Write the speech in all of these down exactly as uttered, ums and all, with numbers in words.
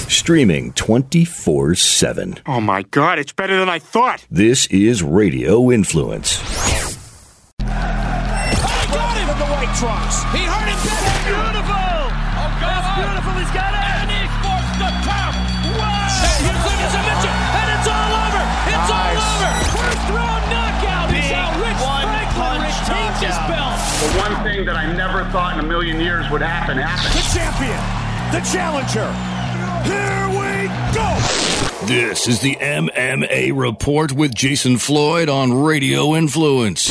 Streaming twenty-four seven. Oh my God, it's better than I thought. This is Radio Influence. Oh, got him in the white trunks. He hurt him. That's beautiful. Oh, God. That's beautiful. He's got it. And he forced the tap. Wow. And here's Lucas and Mitchell. And it's all over. It's nice. all over. First round knockout. Big is how Rich Franklin retains his belt. The one thing that I never thought in a million years would happen happened. The champion. The challenger. Here we go! This is the M M A Report with Jason Floyd on Radio Influence.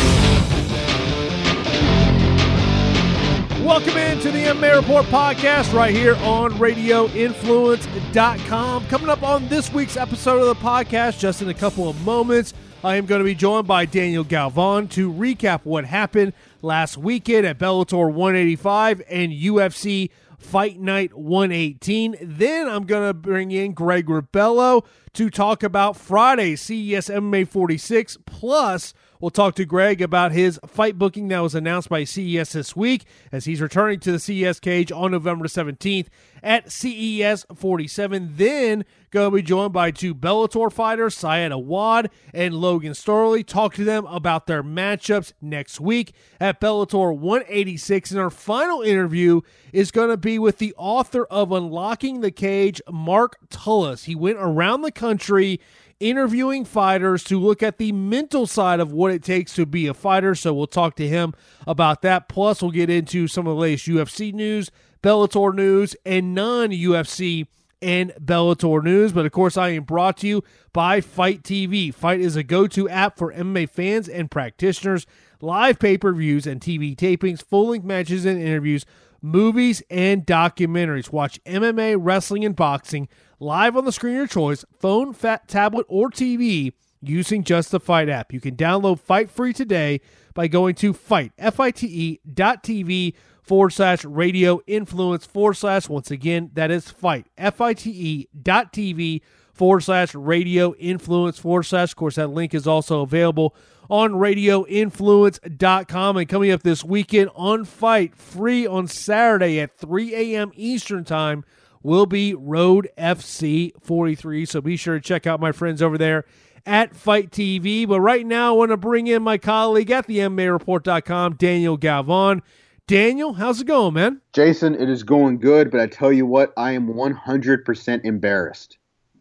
Welcome into the M M A Report podcast right here on radio influence dot com. Coming up on this week's episode of the podcast, just in a couple of moments, I am going to be joined by Daniel Galvan to recap what happened last weekend at Bellator one eighty-five and U F C Fight Night one eighteen. Then I'm going to bring in Greg Rebello to talk about Friday's C E S M M A forty-six. Plus, we'll talk to Greg about his fight booking that was announced by C E S this week as he's returning to the C E S cage on November seventeenth at C E S forty-seven. Then going to be joined by two Bellator fighters, Syed Awad and Logan Storley. Talk to them about their matchups next week at Bellator one eighty-six. And our final interview is going to be with the author of Unlocking the Cage, Mark Tullis. He went around the country interviewing fighters to look at the mental side of what it takes to be a fighter. So we'll talk to him about that. Plus, we'll get into some of the latest U F C news, Bellator news, and non-U F C and Bellator news. But of course, I am brought to you by Fight T V. Fight is a go-to app for M M A fans and practitioners. Live pay-per-views and T V tapings, full-length matches and interviews, movies and documentaries. Watch M M A, wrestling, and boxing live on the screen of your choice, phone, fat, tablet, or T V using just the Fight app. You can download Fight free today by going to fight, F-I-T-E dot TV forward slash radio influence forward slash, once again, that is fight, F-I-T-E dot TV forward slash radio influence forward slash. Of course, that link is also available on radio influence dot com. And coming up this weekend on Fight, free on Saturday at three a.m. Eastern Time, will be Road F C forty-three. So be sure to check out my friends over there at Fight T V. But right now, I want to bring in my colleague at the M M A report dot com, Daniel Galvan. Daniel, how's it going, man? Jason, it is going good, but I tell you what, I am one hundred percent embarrassed.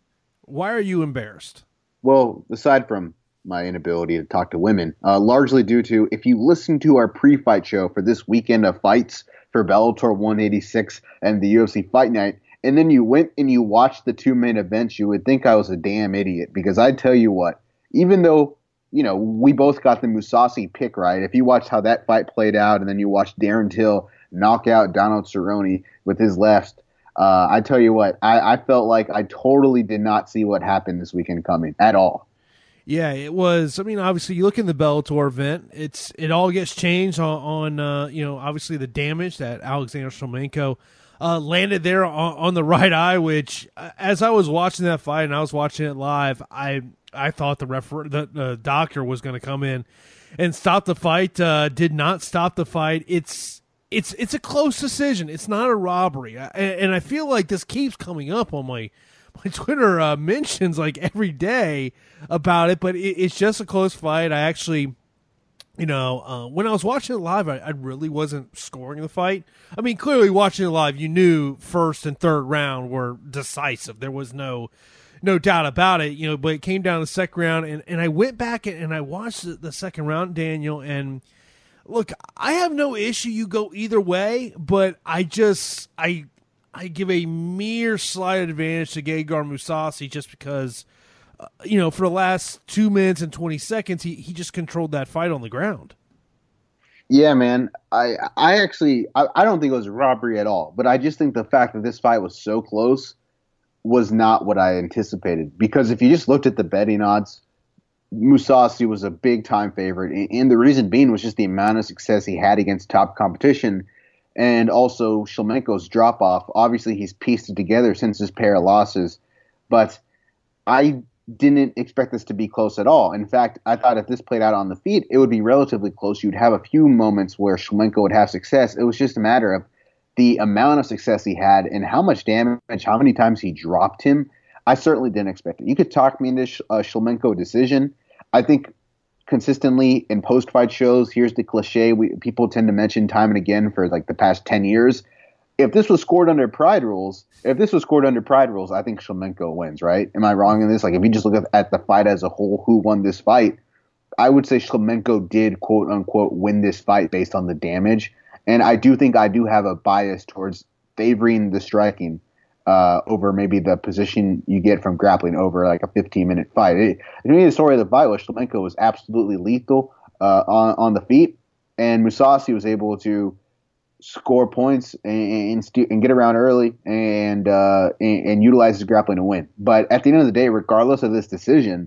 Why are you embarrassed? Well, aside from my inability to talk to women, uh, largely due to, if you listen to our pre-fight show for this weekend of fights for Bellator one eighty-six and the U F C Fight Night, and then you went and you watched the two main events, you would think I was a damn idiot. Because I tell you what, even though, you know, we both got the Mousasi pick right, if you watched how that fight played out and then you watched Darren Till knock out Donald Cerrone with his left, uh, I tell you what, I, I felt like I totally did not see what happened this weekend coming at all. Yeah, it was. I mean, obviously, you look in the Bellator event, it's it all gets changed on, on uh, you know, obviously the damage that Alexander Shlemenko uh, landed there on, on the right eye, which, uh, as I was watching that fight and I was watching it live, I I thought the refer- the, the doctor was going to come in and stop the fight. Uh, did not stop the fight. It's it's it's a close decision. It's not a robbery, I, and I feel like this keeps coming up on my. My Twitter uh, mentions like every day about it, but it, it's just a close fight. I actually, you know, uh, when I was watching it live, I, I really wasn't scoring the fight. I mean, clearly watching it live, you knew first and third round were decisive. There was no no doubt about it, you know, but it came down to the second round, and, and I went back and, and I watched the, the second round, Daniel, and look, I have no issue you go either way, but I just, I... I give a mere slight advantage to Gegard Mousasi just because, uh, you know, for the last two minutes and twenty seconds, he, he just controlled that fight on the ground. Yeah, man. I I actually, I, I don't think it was a robbery at all, but I just think the fact that this fight was so close was not what I anticipated. Because if you just looked at the betting odds, Mousasi was a big-time favorite, and, and the reason being was just the amount of success he had against top competition. And also Shlemenko's drop-off. Obviously, he's pieced it together since his pair of losses. But I didn't expect this to be close at all. In fact, I thought if this played out on the feet, it would be relatively close. You'd have a few moments where Shlemenko would have success. It was just a matter of the amount of success he had and how much damage, how many times he dropped him, I certainly didn't expect it. You could talk me into a Shlemenko decision. I think consistently in post-fight shows, here's the cliche we people tend to mention time and again for like the past ten years. If this was scored under Pride rules, if this was scored under Pride rules, I think Shlemenko wins, right? Am I wrong in this? Like, if you just look at, at the fight as a whole, who won this fight, I would say Shlemenko did, quote unquote, win this fight based on the damage. And I do think I do have a bias towards favoring the striking uh, over maybe the position you get from grappling over like a fifteen minute fight. It, to me, the story of the fight was Shlemenko was absolutely lethal uh, on, on the feet, and Mousasi was able to score points and, and, st- and get around early and, uh, and and utilize his grappling to win. But at the end of the day, regardless of this decision,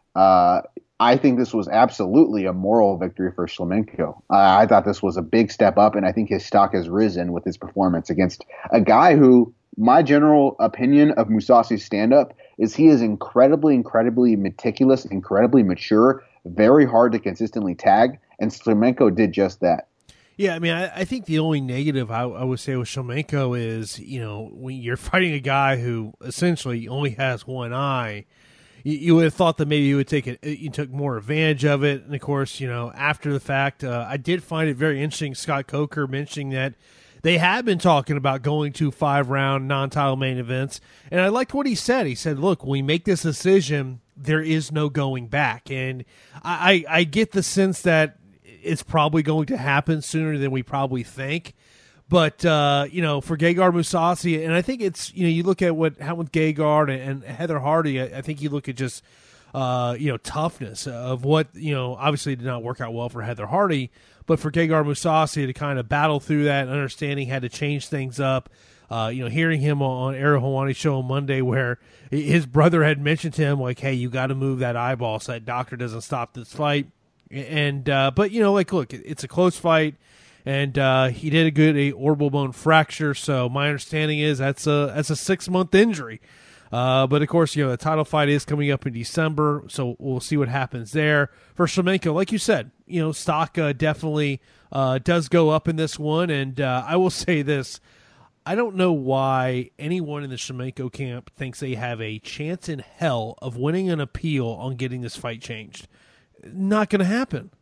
uh, I think this was absolutely a moral victory for Shlemenko. Uh, I thought this was a big step up, and I think his stock has risen with his performance against a guy who, my general opinion of Mousasi's stand-up is he is incredibly, incredibly meticulous, incredibly mature, very hard to consistently tag, and Shlemenko did just that. Yeah, I mean, I, I think the only negative I, I would say with Shlemenko is, you know, when you're fighting a guy who essentially only has one eye, you, you would have thought that maybe you would take it, you took more advantage of it. And of course, you know, after the fact, uh, I did find it very interesting. Scott Coker mentioning that they have been talking about going to five round non-title main events. And I liked what he said. He said, look, when we make this decision, there is no going back. And I, I, I get the sense that it's probably going to happen sooner than we probably think. But, uh, you know, for Gegard Mousasi, and I think it's, you know, you look at what happened with Gegard and, and Heather Hardy, I, I think you look at just, uh, you know, toughness of what, you know, obviously did not work out well for Heather Hardy, but for Gegard Mousasi to kind of battle through that and understanding had to change things up. Uh, you know, hearing him on Ariel Helwani's show on Monday where his brother had mentioned to him, like, hey, you got to move that eyeball so that doctor doesn't stop this fight. And, uh, but, you know, like, look, it's a close fight. And uh, he did a good a orbital bone fracture, so my understanding is that's a that's a six month injury. Uh, but of course, you know the title fight is coming up in December, so we'll see what happens there. For Shlemenko, like you said, you know stock uh, definitely uh, does go up in this one, and uh, I will say this: I don't know why anyone in the Shlemenko camp thinks they have a chance in hell of winning an appeal on getting this fight changed. Not going to happen.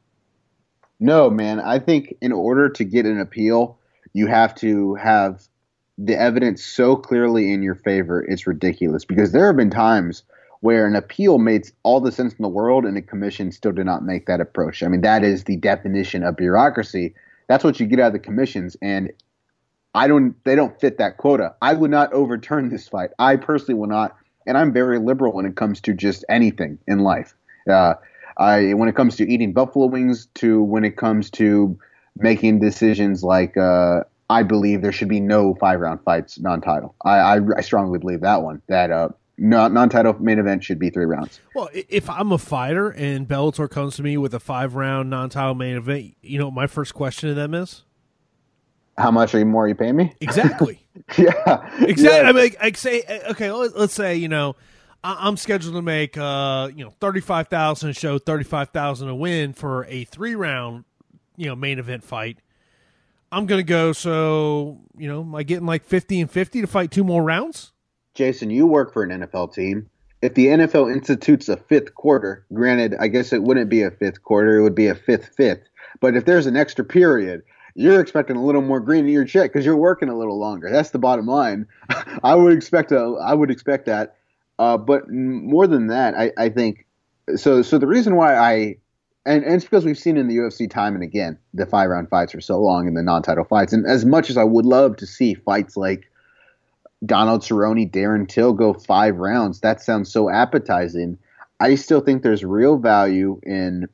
No, man. I think in order to get an appeal, you have to have the evidence so clearly in your favor, it's ridiculous. Because there have been times where an appeal made all the sense in the world and the commission still did not make that approach. I mean, that is the definition of bureaucracy. That's what you get out of the commissions. And I don't, they don't fit that quota. I would not overturn this fight. I personally will not. And I'm very liberal when it comes to just anything in life. Uh, I, when it comes to eating buffalo wings to when it comes to making decisions like uh, I believe there should be no five-round fights non-title. I, I, I strongly believe that one, that uh, non-title main event should be three rounds. Well, if I'm a fighter and Bellator comes to me with a five-round non-title main event, you know what my first question to them is? How much are you more are you paying me? Exactly. yeah. Exactly. Yeah. I mean, I say, okay, let's say, you know, I'm scheduled to make, uh, you know, thirty-five thousand a show, thirty-five thousand a win for a three round, you know, main event fight. I'm going to go. So, you know, am I getting like fifty and fifty to fight two more rounds? Jason, you work for an N F L team. If the N F L institutes a fifth quarter, granted, I guess it wouldn't be a fifth quarter. It would be a fifth fifth. But if there's an extra period, you're expecting a little more green in your check because you're working a little longer. That's the bottom line. I would expect a, I would expect that. Uh, but more than that, I, I think so. So the reason why I and, and it's because we've seen in the U F C time and again the five round fights are so long in the non-title fights, and as much as I would love to see fights like Donald Cerrone, Darren Till go five rounds, that sounds so appetizing. I still think there's real value in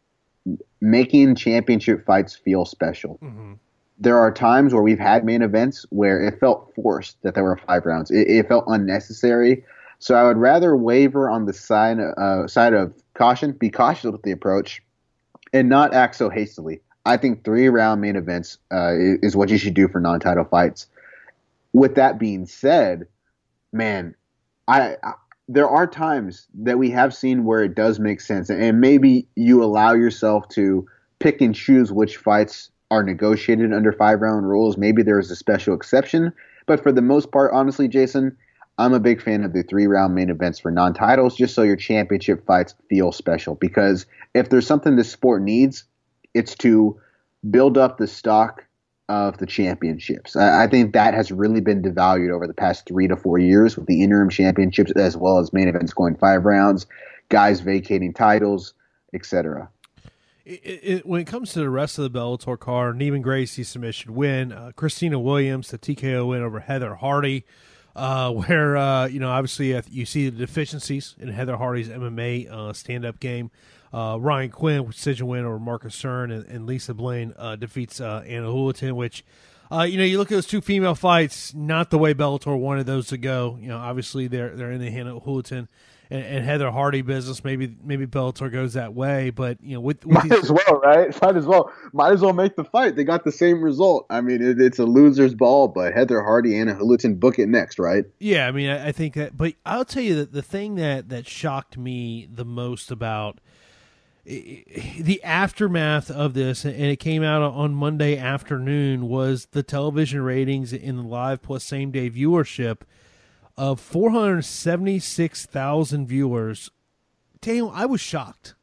making championship fights feel special. Mm-hmm. There are times where we've had main events where it felt forced that there were five rounds. It, it felt unnecessary. So I would rather waver on the side uh, side of caution, be cautious with the approach, and not act so hastily. I think three-round main events uh, is what you should do for non-title fights. With that being said, man, I, I there are times that we have seen where it does make sense, and maybe you allow yourself to pick and choose which fights are negotiated under five round rules. Maybe there is a special exception, but for the most part, honestly, Jason, I'm a big fan of the three round main events for non-titles, just so your championship fights feel special. Because if there's something this sport needs, it's to build up the stock of the championships. I, I think that has really been devalued over the past three to four years with the interim championships as well as main events going five rounds, guys vacating titles, et cetera. It, it, when it comes to the rest of the Bellator card, Neiman Gracie submission win, uh, Christina Williams, the T K O win over Heather Hardy, uh, where, uh, you know, obviously uh, you see the deficiencies in Heather Hardy's M M A uh, stand-up game. Uh, Ryan Quinn, decision win over Marcus Cern, and, and Lisa Blaine uh, defeats uh, Anna Houlihan, which, uh, you know, you look at those two female fights, not the way Bellator wanted those to go. You know, obviously they're they're in the Anna Houlihan and, and Heather Hardy business. Maybe maybe Bellator goes that way, but, you know, with, with might these, as well, right? Might as well. Might as well make the fight. They got the same result. I mean, it, it's a loser's ball, but Heather Hardy, Anna Houlihan, book it next, right? Yeah, I mean, I, I think that, but I'll tell you that the thing that, that shocked me the most about the aftermath of this, and it came out on Monday afternoon, was the television ratings in the live plus same day viewership of four hundred seventy-six thousand viewers. Daniel, I was shocked.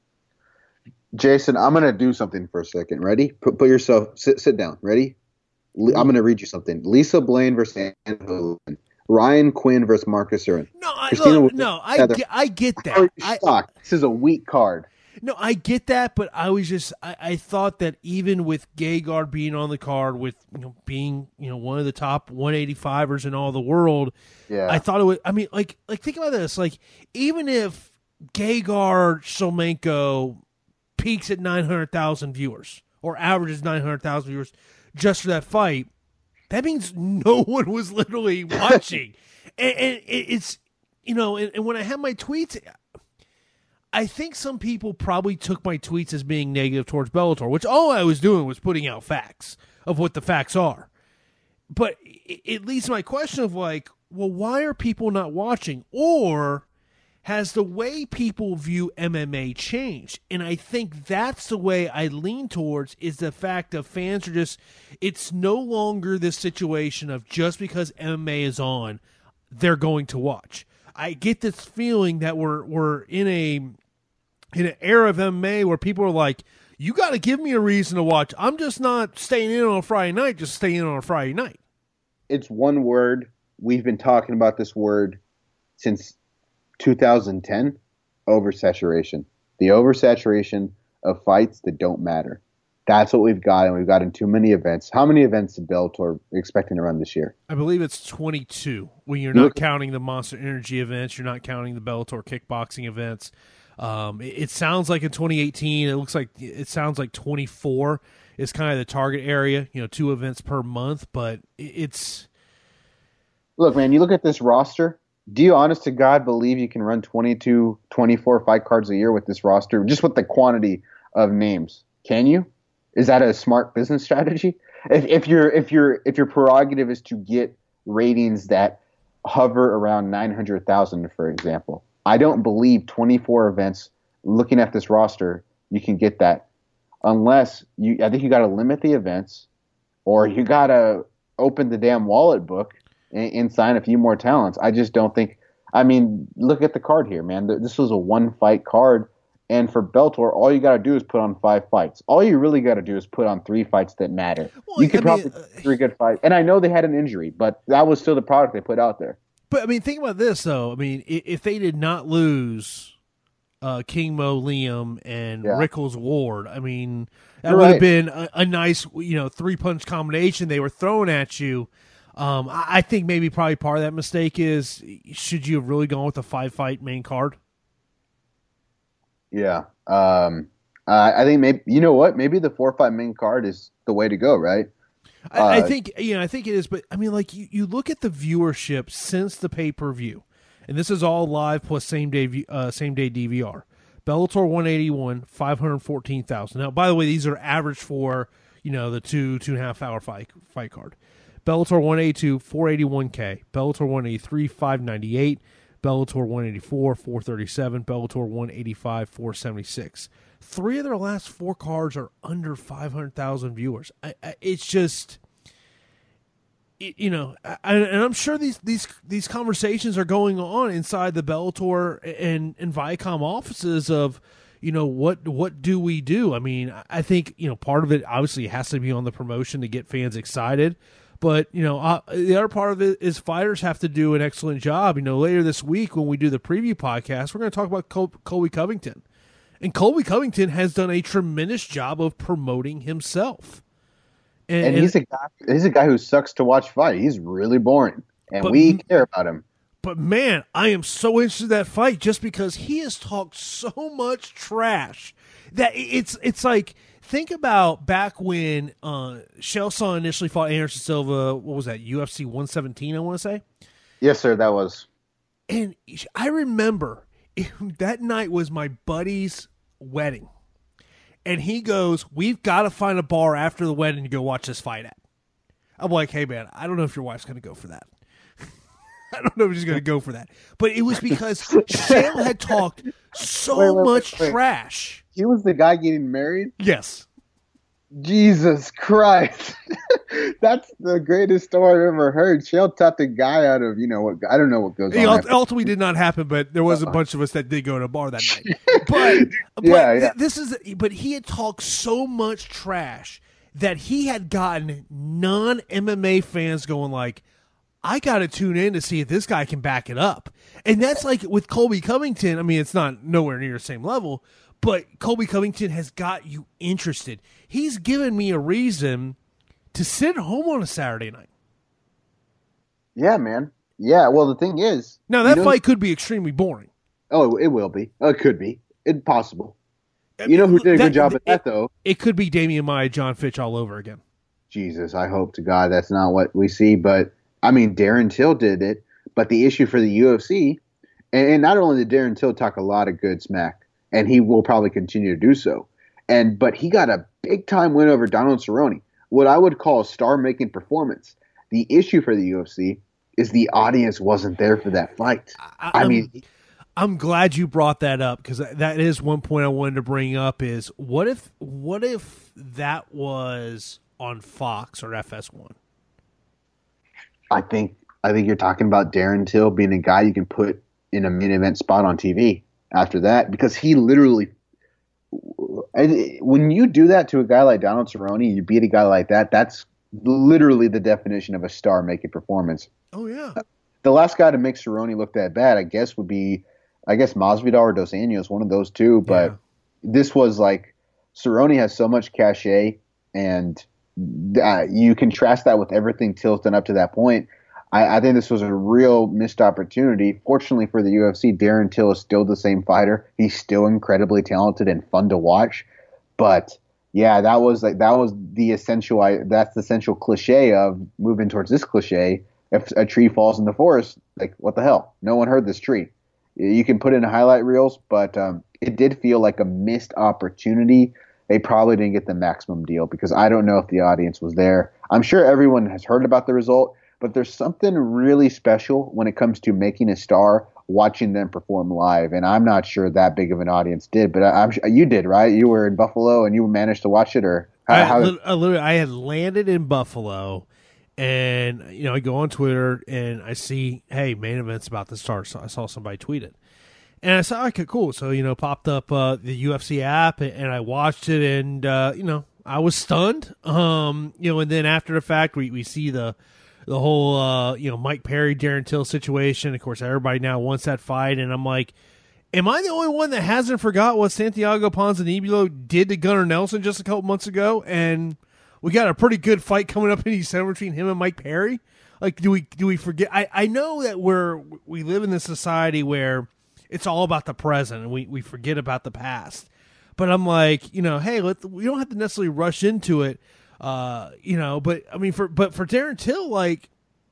Jason, I'm going to do something for a second. Ready? Put, put yourself, sit, sit down. Ready? I'm going to read you something. Lisa Blaine versus Anna Houlihan. Ryan Quinn versus Marcus Cern. No, I, look, no, I, get, I get that. I, shocked. This is a weak card. No, I get that, but I was just I, I thought that even with Gegard being on the card, with, you know, being, you know, one of the top one eighty-fivers in all the world, yeah. I thought it would. I mean, like like think about this. Like, even if Gegard Shlemenko peaks at nine hundred thousand viewers or averages nine hundred thousand viewers just for that fight, that means no one was literally watching, and, and it's, you know, and, and when I have my tweets, I think some people probably took my tweets as being negative towards Bellator, which all I was doing was putting out facts of what the facts are. But it leads to my question of, like, well, why are people not watching? Or has the way people view M M A changed? And I think that's the way I lean towards, is the fact of fans are just, it's no longer this situation of just because M M A is on, they're going to watch. I get this feeling that we're we're in a in an era of M M A where people are like, you got to give me a reason to watch. I'm just not staying in on a Friday night, just staying in on a Friday night. It's one word. We've been talking about this word since two thousand ten, oversaturation. The oversaturation of fights that don't matter. That's what we've got, and we've got in too many events. How many events is Bellator expecting to run this year? I believe it's twenty-two. When you're not counting the Monster Energy events, you're not counting the Bellator kickboxing events. Um, it, it sounds like in twenty eighteen, it looks like it sounds like twenty-four is kind of the target area. You know, two events per month, but it, it's. Look, man, you look at this roster. Do you, honest to God, believe you can run twenty-two, twenty-four fight cards a year with this roster, just with the quantity of names? Can you? Is that a smart business strategy? If, if your if your if your prerogative is to get ratings that hover around nine hundred thousand, for example, I don't believe twenty-four events. Looking at this roster, you can get that, unless you. I think you got to limit the events, or you got to open the damn wallet book and, and sign a few more talents. I just don't think. I mean, look at the card here, man. This was a one fight card. And for Bellator, all you got to do is put on five fights. All you really got to do is put on three fights that matter. Well, you could I probably mean, uh, three good fights. And I know they had an injury, but that was still the product they put out there. But, I mean, think about this, though. I mean, if they did not lose uh, King Mo Liam and yeah. Rickles Ward, I mean, that You're would right. have been a, a nice, you know, three-punch combination they were throwing at you. Um, I, I think maybe probably part of that mistake is, should you have really gone with a five-fight main card? Yeah. Um, uh, I think maybe, you know what, maybe the four fight main card is the way to go, right? I, uh, I think, you know, I think it is, but I mean, like you, you look at the viewership since the pay-per-view, and this is all live plus same day, uh, same day D V R. Bellator one eighty-one, five hundred fourteen thousand. Now, by the way, these are average for, you know, the two, two and a half hour fight, fight card. Bellator one eighty-two, four eighty-one K. Bellator one eighty-three, five ninety-eight. Bellator one eighty-four, four thirty-seven, Bellator one eighty-five, four seventy-six. three of their last four cards are under five hundred thousand viewers. I, I, it's just, it, you know, I, and I'm sure these, these these conversations are going on inside the Bellator and, and Viacom offices of, you know, what what do we do? I mean, I think, you know, part of it obviously has to be on the promotion to get fans excited. But, you know, uh, the other part of it is fighters have to do an excellent job. You know, later this week when we do the preview podcast, we're going to talk about Col- Colby Covington. And Colby Covington has done a tremendous job of promoting himself. And, and he's a guy he's a guy who sucks to watch fight. He's really boring. And but, we care about him. But, man, I am so interested in that fight just because he has talked so much trash that it's it's like – think about back when uh, Chelson initially fought Anderson Silva. What was that? U F C one seventeen, I want to say. Yes, sir. That was. And I remember it, that night was my buddy's wedding, and he goes, "We've got to find a bar after the wedding to go watch this fight at." I'm like, "Hey, man, I don't know if your wife's going to go for that. I don't know if she's going to go for that." But it was because Chael had talked so wait, wait, much wait, wait. trash. He was the guy getting married? Yes. Jesus Christ. That's the greatest story I've ever heard. Chael taught the guy out of, you know, what I don't know what goes it on. Ultimately did not happen, but there was a bunch of us that did go to a bar that night. But, but yeah, yeah. this is but he had talked so much trash that he had gotten non-M M A fans going like, I got to tune in to see if this guy can back it up. And that's like with Colby Covington. I mean, it's not nowhere near the same level, but Colby Covington has got you interested. He's given me a reason to sit at home on a Saturday night. Yeah, man. Yeah, well, the thing is... Now, that fight could be extremely boring. Oh, it will be. Oh, it could be. It's possible. You know who did a that, good job at it, that, though? It could be Damian Maia, John Fitch all over again. Jesus, I hope to God that's not what we see. But, I mean, Darren Till did it. But the issue for the U F C... And, and not only did Darren Till talk a lot of good smack, and he will probably continue to do so, and but he got a big-time win over Donald Cerrone, what I would call a star-making performance. The issue for the U F C is the audience wasn't there for that fight. I, I mean... I'm glad you brought that up because that is one point I wanted to bring up is what if what if that was on Fox or F S one? I think I think you're talking about Darren Till being a guy you can put in a main event spot on T V after that because he literally when you do that to a guy like Donald Cerrone, you beat a guy like that, that's literally the definition of a star-making performance. Oh, yeah. The last guy to make Cerrone look that bad, I guess, would be I guess Masvidal or Dos Anjos, one of those two. But yeah. This was like Cerrone has so much cachet, and uh, you contrast that with everything Till's done up to that point. I, I think this was a real missed opportunity. Fortunately for the U F C, Darren Till is still the same fighter. He's still incredibly talented and fun to watch. But yeah, that was like that was the essential. That's the essential cliche of moving towards this cliche. If a tree falls in the forest, like what the hell? No one heard this tree. You can put in highlight reels, but um, it did feel like a missed opportunity. They probably didn't get the maximum deal because I don't know if the audience was there. I'm sure everyone has heard about the result, but there's something really special when it comes to making a star, watching them perform live, and I'm not sure that big of an audience did, but I, I'm sure you did, right? You were in Buffalo and you managed to watch it, or how? I, how I, literally, I had landed in Buffalo. And, you know, I go on Twitter and I see, hey, main event's about to start. So I saw somebody tweet it. And I said, okay, cool. So, you know, popped up uh, the U F C app and, and I watched it and, uh, you know, I was stunned. Um, you know, and then after the fact, we, we see the the whole, uh, you know, Mike Perry, Darren Till situation. Of course, everybody now wants that fight. And I'm like, am I the only one that hasn't forgot what Santiago Ponzinibbio did to Gunnar Nelson just a couple months ago? And we got a pretty good fight coming up in December between him and Mike Perry. Like, do we do we forget? I, I know that we're we live in this society where it's all about the present and we, we forget about the past. But I'm like, you know, hey, let we don't have to necessarily rush into it, uh, you know. But I mean, for but for Darren Till, like,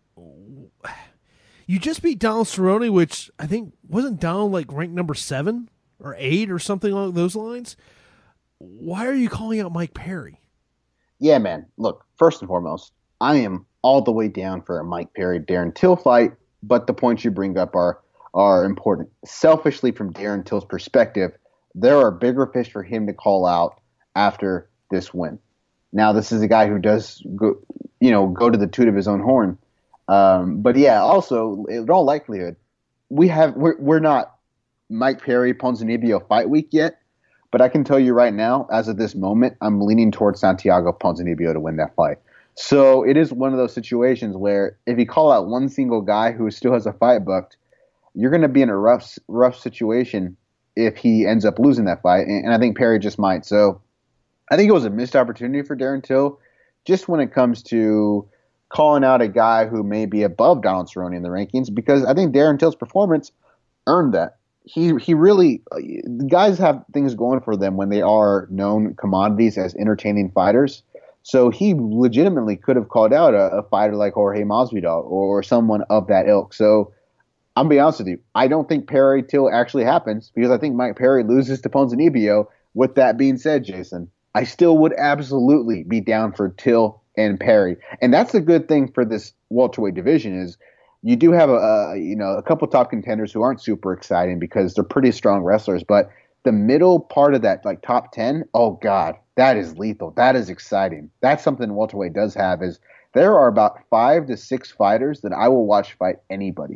you just beat Donald Cerrone, which I think wasn't Donald like ranked number seven or eight or something along those lines. Why are you calling out Mike Perry? Yeah, man. Look, first and foremost, I am all the way down for a Mike Perry Darren Till fight, but the points you bring up are are important. Selfishly, from Darren Till's perspective, there are bigger fish for him to call out after this win. Now, this is a guy who does go, you know, go to the toot of his own horn. Um, but yeah, also, in all likelihood, we have we're, we're not Mike Perry Ponzinibbio fight week yet. But I can tell you right now, as of this moment, I'm leaning towards Santiago Ponzinibbio to win that fight. So it is one of those situations where if you call out one single guy who still has a fight booked, you're going to be in a rough, rough situation if he ends up losing that fight. And, and I think Perry just might. So I think it was a missed opportunity for Darren Till, just when it comes to calling out a guy who may be above Donald Cerrone in the rankings, because I think Darren Till's performance earned that. He he really – guys have things going for them when they are known commodities as entertaining fighters. So he legitimately could have called out a, a fighter like Jorge Masvidal or someone of that ilk. So I'm going to be honest with you. I don't think Perry Till actually happens because I think Mike Perry loses to Ponzinibbio. With that being said, Jason, I still would absolutely be down for Till and Perry. And that's a good thing for this welterweight division is – you do have a, a you know a couple top contenders who aren't super exciting because they're pretty strong wrestlers, but the middle part of that, like top ten, oh god, that is lethal. That is exciting. That's something welterweight does have is there are about five to six fighters that I will watch fight anybody.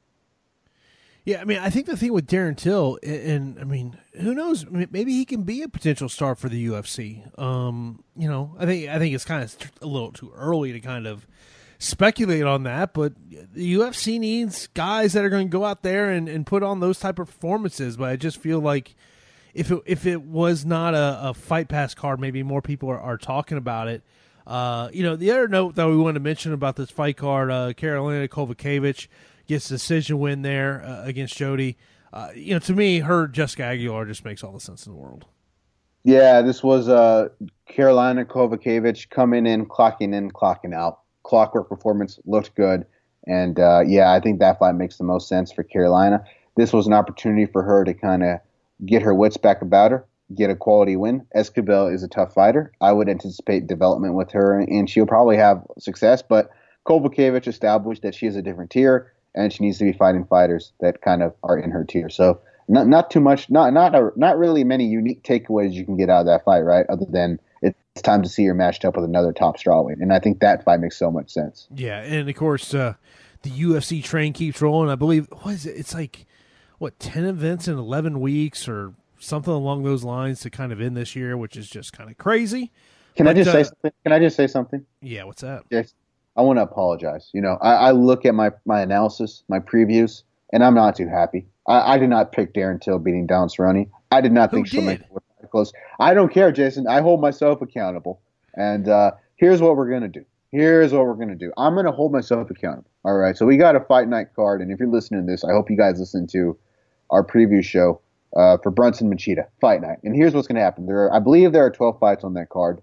Yeah, I mean, I think the thing with Darren Till, and, and I mean, who knows? Maybe he can be a potential star for the U F C. Um, you know, I think I think it's kind of a little too early to kind of speculate on that, but the U F C needs guys that are going to go out there and, and put on those type of performances. But I just feel like if it, if it was not a, a Fight Pass card, maybe more people are, are talking about it. Uh, you know, the other note that we wanted to mention about this fight card, uh, Karolina Kowalkiewicz gets a decision win there uh, against Jody. Uh, you know, to me, her Jessica Aguilar just makes all the sense in the world. Yeah, this was uh, Karolina Kowalkiewicz coming in, clocking in, clocking out. Clockwork performance looked good. And, uh, yeah, I think that fight makes the most sense for Karolina. This was an opportunity for her to kind of get her wits back about her, get a quality win. Escobar is a tough fighter. I would anticipate development with her, and she'll probably have success. But Kowalkiewicz established that she is a different tier, and she needs to be fighting fighters that kind of are in her tier. So not not too much, not not a, not really many unique takeaways you can get out of that fight, right, other than – it's time to see her matched up with another top strawweight. And I think that fight makes so much sense. Yeah, and of course, uh, the U F C train keeps rolling. I believe, what is it? It's like, what, ten events in eleven weeks or something along those lines to kind of end this year, which is just kind of crazy. Can but, I just uh, say something? Can I just say something? Yeah, what's that? Yes. I want to apologize. You know, I, I look at my, my analysis, my previews, and I'm not too happy. I, I did not pick Darren Till beating Donald Cerrone. I did not Who think did? she'll make it close. I don't care, Jason. I hold myself accountable. And uh, here's what we're going to do. Here's what we're going to do. I'm going to hold myself accountable. All right. So we got a fight night card. And if you're listening to this, I hope you guys listen to our preview show uh, for Brunson Machida fight night. And here's what's going to happen. There are, I believe there are twelve fights on that card.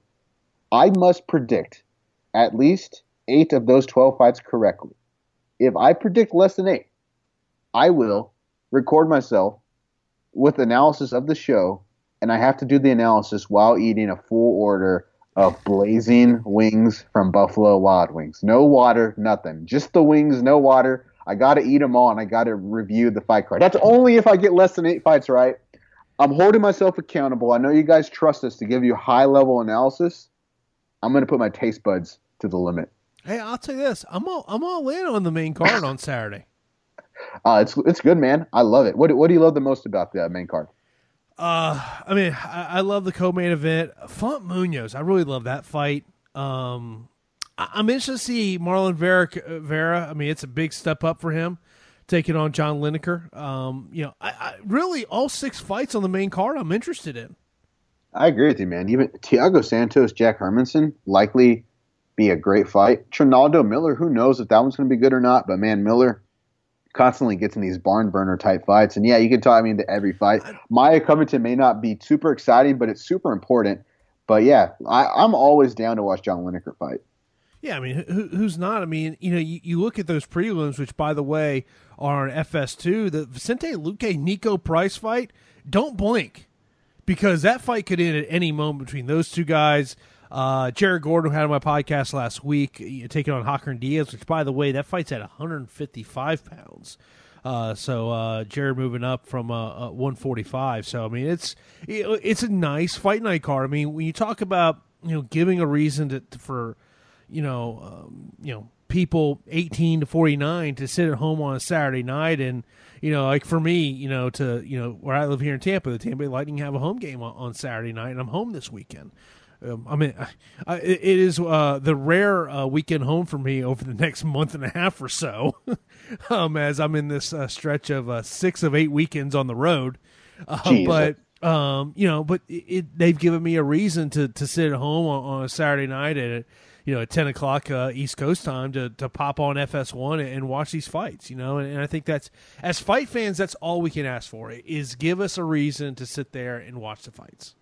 I must predict at least eight of those twelve fights correctly. If I predict less than eight, I will record myself with analysis of the show, and I have to do the analysis while eating a full order of blazing wings from Buffalo Wild Wings. No water, nothing. Just the wings, no water. I got to eat them all, and I got to review the fight card. That's only if I get less than eight fights right. I'm holding myself accountable. I know you guys trust us to give you high-level analysis. I'm going to put my taste buds to the limit. Hey, I'll tell you this. I'm all, I'm all in on the main card on Saturday. Uh, it's it's good, man. I love it. What, what do you love the most about the main card? Uh, I mean, I, I love the co-main event. Font Munoz, I really love that fight. Um, I, I'm interested to see Marlon Vera, Vera. I mean, it's a big step up for him, taking on John Lineker. Um, you know, I, I really all six fights on the main card I'm interested in. I agree with you, man. Even Thiago Santos, Jack Hermanson, likely be a great fight. Trinaldo Miller, who knows if that one's going to be good or not, but man, Miller constantly gets in these barn burner type fights. And yeah, you can talk me into every fight. Maya Covington may not be super exciting, but it's super important. But yeah, I, I'm always down to watch John Lineker fight. Yeah, I mean, who, who's not? I mean, you know, you, you look at those prelims, which, by the way, are on F S two, the Vicente Luque Nico Price fight, don't blink, because that fight could end at any moment between those two guys. Uh, Jared Gordon, who had on my podcast last week, taking on Hakern Diaz, which, by the way, that fight's at one hundred fifty-five pounds. Uh, so uh, Jared moving up from uh, uh, one forty-five. So I mean, it's it, it's a nice fight night card. I mean, when you talk about you know giving a reason to, for you know um, you know people eighteen to forty-nine to sit at home on a Saturday night, and you know like for me, you know to you know where I live here in Tampa, the Tampa Bay Lightning have a home game on, on Saturday night, and I'm home this weekend. Um, I mean, I, it is uh, the rare uh, weekend home for me over the next month and a half or so, um, as I'm in this uh, stretch of uh, six of eight weekends on the road. Uh, but um, you know, but it, it, they've given me a reason to, to sit at home on, on a Saturday night at you know at ten o'clock uh, East Coast time to to pop on F S one and watch these fights. You know, and, and I think that's as fight fans, that's all we can ask for is give us a reason to sit there and watch the fights.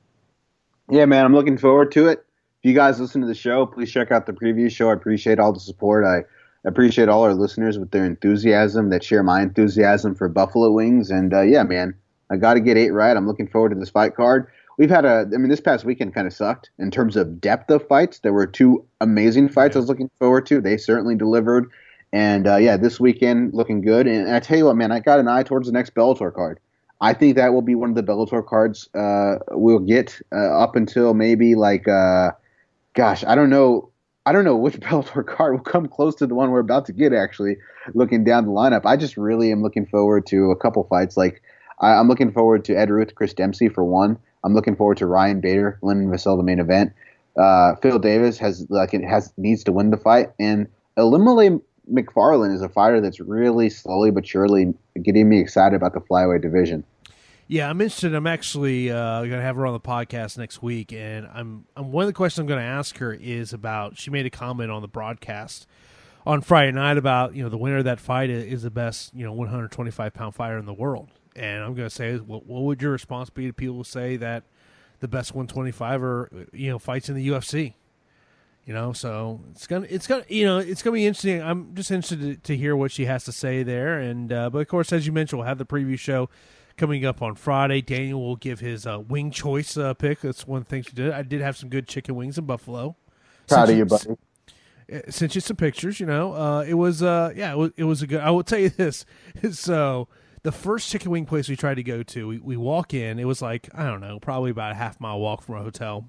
Yeah, man, I'm looking forward to it. If you guys listen to the show, please check out the preview show. I appreciate all the support. I appreciate all our listeners with their enthusiasm that share my enthusiasm for Buffalo Wings. And, uh, yeah, man, I got to get eight right. I'm looking forward to this fight card. We've had a – I mean, this past weekend kind of sucked in terms of depth of fights. There were two amazing fights yeah. I was looking forward to. They certainly delivered. And, uh, yeah, this weekend looking good. And I tell you what, man, I got an eye towards the next Bellator card. I think that will be one of the Bellator cards uh, we'll get uh, up until maybe like, uh, gosh, I don't know. I don't know which Bellator card will come close to the one we're about to get, actually, looking down the lineup. I just really am looking forward to a couple fights. Like, I, I'm looking forward to Ed Ruth, Chris Dempsey for one. I'm looking forward to Ryan Bader, Lyndon Vassell, the main event. Uh, Phil Davis has like it has needs to win the fight. And Elimele McFarlane is a fighter that's really slowly but surely getting me excited about the flyweight division. Yeah, I'm interested. I'm actually uh, going to have her on the podcast next week, and I'm, I'm one of the questions I'm going to ask her is about. She made a comment on the broadcast on Friday night about you know the winner of that fight is the best you know one twenty-five pound fighter in the world, and I'm going to say, what, what would your response be to people who say that the best one twenty-five-er you know fights in the U F C? You know, so it's gonna it's gonna you know it's gonna be interesting. I'm just interested to, to hear what she has to say there, and uh, but of course, as you mentioned, we'll have the preview show coming up on Friday. Daniel will give his uh, wing choice uh, pick. That's one of the things we did. I did have some good chicken wings in Buffalo. Proud of you, buddy. Sent you some pictures, you know. Uh, it was, uh, yeah, it was, it was a good, I will tell you this. So the first chicken wing place we tried to go to, we, we walk in, it was like, I don't know, probably about a half mile walk from our hotel.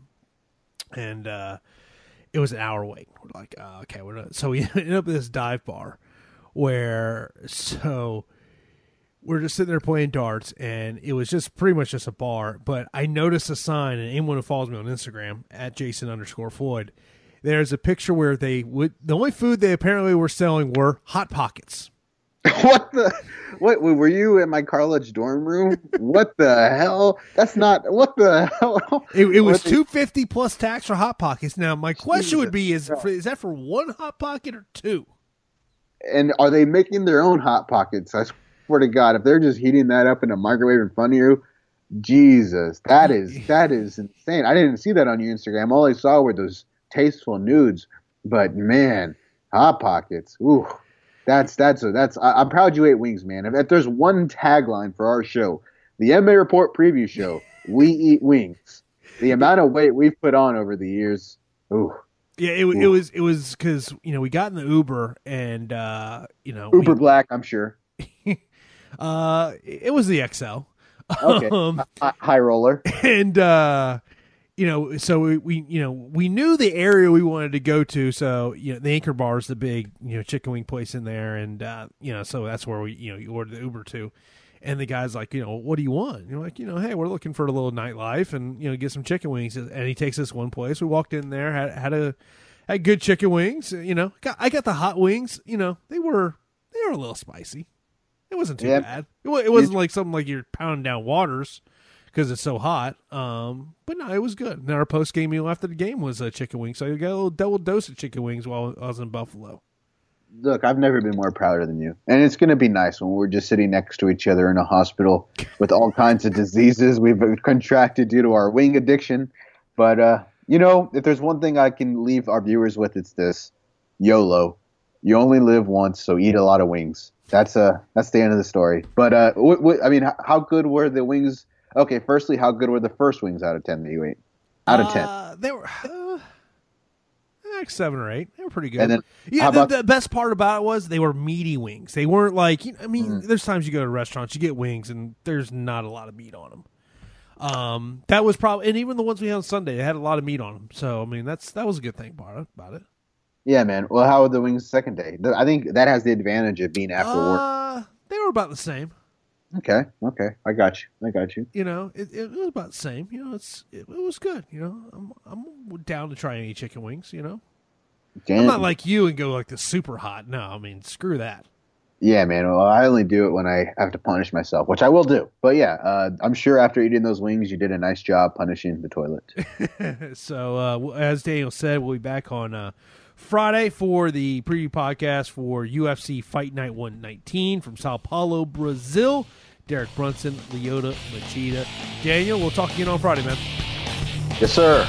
And uh, it was an hour wait. We're like, oh, okay. We're not. So we ended up at this dive bar where, so... we're just sitting there playing darts, and it was just pretty much just a bar. But I noticed a sign, and anyone who follows me on Instagram, at Jason underscore Floyd, there's a picture where they would, the only food they apparently were selling were Hot Pockets. What the, what, were you in my college dorm room? What the hell? That's not, what the hell? It, it was two hundred fifty dollars plus tax for Hot Pockets. Now, my question would be, is, for, is that for one Hot Pocket or two? And are they making their own Hot Pockets? I swear to God, if they're just heating that up in a microwave in front of you, Jesus, that is that is insane. I didn't see that on your Instagram. All I saw were those tasteful nudes. But man, Hot Pockets, ooh, that's that's a, that's. I, I'm proud you ate wings, man. If, if there's one tagline for our show, the M A Report preview show, we eat wings. The amount of weight we've put on over the years, ooh. Yeah, it, it was it was because you know we got in the Uber and uh, you know Uber we, Black, I'm sure. Uh, it was the X L. Okay, um, high roller. And uh, you know, so we, we, you know, we knew the area we wanted to go to. So you know, the Anchor Bar is the big, you know, chicken wing place in there, and uh, you know, so that's where we, you know, you ordered the Uber to. And the guy's like, you know, what do you want? And you're like, you know, hey, we're looking for a little nightlife, and you know, get some chicken wings. And he takes us one place. We walked in there, had had a had good chicken wings. You know, got, I got the hot wings. You know, they were they were a little spicy. It wasn't too yeah. bad. It, it wasn't like something like you're pounding down waters because it's so hot. Um, but no, it was good. And our post game meal after the game was a uh, chicken wings. So you got a little double dose of chicken wings while I was in Buffalo. Look, I've never been more prouder than you. And it's going to be nice when we're just sitting next to each other in a hospital with all kinds of diseases we've contracted due to our wing addiction. But, uh, you know, if there's one thing I can leave our viewers with, it's this. YOLO. You only live once, so eat a lot of wings. That's uh, that's the end of the story. But, uh, w- w- I mean, h- how good were the wings? Okay, firstly, how good were the first wings out of ten that you ate? Out of ten. Uh, they were, uh, like seven or eight. They were pretty good. And then, yeah, the, about- the best part about it was they were meaty wings. They weren't like, you know, I mean, Mm. there's times you go to restaurants, you get wings, and there's not a lot of meat on them. Um, that was probably, and even the ones we had on Sunday, they had a lot of meat on them. So, I mean, that's that was a good thing about it. About it. Yeah, man. Well, how were the wings the second day? Th- I think that has the advantage of being after work. Uh, they were about the same. Okay, okay. I got you. I got you. You know, it, it was about the same. You know, it's it, it was good. You know, I'm I'm down to try any chicken wings. You know, Damn. I'm not like you and go like the super hot. No, I mean, screw that. Yeah, man. Well, I only do it when I have to punish myself, which I will do. But yeah, uh, I'm sure after eating those wings, you did a nice job punishing the toilet. So, uh, as Daniel said, we'll be back on uh, Friday for the preview podcast for U F C Fight Night one nineteen from Sao Paulo, Brazil. Derek Brunson, Lyoto Machida. Daniel, we'll talk again on Friday, man. Yes, sir.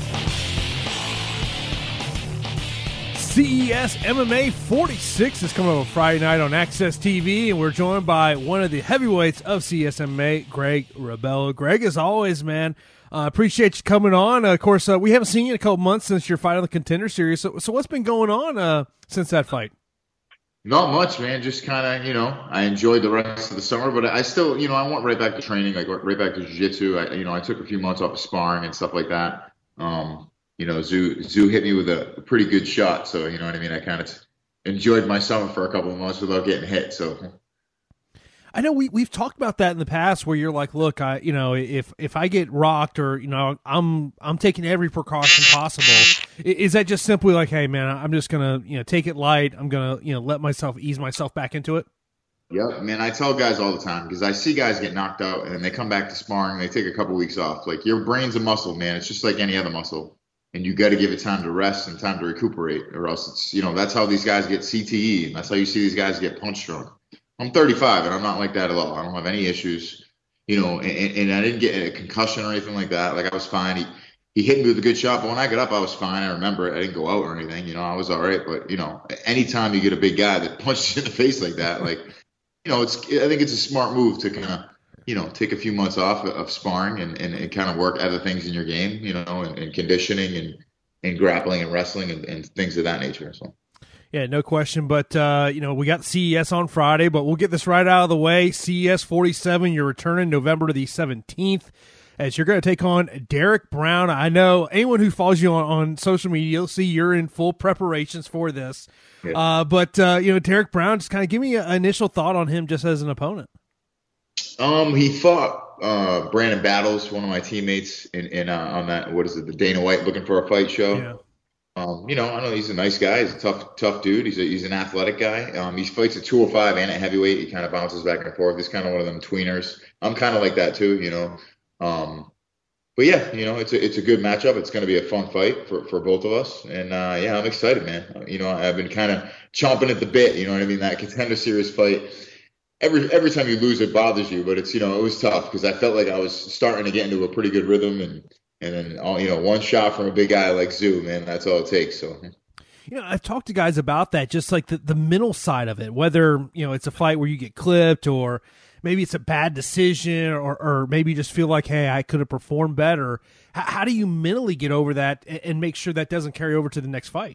C E S M M A forty-six is coming up on Friday night on Access T V, and we're joined by one of the heavyweights of C E S M M A, Greg Rebello. Greg, as always, man, uh, appreciate you coming on. Uh, of course, uh, we haven't seen you in a couple months since your fight on the Contender Series. So, so what's been going on uh, since that fight? Not much, man. Just kind of, you know, I enjoyed the rest of the summer, but I still, you know, I went right back to training, like right back to jiu-jitsu. I, you know, I took a few months off of sparring and stuff like that. Um, you know, Zoo Zoo hit me with a pretty good shot, so you know what I mean. I kind of enjoyed my summer for a couple of months without getting hit. So I know we we've talked about that in the past, where you're like, look, I you know, if if I get rocked, or you know, I'm I'm taking every precaution possible. Is that just simply like, hey, man, I'm just gonna you know take it light. I'm gonna you know let myself ease myself back into it. yeah, man, I tell guys all the time because I see guys get knocked out and then they come back to sparring. They take a couple weeks off. Like your brain's a muscle, man. It's just like any other muscle. And you got to give it time to rest and time to recuperate, or else it's, you know, that's how these guys get C T E. And that's how you see these guys get punch drunk. I'm thirty-five and I'm not like that at all. I don't have any issues, you know, and, and I didn't get a concussion or anything like that. Like I was fine. He, he hit me with a good shot, but when I got up, I was fine. I remember it. I didn't go out or anything, you know, I was all right. But, you know, anytime you get a big guy that punches you in the face like that, like, you know, it's, I think it's a smart move to kind of, you know, take a few months off of sparring and, and, and kind of work other things in your game, you know, and, and conditioning and, and grappling and wrestling and, and things of that nature. So, yeah, no question. But, uh, you know, we got C E S on Friday, but we'll get this right out of the way. C E S forty-seven, you're returning November the seventeenth, as you're going to take on Derek Brown. I know anyone who follows you on, on social media, you'll see you're in full preparations for this. Yeah. Uh, but, uh, you know, Derek Brown, just kind of give me an initial thought on him just as an opponent. Um, he fought uh, Brandon Battles, one of my teammates, in, in uh, on that, what is it, the Dana White Looking for a Fight show. Yeah. Um, you know, I know he's a nice guy. He's a tough, tough dude. He's a, he's an athletic guy. Um, he fights at two oh five and at heavyweight. He kind of bounces back and forth. He's kind of one of them tweeners. I'm kind of like that too, you know. Um, but yeah, you know, it's a it's a good matchup. It's going to be a fun fight for, for both of us. And uh, yeah, I'm excited, man. You know, I've been kind of chomping at the bit. You know what I mean? That Contender Series fight. Every every time you lose, it bothers you. But it's, you know, it was tough because I felt like I was starting to get into a pretty good rhythm, and and then all, you know, one shot from a big guy like Zoo, man, that's all it takes. So. You know, I've talked to guys about that, just like the, the mental side of it, whether, you know, it's a fight where you get clipped, or maybe it's a bad decision, or, or maybe you just feel like, hey, I could have performed better. How, how do you mentally get over that and, and make sure that doesn't carry over to the next fight?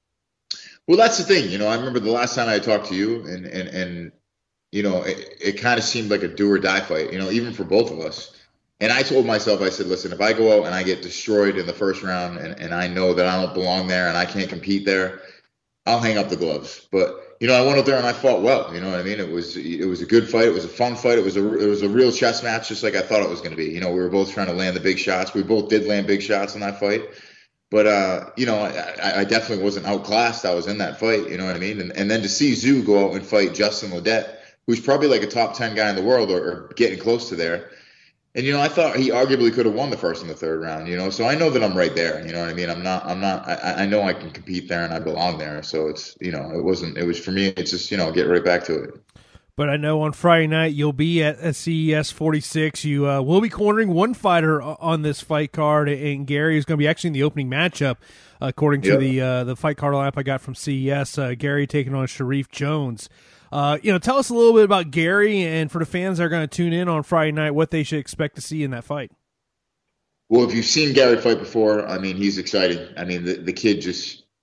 Well, that's the thing. You know, I remember the last time I talked to you, and, and, and you know, it, it kind of seemed like a do or die fight, you know, even for both of us. And I told myself, I said, listen, if I go out and I get destroyed in the first round, and, and I know that I don't belong there and I can't compete there, I'll hang up the gloves. But, you know, I went out there and I fought well. You know what I mean? It was it was a good fight. It was a fun fight. It was a it was a real chess match, just like I thought it was going to be. You know, we were both trying to land the big shots. We both did land big shots in that fight. But, uh, you know, I, I definitely wasn't outclassed. I was in that fight. You know what I mean? And, and then to see Zoo go out and fight Justin Ledet, who's probably like a top ten guy in the world, or, or getting close to there. And, you know, I thought he arguably could have won the first and the third round, you know, so I know that I'm right there. You know what I mean? I'm not, I'm not, I, I know I can compete there and I belong there. So it's, you know, it wasn't, it was for me, it's just, you know, get right back to it. But I know on Friday night you'll be at, at C E S forty-six. You uh, will be cornering one fighter on this fight card, and Gary is going to be actually in the opening matchup, according to yep. the uh, the fight card lineup I got from C E S. Uh, Gary taking on Sharif Jones. Uh, you know, tell us a little bit about Gary, and for the fans that are going to tune in on Friday night, what they should expect to see in that fight. Well, if you've seen Gary fight before, I mean, he's exciting. I mean, the, the kid just,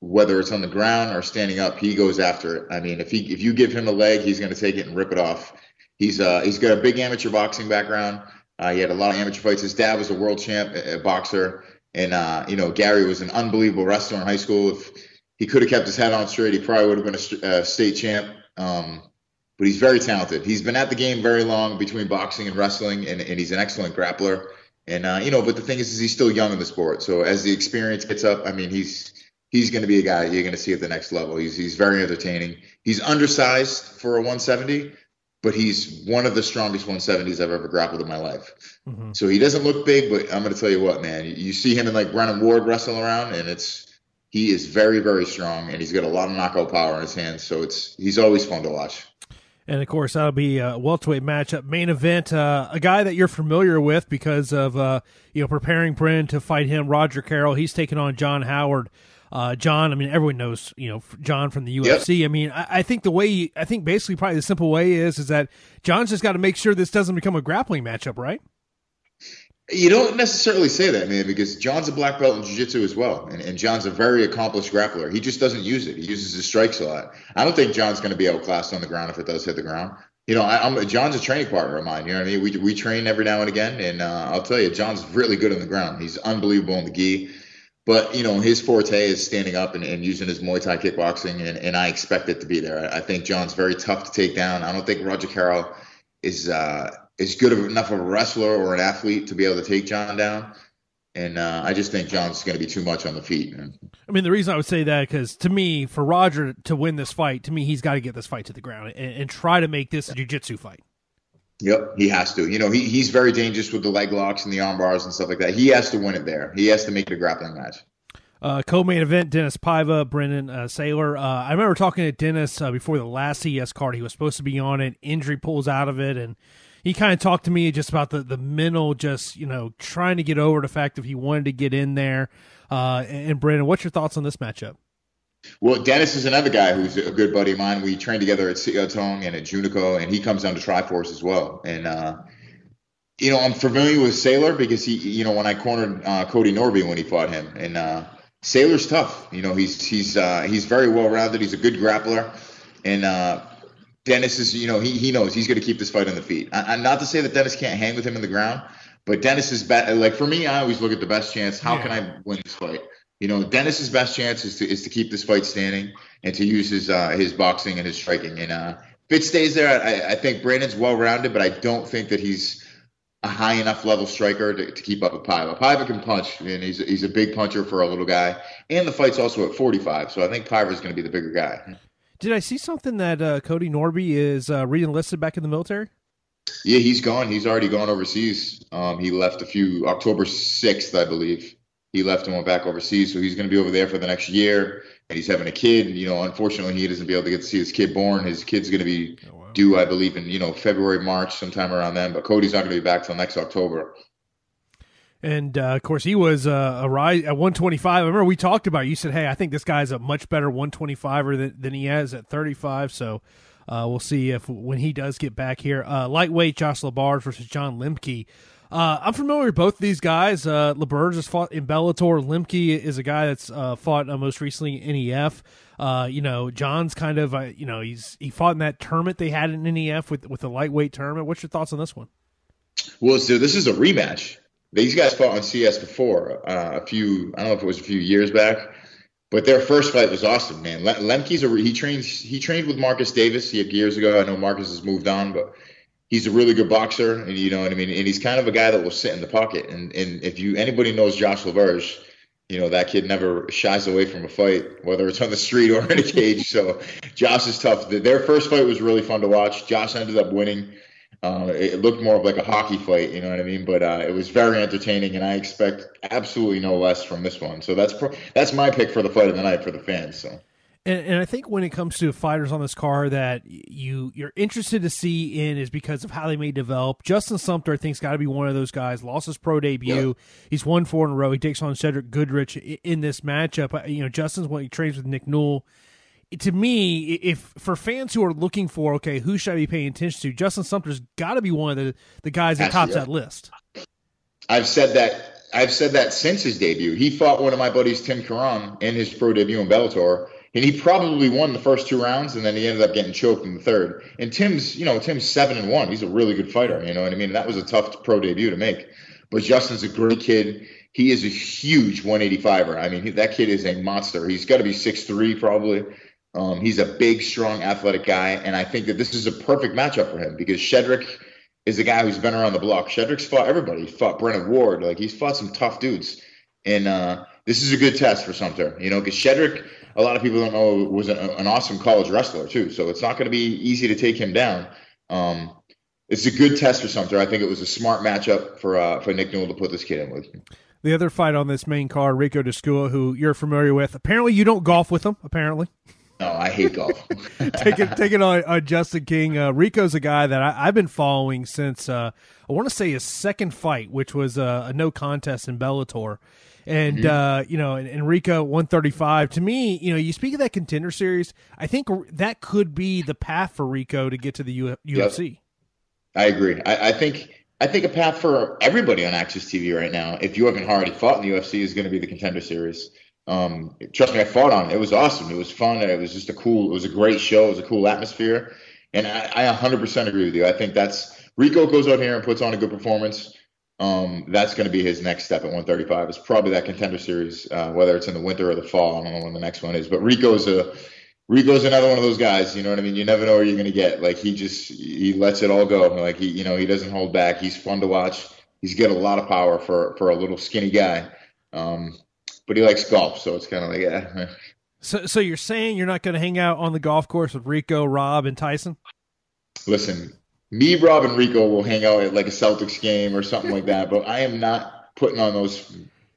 whether it's on the ground or standing up, he goes after it. I mean, if he if you give him a leg, he's going to take it and rip it off. He's uh he's got a big amateur boxing background. Uh, he had a lot of amateur fights. His dad was a world champ, a, a boxer, and uh, you know, Gary was an unbelievable wrestler in high school. If he could have kept his head on straight, he probably would have been a, a state champ. Um, but he's very talented. He's been at the game very long between boxing and wrestling, and, and he's an excellent grappler. And uh, you know, but the thing is, is he's still young in the sport. So as the experience gets up, I mean, he's he's going to be a guy you're going to see at the next level. He's he's very entertaining. He's undersized for a one seventy, but he's one of the strongest one seventies I've ever grappled in my life. Mm-hmm. So he doesn't look big, but I'm going to tell you what, man, you, you see him in like Brennan Ward wrestling around, and it's he is very, very strong, and he's got a lot of knockout power in his hands. So it's he's always fun to watch. And, of course, that'll be a welterweight matchup. Main event, uh, a guy that you're familiar with because of, uh, you know, preparing Brennan to fight him, Roger Carroll. He's taking on John Howard. Uh, John, I mean, everyone knows, you know, John from the U F C. Yep. I mean, I, I think the way, I think basically probably the simple way is, is that John's just got to make sure this doesn't become a grappling matchup, right? You don't necessarily say that, man, because John's a black belt in jiu-jitsu as well, and, and John's a very accomplished grappler. He just doesn't use it. He uses his strikes a lot. I don't think John's going to be outclassed on the ground if it does hit the ground. You know, I, I'm John's a training partner of mine. You know what I mean? We we train every now and again, and uh, I'll tell you, John's really good on the ground. He's unbelievable in the gi. But, you know, his forte is standing up and, and using his Muay Thai kickboxing, and, and I expect it to be there. I, I think John's very tough to take down. I don't think Roger Carroll is uh, – is good enough of a wrestler or an athlete to be able to take John down. And uh, I just think John's going to be too much on the feet. I mean, the reason I would say that, because to me, for Roger to win this fight, to me, he's got to get this fight to the ground and, and try to make this a jiu-jitsu fight. Yep, he has to. You know, he he's very dangerous with the leg locks and the arm bars and stuff like that. He has to win it there. He has to make it a grappling match. Uh, co-main event, Dennis Paiva, Brendan uh, Saylor. Uh, I remember talking to Dennis uh, before the last C S card. He was supposed to be on it. Injury pulls out of it, and he kind of talked to me just about the, the mental, just, you know, trying to get over the fact that he wanted to get in there. Uh, and, and Brendan, what's your thoughts on this matchup? Well, Dennis is another guy who's a good buddy of mine. We trained together at Siatong and at Junico, and he comes down to Triforce as well. And, uh, you know, I'm familiar with Saylor because he, you know, when I cornered uh, Cody Norby when he fought him, and uh, Saylor's tough. You know, he's he's uh, he's very well rounded. He's a good grappler, and uh, Dennis is, you know, he he knows he's going to keep this fight on the feet. I, I, not to say that Dennis can't hang with him in the ground, but Dennis is be- like for me. I always look at the best chance. How yeah. can I win this fight? You know, Dennis's best chance is to is to keep this fight standing and to use his uh, his boxing and his striking. And uh, if it stays there, I, I think Brandon's well rounded, but I don't think that he's a high enough level striker to, to keep up with Paiva. Paiva can punch, and he's he's a big puncher for a little guy. And the fight's also at forty-five, so I think Paiva's going to be the bigger guy. Did I see something that uh, Cody Norby is uh, re-enlisted back in the military? Yeah, he's gone. He's already gone overseas. Um, he left a few October sixth, I believe. He left and went back overseas, so he's going to be over there for the next year. And he's having a kid. You know, unfortunately, he doesn't be able to get to see his kid born. His kid's going to be oh, wow. due, I believe, in you know February, March, sometime around then. But Cody's not going to be back till next October. And uh, of course, he was uh, a rise at one twenty-five. I remember we talked about it. You said, "Hey, I think this guy's a much better one twenty-fiver than, than he has at thirty-five." So uh, we'll see if when he does get back here. Uh, lightweight, Josh LaBarge versus John Lemke. Uh, I'm familiar with both of these guys. Uh, LaBarge has fought in Bellator. Lemke is a guy that's uh, fought uh, most recently in N E F. Uh, you know, John's kind of, uh, you know, he's he fought in that tournament they had in N E F with with the lightweight tournament. What's your thoughts on this one? Well, so this is a rematch. These guys fought on C S before uh, a few. I don't know if it was a few years back, but their first fight was awesome, man. Lemke's a he trains he trained with Marcus Davis years ago. I know Marcus has moved on, but he's a really good boxer, and you know what I mean. And he's kind of a guy that will sit in the pocket. And and if you anybody knows Josh LaBarge, you know that kid never shies away from a fight, whether it's on the street or in a cage. So Josh is tough. Their first fight was really fun to watch. Josh ended up winning. Uh, it looked more of like a hockey fight, you know what I mean? But uh, it was very entertaining, and I expect absolutely no less from this one. So that's pro- that's my pick for the fight of the night for the fans. So. And, and I think when it comes to fighters on this card that you, you're interested to see in is because of how they may develop. Justin Sumter, I think, has got to be one of those guys. Lost his pro debut. Yep. He's won four in a row. He takes on Cedric Goodrich in this matchup. You know, Justin's one he trains with Nick Newell. To me, if for fans who are looking for, okay, who should I be paying attention to, Justin Sumter's got to be one of the, the guys that tops yeah. that list. I've said that I've said that since his debut. He fought one of my buddies, Tim Karan, in his pro debut in Bellator, and he probably won the first two rounds, and then he ended up getting choked in the third. And Tim's, you know, Tim's seven and one. He's a really good fighter. You know what I mean? That was a tough pro debut to make. But Justin's a great kid. He is a huge one eighty-fiver. I mean, he, that kid is a monster. He's got to be six three probably. Um, he's a big, strong, athletic guy, and I think that this is a perfect matchup for him because Shedrick is a guy who's been around the block. Shedrick's fought everybody. He's fought Brennan Ward. Like, he's fought some tough dudes. And uh, this is a good test for Sumter, you know, because Shedrick, a lot of people don't know, was an, an awesome college wrestler, too. So it's not going to be easy to take him down. Um, it's a good test for Sumter. I think it was a smart matchup for uh, for Nick Newell to put this kid in with. The other fight on this main card, Rico Descua, who you're familiar with. Apparently you don't golf with him, apparently. No, I hate golf. Taking taking on uh, Justin King. Uh, Rico's a guy that I, I've been following since, uh, I want to say his second fight, which was uh, a no contest in Bellator. And, mm-hmm. uh, you know, and, and Rico, one thirty-five. To me, you know, you speak of that contender series, I think that could be the path for Rico to get to the U- UFC. Yep. I agree. I, I think I think a path for everybody on Access T V right now, if you haven't already fought in the U F C, is going to be the contender series. Um, trust me, I fought on it. It was awesome. It was fun. It was just a cool, it was a great show. It was a cool atmosphere. And I, I one hundred percent agree with you. I think that's, Rico goes out here and puts on a good performance. Um, that's going to be his next step at one thirty-five. It's probably that contender series, uh, whether it's in the winter or the fall. I don't know when the next one is, but Rico's a, Rico's another one of those guys, you know what I mean? You never know where you're going to get. Like, he just, he lets it all go. Like, he, you know, he doesn't hold back. He's fun to watch. He's got a lot of power for, for a little skinny guy. Um, But he likes golf, so it's kind of like, yeah. So, so you're saying you're not going to hang out on the golf course with Rico, Rob, and Tyson? Listen, me, Rob, and Rico will hang out at like a Celtics game or something like that, but I am not putting on those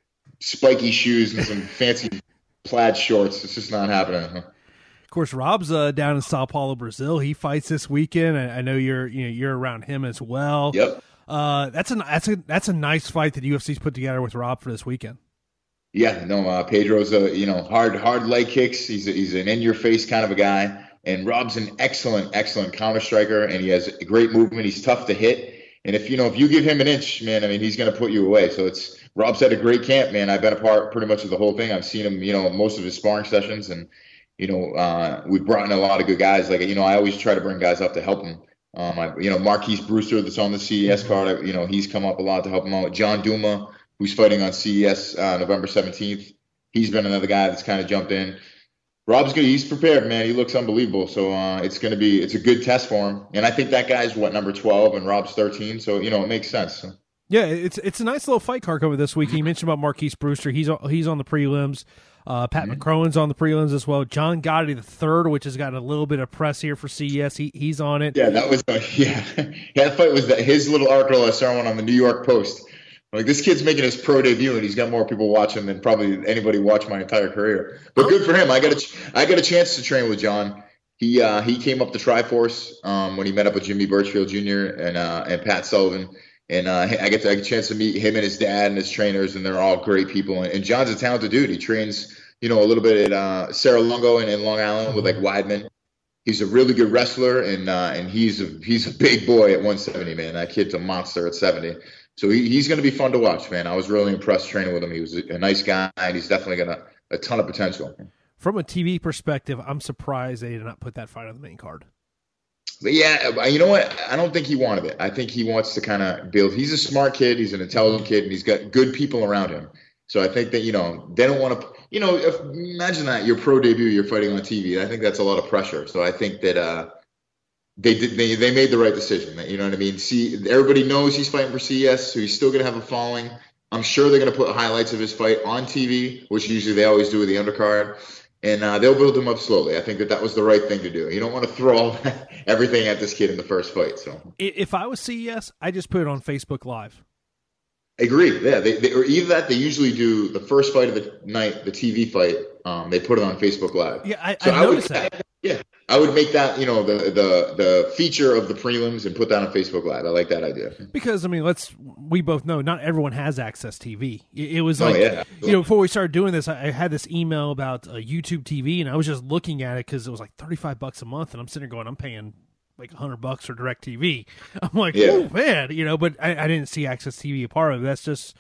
spiky shoes and some fancy plaid shorts. It's just not happening. Of course, Rob's uh, down in Sao Paulo, Brazil. He fights this weekend. I, I know you're, you know, you're around him as well. Yep. Uh, that's a that's a that's a nice fight that U F C's put together with Rob for this weekend. Yeah, no, uh, Pedro's a, you know, hard, hard leg kicks. He's a, he's an in-your-face kind of a guy. And Rob's an excellent, excellent counter striker, and he has great movement. He's tough to hit. And if, you know, if you give him an inch, man, I mean, he's going to put you away. So it's, Rob's had a great camp, man. I've been a part pretty much of the whole thing. I've seen him, you know, most of his sparring sessions. And, you know, uh, we've brought in a lot of good guys. Like, you know, I always try to bring guys up to help him. Um, I, you know, Marquise Brewster that's on the C E S card, you know, he's come up a lot to help him out. John Duma, who's fighting on C E S uh, November seventeenth. He's been another guy that's kind of jumped in. Rob's good. He's prepared, man. He looks unbelievable. So uh, it's going to be, it's a good test for him. And I think that guy's what, number twelve, and Rob's thirteen. So, you know, it makes sense. Yeah, it's it's a nice little fight card over this week. You mentioned about Marquise Brewster. He's he's on the prelims. Uh, Pat mm-hmm. McCrowan's on the prelims as well. John Gotti the third, which has gotten a little bit of press here for C E S. He he's on it. Yeah, that was uh, yeah. yeah. That fight was that his little article I saw one on the New York Post. Like, this kid's making his pro debut, and he's got more people watching than probably anybody watched my entire career. But good for him. I got a ch- I got a chance to train with John. He uh, he came up to Triforce um, when he met up with Jimmy Birchfield Junior and uh, and Pat Sullivan. And uh, I get to, I get a chance to meet him and his dad and his trainers, and they're all great people. And, and John's a talented dude. He trains, you know, a little bit at uh, Sarah Lungo in, in Long Island with like Weidman. He's a really good wrestler, and uh, and he's a he's a big boy at one seventy, man. That kid's a monster at seventy. So he, he's going to be fun to watch, man. I was really impressed training with him. He was a, a nice guy, and he's definitely got a, a ton of potential. From a T V perspective, I'm surprised they did not put that fight on the main card. But yeah, you know what? I don't think he wanted it. I think he wants to kind of build. He's a smart kid. He's an intelligent kid, and he's got good people around him. So I think that, you know, they don't want to, you know, if, imagine that your pro debut, you're fighting on T V. I think that's a lot of pressure. So I think that uh, they did, they they made the right decision. You know what I mean? See, everybody knows he's fighting for C E S, so he's still going to have a following. I'm sure they're going to put highlights of his fight on T V, which usually they always do with the undercard. And uh, they'll build him up slowly. I think that that was the right thing to do. You don't want to throw all, everything at this kid in the first fight. So, if I was C E S, I just put it on Facebook Live. Agreed. Yeah, they, they or either that they usually do the first fight of the night, the T V fight. Um, they put it on Facebook Live. Yeah, I, so I, I noticed would, that. I, yeah, I would make that, you know, the the the feature of the prelims and put that on Facebook Live. I like that idea. Because I mean, let's we both know not everyone has Access T V. It, it was like, oh, yeah, you know, before we started doing this, I, I had this email about uh, YouTube T V, and I was just looking at it because it was like thirty-five bucks a month, and I'm sitting there going, I'm paying like a hundred bucks for DirecTV. I'm like, yeah. oh man, you know, but I, I didn't see Access T V a part of it. That's just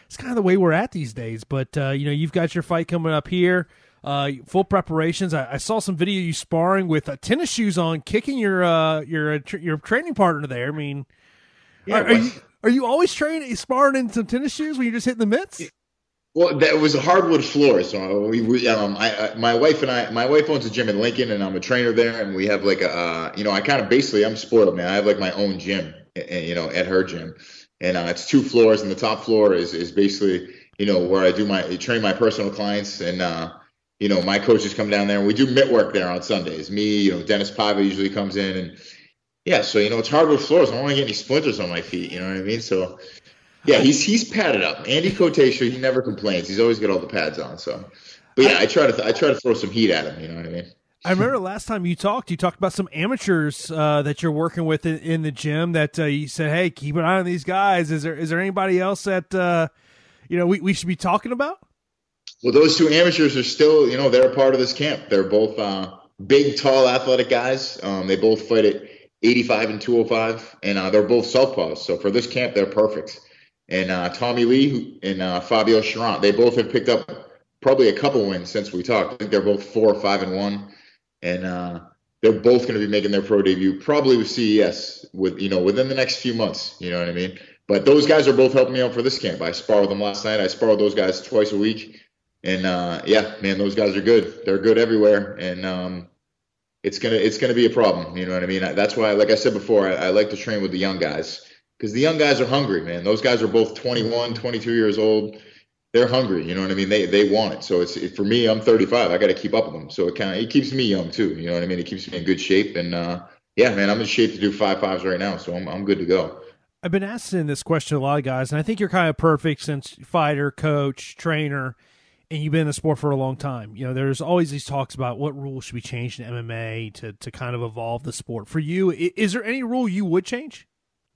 it's kind of the way we're at these days. But uh, you know, you've got your fight coming up here. Uh, full preparations. I, I saw some video of you sparring with uh, tennis shoes on, kicking your uh, your tra- your training partner there. I mean, yeah, are, are you are you always training sparring in some tennis shoes when you're just hitting the mitts? Well, that was a hardwood floor, so we, we um, I, I, my wife and I, my wife owns a gym in Lincoln, and I'm a trainer there, and we have like a, uh, you know, I kind of basically, I'm spoiled, man. I have like my own gym, you know, at her gym, and uh, it's two floors, and the top floor is is basically, you know, where I do my train my personal clients, and uh, you know, my coaches come down there, and we do mitt work there on Sundays. Me, you know, Dennis Paiva usually comes in, and yeah, so you know, it's hardwood floors. I don't want to get any splinters on my feet. You know what I mean? So. Yeah, he's he's padded up. Andy Kotasha, he never complains. He's always got all the pads on. So, but yeah, I try to th- I try to throw some heat at him. You know what I mean? I remember last time you talked, you talked about some amateurs uh, that you're working with in, in the gym. That uh, you said, "Hey, keep an eye on these guys." Is there is there anybody else that uh, you know we, we should be talking about? Well, those two amateurs are still, you know, they're a part of this camp. They're both uh, big, tall, athletic guys. Um, they both fight at eighty-five and two oh five, and uh, they're both southpaws. So for this camp, they're perfect. And uh, Tommy Lee and uh, Fabio Charant, they both have picked up probably a couple wins since we talked. I think they're both four or five and one, and uh, they're both going to be making their pro debut probably with C E S with you know within the next few months. You know what I mean? But those guys are both helping me out for this camp. I sparred with them last night. I spar with those guys twice a week, and uh, yeah, man, those guys are good. They're good everywhere, and um, it's gonna it's gonna be a problem. You know what I mean? That's why, like I said before, I, I like to train with the young guys. Because the young guys are hungry, man. Those guys are both twenty-one, twenty-two years old. They're hungry, you know what I mean? They they want it. So it's it, for me, I'm thirty-five. I got to keep up with them. So it kind of it keeps me young too. You know what I mean? It keeps me in good shape. And uh, yeah, man, I'm in shape to do five fives right now. So I'm I'm good to go. I've been asking this question to a lot of guys, and I think you're kind of perfect since fighter, coach, trainer, and you've been in the sport for a long time. You know, there's always these talks about what rules should be changed in M M A to to kind of evolve the sport. For you, is there any rule you would change?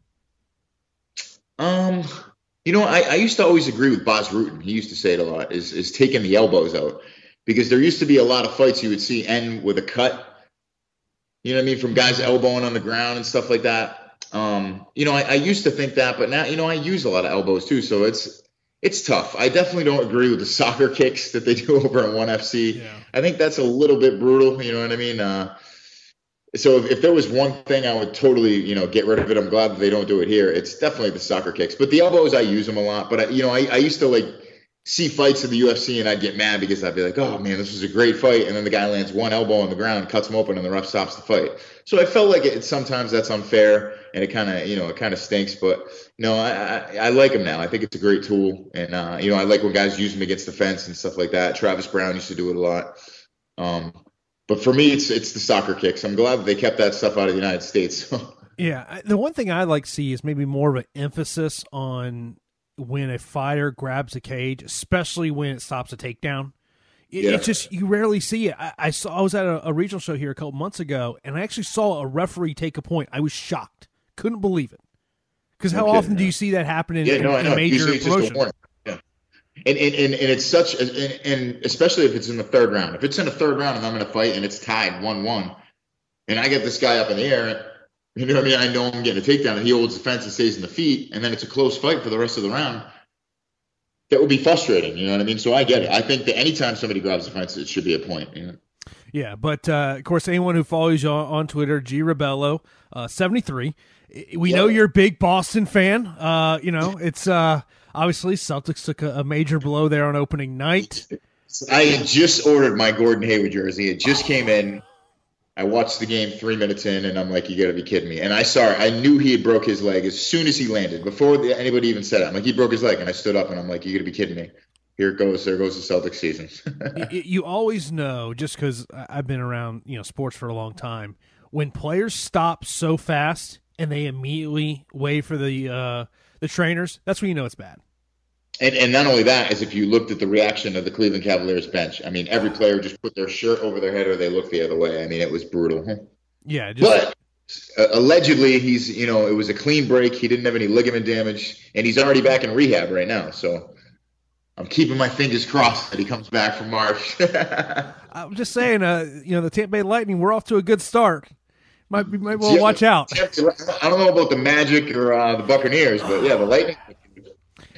Um, you know, I, I used to always agree with Bas Rutten. He used to say it a lot, is is taking the elbows out. Because there used to be a lot of fights you would see end with a cut. You know what I mean? From guys elbowing on the ground and stuff like that. Um, you know, I, I used to think that, but now, you know, I use a lot of elbows too. So it's it's tough. I definitely don't agree with the soccer kicks that they do over at ONE F C. Yeah. I think that's a little bit brutal. You know what I mean? Uh, So if, if there was one thing I would totally, you know, get rid of it, I'm glad that they don't do it here. It's definitely the soccer kicks. But the elbows, I use them a lot. But, I, you know, I, I used to, like, see fights in the U F C, and I'd get mad because I'd be like, oh, man, this was a great fight. And then the guy lands one elbow on the ground, cuts him open, and the ref stops the fight. So I felt like it, sometimes that's unfair, and it kind of, you know, it kind of stinks. But, no, I, I, I like them now. I think it's a great tool. And, uh, you know, I like when guys use them against the fence and stuff like that. Travis Brown used to do it a lot. Um But for me, it's it's the soccer kicks. I'm glad that they kept that stuff out of the United States. Yeah, the one thing I like to see is maybe more of an emphasis on when a fighter grabs a cage, especially when it stops a takedown. It, yeah. It's just, you rarely see it. I, I saw I was at a, a regional show here a couple months ago, and I actually saw a referee take a point. I was shocked. Couldn't believe it. Because how okay, often yeah. do you see that happen in, yeah, in, no, in a major promotion? And, and and and it's such, and, and especially if it's in the third round. If it's in the third round and I'm in a fight and it's tied one one, and I get this guy up in the air, you know what I mean? I know I'm getting a takedown, and he holds the fence and stays in the feet, and then it's a close fight for the rest of the round. That would be frustrating, you know what I mean? So I get it. I think that anytime somebody grabs the fence, it should be a point. You know? Yeah, but uh, of course, anyone who follows you on, on Twitter, G Rebello, uh, seventy-three. We yeah. know you're a big Boston fan. Uh, you know, it's uh, obviously Celtics took a, a major blow there on opening night. I had just ordered my Gordon Hayward jersey. It just came in. I watched the game three minutes in, and I'm like, you got to be kidding me. And I saw it. I knew he had broke his leg as soon as he landed, before anybody even said it. I'm like, he broke his leg, and I stood up, and I'm like, you got to be kidding me. Here it goes. There goes the Celtics season. you, you always know, just because I've been around, you know, sports for a long time, when players stop so fast and they immediately wait for the uh, the trainers, that's when you know it's bad. And and not only that, as if you looked at the reaction of the Cleveland Cavaliers bench. I mean, every player just put their shirt over their head or they looked the other way. I mean, it was brutal. Yeah. Just... But uh, allegedly, he's, you know, it was a clean break. He didn't have any ligament damage, and he's already back in rehab right now. So I'm keeping my fingers crossed that he comes back from March. I'm just saying, uh, you know, the Tampa Bay Lightning, we're off to a good start. Might be, might well yeah, watch out. I don't know about the Magic or uh, the Buccaneers, but yeah, the Lightning.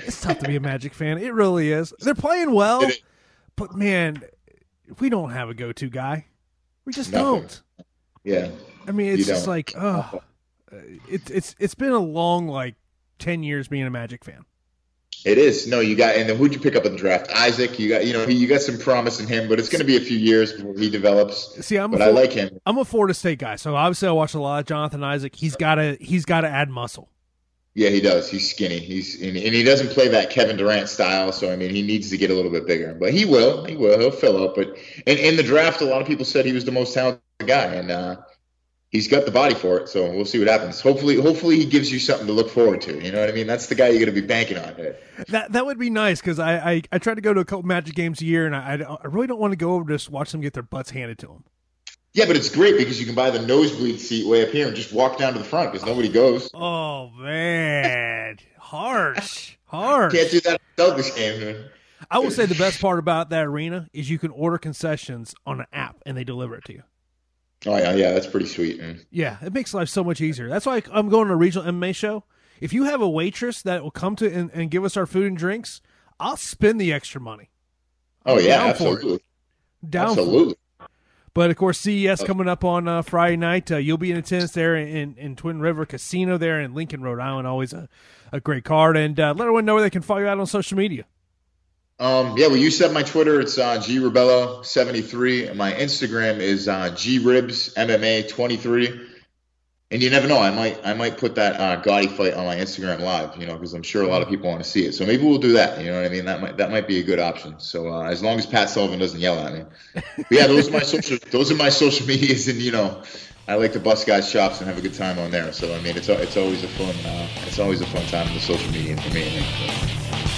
It's tough to be a Magic fan. It really is. They're playing well, but man, we don't have a go-to guy. We just Nothing. don't. Yeah. I mean, it's You just don't. like, oh, it's it's it's been a long like ten years being a Magic fan. It is. No, you got, and then who'd you pick up in the draft? Isaac. You got, you know, you got some promise in him, but it's going to be a few years before he develops. See, I'm but a I Florida, like him. I'm a Florida State guy, so obviously I watch a lot of Jonathan Isaac. He's got to he's got to add muscle. Yeah, he does. He's skinny. He's and, and he doesn't play that Kevin Durant style. So I mean, he needs to get a little bit bigger. But he will. He will. He'll fill up. But in, in the draft, a lot of people said he was the most talented guy, and uh, he's got the body for it. So we'll see what happens. Hopefully, hopefully he gives you something to look forward to. You know what I mean? That's the guy you're going to be banking on. That that would be nice because I, I I try to go to a couple Magic games a year, and I I really don't want to go over to just watch them get their butts handed to them. Yeah, but it's great because you can buy the nosebleed seat way up here and just walk down to the front because nobody goes. Oh man, harsh, harsh. Can't do that at the Celtics game, man. I will say the best part about that arena is you can order concessions on an app and they deliver it to you. Oh yeah, yeah, that's pretty sweet, man. Yeah, it makes life so much easier. That's why I'm going to a regional M M A show. If you have a waitress that will come to and, and give us our food and drinks, I'll spend the extra money. Oh I'm yeah, down for absolutely, it. Down absolutely. For it. But of course, C E S coming up on uh, Friday night. Uh, you'll be in attendance there in, in Twin River Casino there in Lincoln, Rhode Island. Always a, a great card. And uh, let everyone know where they can follow you out on social media. Um, yeah, well, you said my Twitter. It's uh, G Ribello seventy-three, and my Instagram is uh, G Ribs M M A twenty-three. And you never know, I might I might put that uh, Gotti fight on my Instagram live, you know, because I'm sure a lot of people want to see it. So maybe we'll do that. You know what I mean? That might that might be a good option. So uh, as long as Pat Sullivan doesn't yell at me. But yeah, those are my social those are my social medias, and you know, I like to bust guys' chops and have a good time on there. So I mean, it's it's always a fun uh, it's always a fun time in the social media for me. So.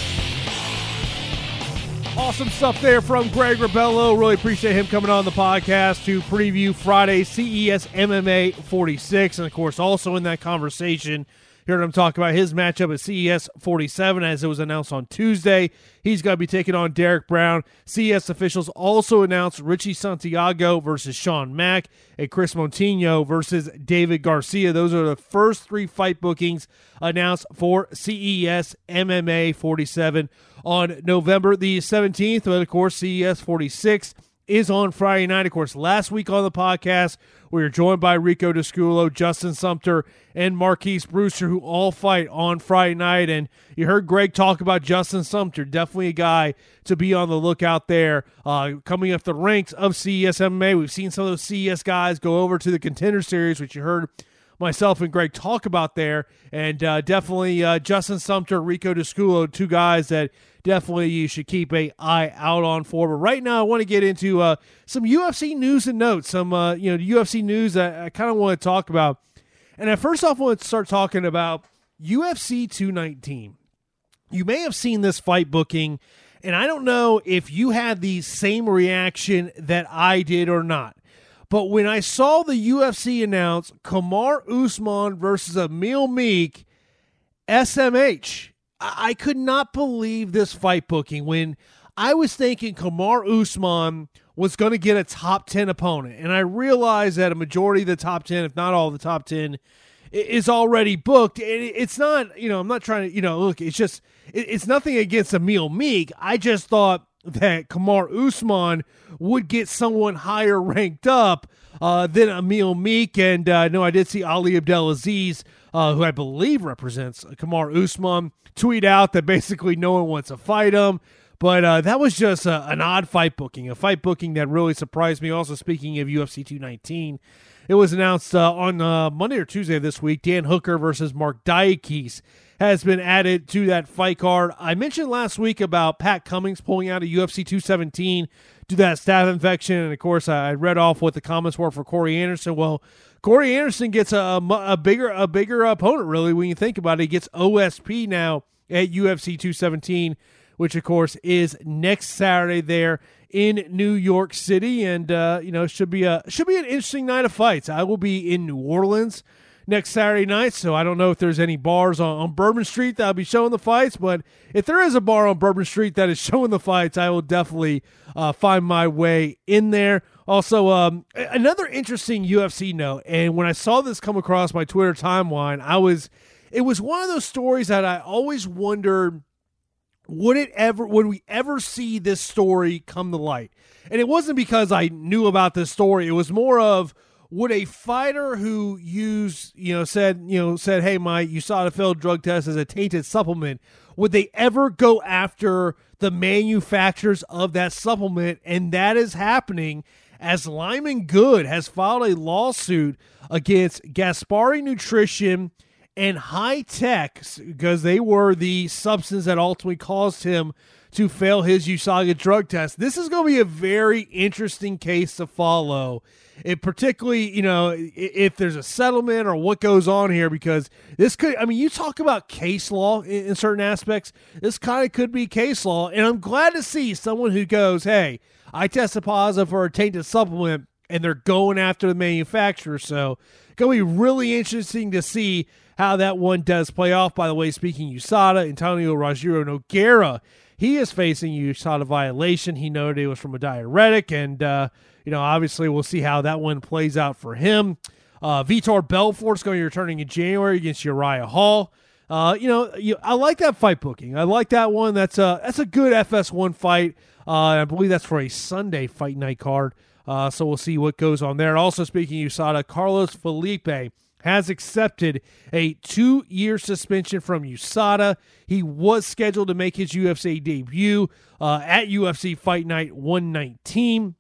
Awesome stuff there from Greg Ribello. Really appreciate him coming on the podcast to preview Friday's C E S M M A forty-six. And, of course, also in that conversation, heard him talk about his matchup at C E S forty-seven as it was announced on Tuesday. He's going to be taking on Derek Brown. C E S officials also announced Richie Santiago versus Sean Mack and Chris Montigno versus David Garcia. Those are the first three fight bookings announced for C E S M M A forty-seven on November the seventeenth. But, of course, C E S forty-six is on Friday night. Of course, last week on the podcast, we were joined by Rico D'Sculo, Justin Sumter, and Marquise Brewster, who all fight on Friday night. And you heard Greg talk about Justin Sumter, definitely a guy to be on the lookout there. Uh, coming up the ranks of C E S M M A, we've seen some of those C E S guys go over to the Contender Series, which you heard myself and Greg talk about there. And uh, definitely uh, Justin Sumter, Rico D'Sculo, two guys that definitely you should keep an eye out on for. But right now I want to get into uh, some U F C news and notes, some uh, you know U F C news that I kind of want to talk about. And I first off want to start talking about U F C two nineteen. You may have seen this fight booking, and I don't know if you had the same reaction that I did or not. But when I saw the U F C announce Kamaru Usman versus Emil Meek, S M H, I could not believe this fight booking when I was thinking Kamaru Usman was going to get a top ten opponent. And I realized that a majority of the top ten, if not all the top ten, is already booked. And it's not, you know, I'm not trying to, you know, look, it's just, it's nothing against Emil Meek. I just thought that Kamaru Usman would get someone higher ranked up uh, than Emil Meek. And uh, no, I did see Ali Abdelaziz, uh, who I believe represents Kamaru Usman, tweet out that basically no one wants to fight him. But uh, that was just a, an odd fight booking, a fight booking that really surprised me. Also, speaking of U F C two nineteen, it was announced uh, on uh, Monday or Tuesday of this week, Dan Hooker versus Mark Diakese has been added to that fight card. I mentioned last week about Pat Cummings pulling out of U F C two seventeen due to that staph infection. And, of course, I read off what the comments were for Corey Anderson. Well, Corey Anderson gets a, a, a bigger a bigger opponent, really, when you think about it. He gets O S P now at U F C two seventeen, which, of course, is next Saturday there in New York City. And, uh, you know, should be a should be an interesting night of fights. I will be in New Orleans next Saturday night, so I don't know if there's any bars on, on Bourbon Street that'll be showing the fights, but if there is a bar on Bourbon Street that is showing the fights, I will definitely uh, find my way in there. Also, um, another interesting U F C note, and when I saw this come across my Twitter timeline, I was, it was one of those stories that I always wondered would it ever, would we ever see this story come to light? And it wasn't because I knew about this story. It was more of, would a fighter who used, you know, said, you know, said, hey, my U S A D A failed drug test as a tainted supplement, would they ever go after the manufacturers of that supplement? And that is happening as Lyman Good has filed a lawsuit against Gaspari Nutrition and High Tech because they were the substance that ultimately caused him to fail his U S A D A drug test. This is going to be a very interesting case to follow. It particularly, you know, if there's a settlement or what goes on here, because this could, I mean, you talk about case law in, in certain aspects, this kind of could be case law. And I'm glad to see someone who goes, hey, I tested positive for a tainted supplement, and they're going after the manufacturer. So it's going to be really interesting to see how that one does play off. By the way, speaking U S A D A, Antonio Rogero Nogueira, he is facing U S A D A violation. He noted it was from a diuretic, and, uh, you know, obviously we'll see how that one plays out for him. Uh, Vitor Belfort is going to be returning in January against Uriah Hall. Uh, you know, you, I like that fight booking. I like that one. That's a, that's a good F S one fight. Uh, I believe that's for a Sunday fight night card. Uh, so we'll see what goes on there. Also speaking of U S A D A, Carlos Felipe has accepted a two-year suspension from U S A D A. He was scheduled to make his U F C debut uh, at U F C Fight Night one nineteen.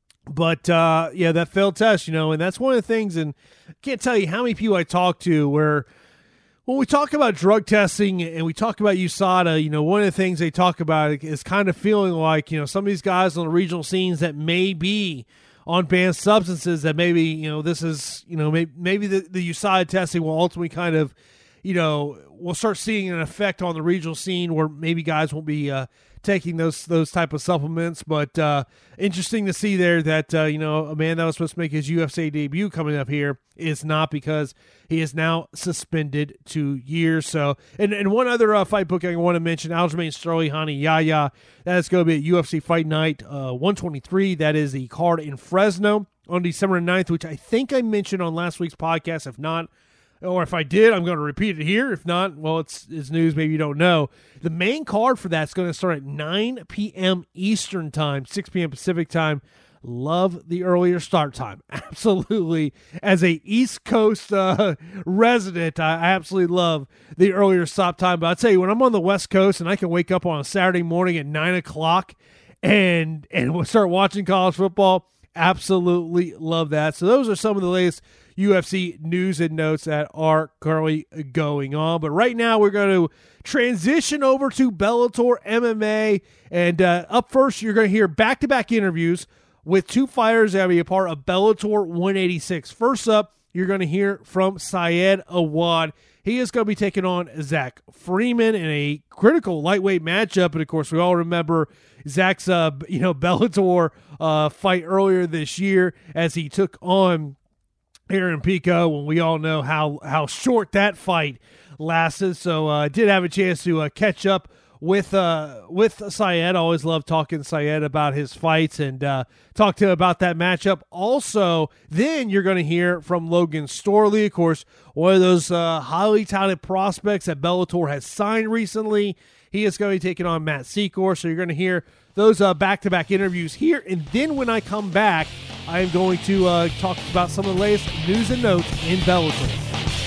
But, uh, yeah, that failed test, you know, and that's one of the things, and I can't tell you how many people I talk to where when we talk about drug testing and we talk about U S A D A, you know, one of the things they talk about is kind of feeling like, you know, some of these guys on the regional scenes that may be on banned substances, that maybe, you know, this is, you know, maybe, maybe the, the U S A D A testing will ultimately kind of, you know, we'll start seeing an effect on the regional scene where maybe guys won't be uh, taking those those type of supplements. But uh, interesting to see there that, uh, you know, a man that was supposed to make his U F C debut coming up here is not, because he is now suspended two years. So, and, and one other uh, fight book I want to mention, Aljamain Sterling, Hani Yahya. That is going to be at U F C Fight Night uh, one twenty-three. That is the card in Fresno on December ninth, which I think I mentioned on last week's podcast. If not, or if I did, I'm going to repeat it here. If not, well, it's, it's news maybe you don't know. The main card for that's going to start at nine p.m. Eastern time, six p.m. Pacific time. Love the earlier start time. Absolutely. As a East Coast uh, resident, I absolutely love the earlier stop time. But I'll tell you, when I'm on the West Coast and I can wake up on a Saturday morning at nine o'clock and, and we'll start watching college football, absolutely love that. So those are some of the latest U F C news and notes that are currently going on. But right now we're going to transition over to Bellator M M A. And uh, up first, you're going to hear back-to-back interviews with two fighters that will be a part of Bellator one eighty-six. First up, you're going to hear from Syed Awad. He is going to be taking on Zach Freeman in a critical lightweight matchup. And, of course, we all remember Zach's uh, you know, Bellator uh, fight earlier this year as he took on Aaron Pico, when we all know how, how short that fight lasted. So I uh, did have a chance to uh, catch up with uh, with Syed. I always love talking to Syed about his fights and uh, talk to him about that matchup. Also, then you're going to hear from Logan Storley, of course, one of those uh, highly touted prospects that Bellator has signed recently. He is going to be taking on Matt Secor, so you're going to hear those uh, back-to-back interviews here. And then when I come back, I am going to uh, talk about some of the latest news and notes in Bellator.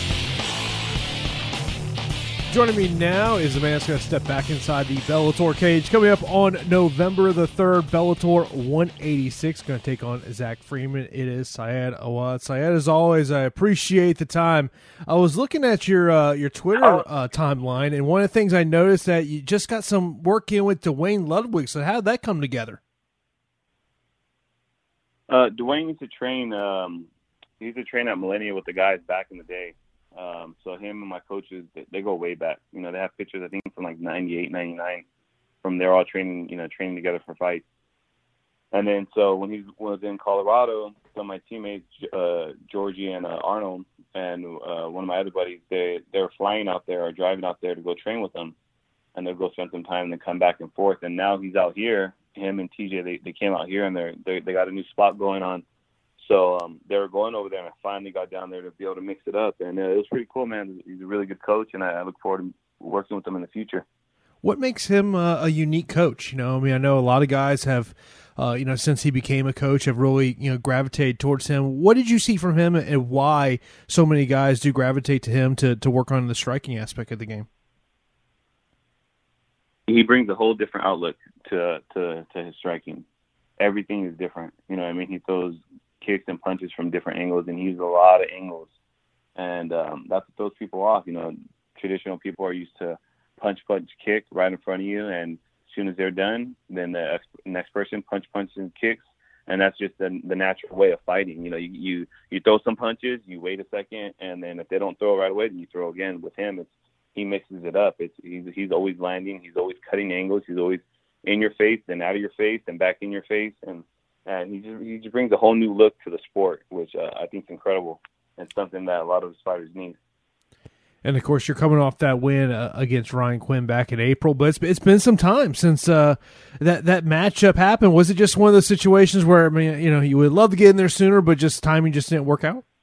Joining me now is the man that's going to step back inside the Bellator cage. Coming up on November the third, Bellator one eighty-six, going to take on Zach Freeman. It is Syed Awad. Syed, as always, I appreciate the time. I was looking at your uh, your Twitter uh, timeline, and one of the things I noticed that you just got some work in with Dwayne Ludwig. So how did that come together? Uh, Dwayne used to train. Um, he used to train at Millennia with the guys back in the day. Um, so him and my coaches, they, they go way back. You know, they have pictures, I think, from like ninety-eight, ninety-nine, from they're all training, you know, training together for fights. And then so when he was in Colorado, some of my teammates, uh, Georgie and uh, Arnold, and uh, one of my other buddies, they they were flying out there or driving out there to go train with them, and they'll go spend some time and then come back and forth. And now he's out here. Him and T J, they, they came out here and they're, they they got a new spot going on. So um, they were going over there, and I finally got down there to be able to mix it up. And uh, it was pretty cool, man. He's a really good coach, and I, I look forward to working with him in the future. What makes him uh, a unique coach? You know, I mean, I know a lot of guys have, uh, you know, since he became a coach, have really, you know, gravitated towards him. What did you see from him, and why so many guys do gravitate to him to to work on the striking aspect of the game? He brings a whole different outlook to to to his striking. Everything is different. You know what I mean? He throws kicks and punches from different angles, and he uses a lot of angles. And um, that's what throws people off. You know, traditional people are used to punch, punch, kick right in front of you, and as soon as they're done, then the next person punch, punch, and kicks, and that's just the, the natural way of fighting. You know, you, you you throw some punches, you wait a second, and then if they don't throw right away, then you throw again. With him, it's he mixes it up. It's he's he's always landing, he's always cutting angles, he's always in your face, then out of your face, and back in your face, and and he just he just brings a whole new look to the sport, which uh, I think is incredible. It's something that a lot of fighters need. And, of course, you're coming off that win uh, against Ryan Quinn back in April, but it's, it's been some time since uh, that, that matchup happened. Was it just one of those situations where, I mean, you know, you would love to get in there sooner, but just timing just didn't work out?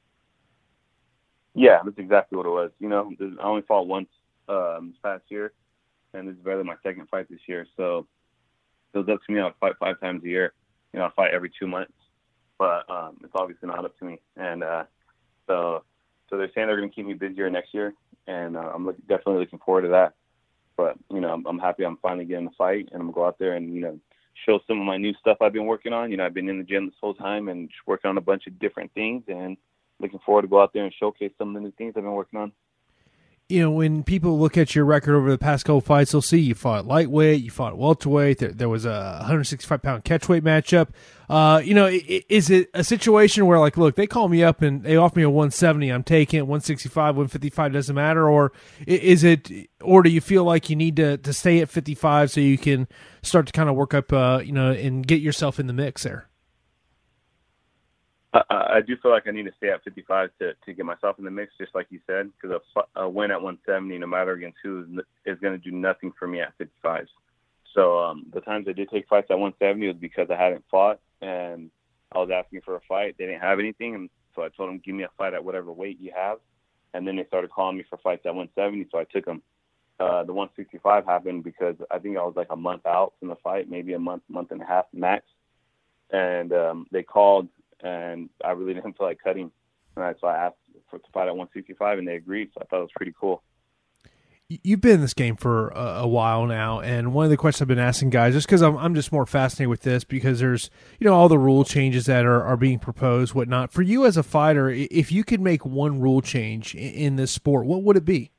Yeah, that's exactly what it was. You know, I only fought once um, this past year, and this is barely my second fight this year. So it was up to me. I would fight five times a year. You know, I fight every two months. But um, it's obviously not up to me. And uh, so so they're saying they're going to keep me busier next year, and uh, I'm look, definitely looking forward to that. But, you know, I'm, I'm happy I'm finally getting the fight, and I'm going to go out there and, you know, show some of my new stuff I've been working on. You know, I've been in the gym this whole time and just working on a bunch of different things, and looking forward to go out there and showcase some of the new things I've been working on. You know, when people look at your record over the past couple fights, they'll see you fought lightweight, you fought welterweight. There, there was a one sixty-five pound catchweight matchup. Uh, you know, is it a situation where, like, look, they call me up and they offer me a one seventy, I'm taking it. one sixty-five, one fifty-five doesn't matter, or is it, or do you feel like you need to to stay at fifty-five so you can start to kind of work up, uh, you know, and get yourself in the mix there? I, I do feel like I need to stay at fifty-five to, to get myself in the mix, just like you said, because a, a win at one seventy, no matter against who, is, is going to do nothing for me at fifty-five. So um, the times I did take fights at one seventy was because I hadn't fought, and I was asking for a fight. They didn't have anything, and so I told them, give me a fight at whatever weight you have. And then they started calling me for fights at one seventy, so I took them. Uh, the one sixty-five happened because I think I was like a month out from the fight, maybe a month, month and a half max. And um, they called, and I really didn't feel like cutting. And so I asked for to fight at one sixty-five, and they agreed. So I thought it was pretty cool. You've been in this game for a, a while now, and one of the questions I've been asking guys, just because I'm I'm just more fascinated with this, because there's, you know, all the rule changes that are, are being proposed, whatnot. For you as a fighter, if you could make one rule change in, in this sport, what would it be?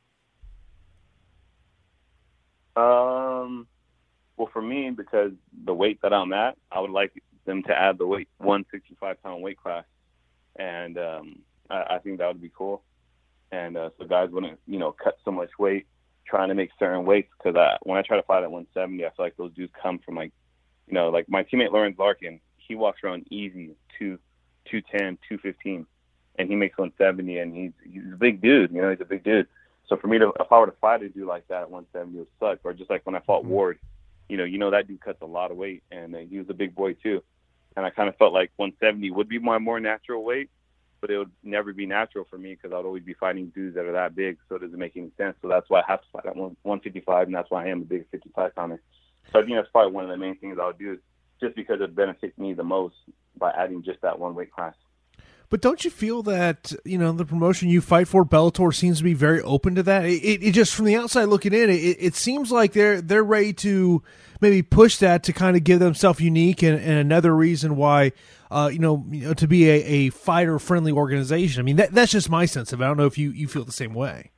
Um, well, for me, because the weight that I'm at, I would like them to add the weight one sixty-five pound weight class, and um, I, I think that would be cool. And uh, so guys wouldn't, you know, cut so much weight trying to make certain weights, because I, when I try to fight at one seventy, I feel like those dudes come from, like, you know, like my teammate Lawrence Larkin, he walks around easy two, two ten, two fifteen, and he makes one seventy, and he's he's a big dude, you know, he's a big dude. So for me to, if I were to fight a dude like that at one seventy, it would suck. Or just like when I fought Ward, you know, you know that dude cuts a lot of weight, and uh, he was a big boy too. And I kind of felt like one seventy would be my more natural weight, but it would never be natural for me because I'd always be fighting dudes that are that big, so it doesn't make any sense. So that's why I have to fight at one fifty-five, and that's why I am a big fifty-five pounder. So I think that's probably one of the main things I would do, is just because it benefits me the most by adding just that one weight class. But don't you feel that, you know, the promotion you fight for, Bellator, seems to be very open to that? It, it, it just, from the outside looking in, it, it seems like they're they're ready to maybe push that to kind of give themselves unique, and, and another reason why, uh, you know, you know, to be a, a fighter-friendly organization. I mean, that, that's just my sense of it. I don't know if you, you feel the same way.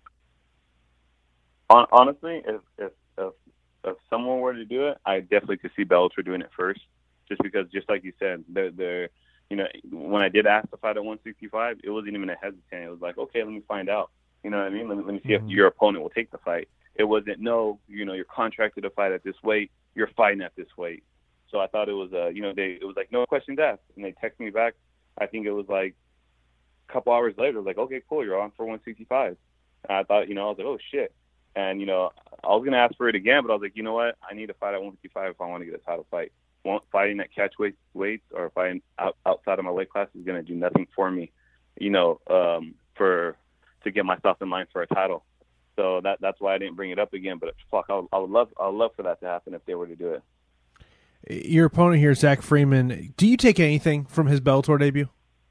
Honestly, if, if if if someone were to do it, I definitely could see Bellator doing it first, just because, just like you said, they're, they're you know, when I did ask to fight at one sixty-five, it wasn't even a hesitant. It was like, okay, let me find out. You know what I mean? Let me, let me see mm-hmm. if your opponent will take the fight. It wasn't, no, you know, you're contracted to fight at this weight. You're fighting at this weight. So I thought it was, uh, you know, they it was like, no questions asked. And they texted me back. I think it was like a couple hours later, like, okay, cool, you're on for one sixty-five. And I thought, you know, I was like, oh, shit. And, you know, I was going to ask for it again, but I was like, you know what? I need to fight at one fifty-five if I want to get a title fight. Fighting at catch weight weights or fighting out, outside of my weight class is going to do nothing for me, you know, um, for to get myself in line for a title. So that that's why I didn't bring it up again. But fuck, I would, I would love I would love for that to happen if they were to do it. Your opponent here, Zach Freeman. Do you take anything from his Bellator debut?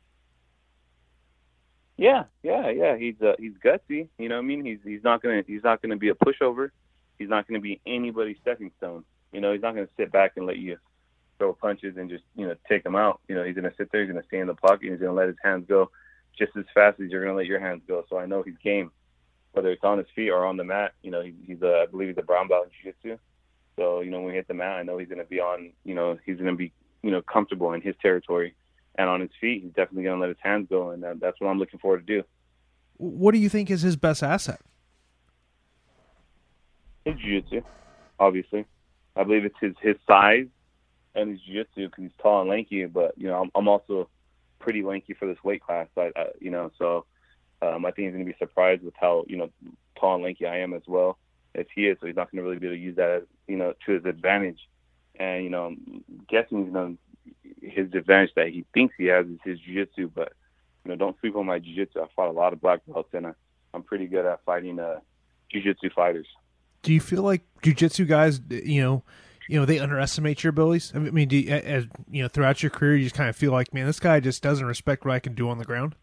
Yeah, yeah, yeah. He's uh, he's gutsy. You know what I mean? He's he's not gonna he's not gonna be a pushover. He's not gonna be anybody's stepping stone. You know, he's not gonna sit back and let you throw punches and just, you know, take them out. You know, he's gonna sit there. He's gonna stay in the pocket. He's gonna let his hands go just as fast as you're gonna let your hands go. So I know he's game, whether it's on his feet or on the mat. You know, he, he's a, I believe he's a brown belt in jiu-jitsu. So you know, when we hit the mat, I know he's gonna be on. You know, he's gonna be, you know, comfortable in his territory. And on his feet, he's definitely going to let his hands go, and that, that's what I'm looking forward to do. What do you think is his best asset? His jiu-jitsu, obviously. I believe it's his, his size and his jiu-jitsu because he's tall and lanky. But you know, I'm, I'm also pretty lanky for this weight class. I, I, you know, so um, I think he's going to be surprised with how, you know, tall and lanky I am as well as he is. So he's not going to really be able to use that as, you know, to his advantage. And you know, I'm guessing, you know, his advantage that he thinks he has is his jiu-jitsu, but you know, don't sleep on my jiu-jitsu. I fought a lot of black belts, and I, I'm pretty good at fighting uh, jiu-jitsu fighters. Do you feel like jiu-jitsu guys, you know, you know, they underestimate your abilities? I mean, do you, as you know, throughout your career, you just kind of feel like, man, this guy just doesn't respect what I can do on the ground?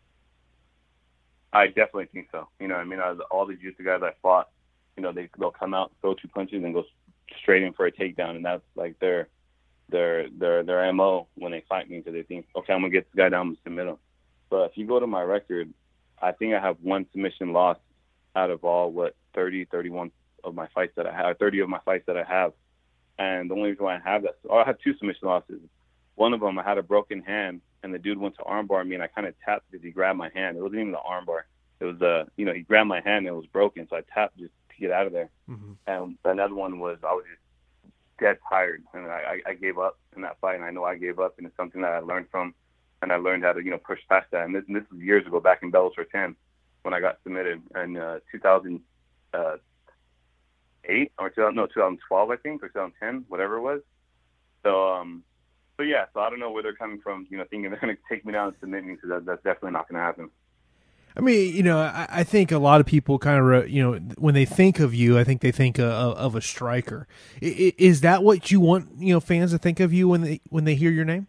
I definitely think so. You know, I mean, all the jiu-jitsu guys I fought, you know, they they'll come out, throw two punches, and go straight in for a takedown, and that's like their their their their M O when they fight me, because they think, okay, I'm gonna get this guy down and submit him. But if you go to my record, I think I have one submission loss out of all what thirty, thirty-one of my fights that I have, thirty of my fights that I have. And the only reason why I have that, or I have two submission losses. One of them, I had a broken hand, and the dude went to armbar me, and I kind of tapped because he grabbed my hand. It wasn't even the armbar. It was uh, you know, he grabbed my hand and it was broken, so I tapped just to get out of there. Mm-hmm. And another one was I was just dead tired, and I, I gave up in that fight, and I know I gave up, and it's something that I learned from, and I learned how to, you know, push past that. And this, this was years ago, back in Bellator ten, when I got submitted in uh, two thousand eight or two thousand, no, twenty twelve, I think, or two thousand ten, whatever it was. So, um, so yeah, so I don't know where they're coming from, you know, thinking they're going to take me down and submit me, because that, that's definitely not going to happen. I mean, you know, I, I think a lot of people kind of, you know, when they think of you, I think they think of, of a striker. I, is that what you want, you know, fans to think of you when they when they hear your name?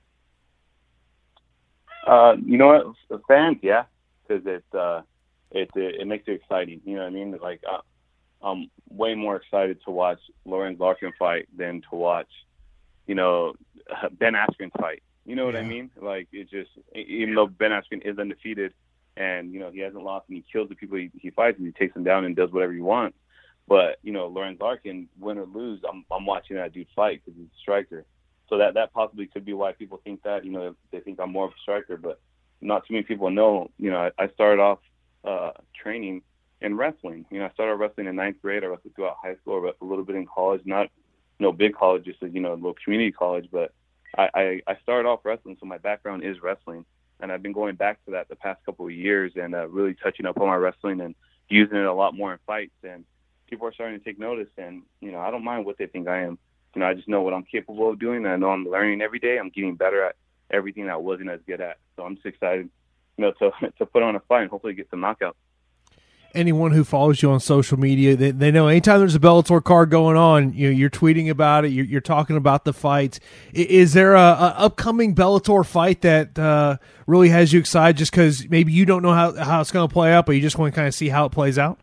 Uh, you know what, fans, yeah, because it, uh, it it it makes it exciting. You know what I mean? Like, uh, I'm way more excited to watch Lorenz Larkin fight than to watch, you know, Ben Askren fight. You know what yeah. I mean? Like, it just, even though Ben Askren is undefeated, and, you know, he hasn't lost, and he kills the people he, he fights, and he takes them down and does whatever he wants. But, you know, Lorenz Larkin, win or lose, I'm I'm watching that dude fight because he's a striker. So that, that possibly could be why people think that. You know, they think I'm more of a striker, but not too many people know. You know, I, I started off uh, training in wrestling. You know, I started wrestling in ninth grade. I wrestled throughout high school. I wrestled a little bit in college, not no big college, just a, you know, a little community college. But I, I, I started off wrestling, so my background is wrestling. And I've been going back to that the past couple of years, and uh, really touching up on my wrestling and using it a lot more in fights. And people are starting to take notice. And, you know, I don't mind what they think I am. You know, I just know what I'm capable of doing. And I know I'm learning every day. I'm getting better at everything that I wasn't as good at. So I'm just excited, you know, to to put on a fight and hopefully get some knockouts. Anyone who follows you on social media, they, they know anytime there's a Bellator card going on, you know, you're tweeting about it, you're, you're talking about the fights. Is there a, a upcoming Bellator fight that uh, really has you excited, just because maybe you don't know how, how it's going to play out, but you just want to kind of see how it plays out?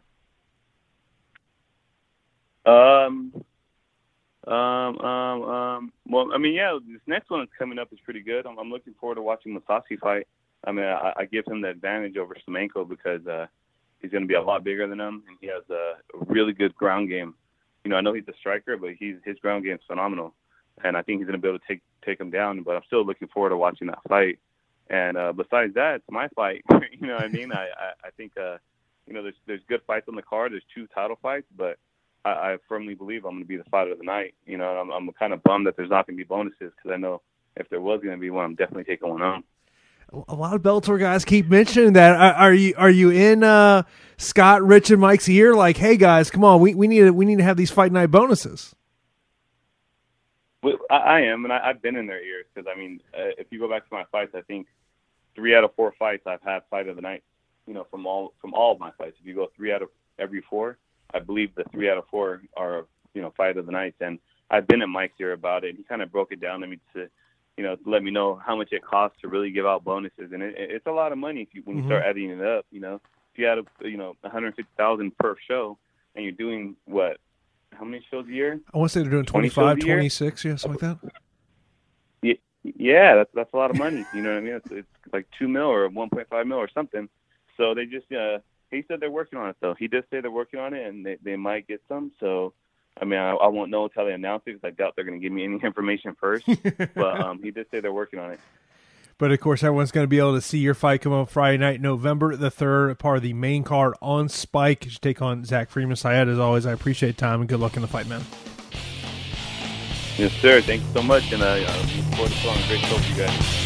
Um, um, um, um. Well, I mean, yeah, this next one that's coming up is pretty good. I'm, I'm looking forward to watching Mousasi fight. I mean, I, I give him the advantage over Semenko because uh, he's going to be a lot bigger than him, and he has a really good ground game. You know, I know he's a striker, but he's, his ground game is phenomenal, and I think he's going to be able to take take him down. But I'm still looking forward to watching that fight. And uh, besides that, it's my fight. You know what I mean? I, I, I think, uh, you know, there's there's good fights on the card. There's two title fights, but I, I firmly believe I'm going to be the fighter of the night. You know, I'm, I'm kind of bummed that there's not going to be bonuses, because I know if there was going to be one, I'm definitely taking one on. A lot of Bellator guys keep mentioning that. Are, are you are you in uh, Scott, Rich, and Mike's ear? Like, hey guys, come on, we we need to, we need to have these fight night bonuses. Well, I, I am, and I, I've been in their ears, because I mean, uh, if you go back to my fights, I think three out of four fights I've had fight of the night. You know, from all from all of my fights. If you go three out of every four. I believe the three out of four are, you know, fight of the nights. And I've been at Mike's ear about it. He kind of broke it down to me to, you know, to let me know how much it costs to really give out bonuses. And it, it's a lot of money if you, when you Mm-hmm. start adding it up, you know. If you had, a, you know, one hundred fifty thousand per show and you're doing, what, how many shows a year? I want to say they're doing twenty twenty-five, shows a year? twenty-six, yeah, something like that. Yeah, yeah, that's that's a lot of money. You know what I mean? It's, it's like two mil or one point five mil or something. So they just, uh, he said they're working on it though. He did say they're working on it, and they, they might get some. So, I mean, I, I won't know until they announce it because I doubt they're going to give me any information first. But um, he did say they're working on it. But, of course, everyone's going to be able to see your fight come up Friday night, November the third, part of the main card on Spike. You should take on Zach Freeman. Syed, as always, I appreciate time and good luck in the fight, man. Yes, sir. Thank you so much, and uh, I look forward to putting on a great show for you guys.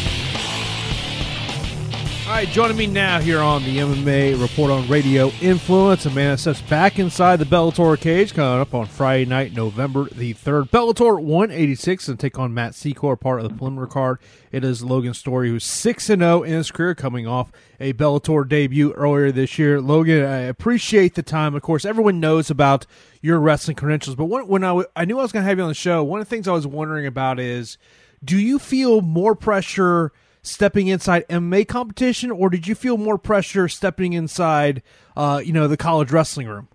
All right, joining me now here on the M M A Report on Radio Influence, a man that steps back inside the Bellator cage, coming up on Friday night, November the third. Bellator one eighty-six and take on Matt Secor, part of the preliminary card. It is Logan Story, who's six and oh in his career, coming off a Bellator debut earlier this year. Logan, I appreciate the time. Of course, everyone knows about your wrestling credentials, but when, when I, w- I knew I was going to have you on the show, one of the things I was wondering about is, do you feel more pressure stepping inside M M A competition, or did you feel more pressure stepping inside, uh, you know, the college wrestling room?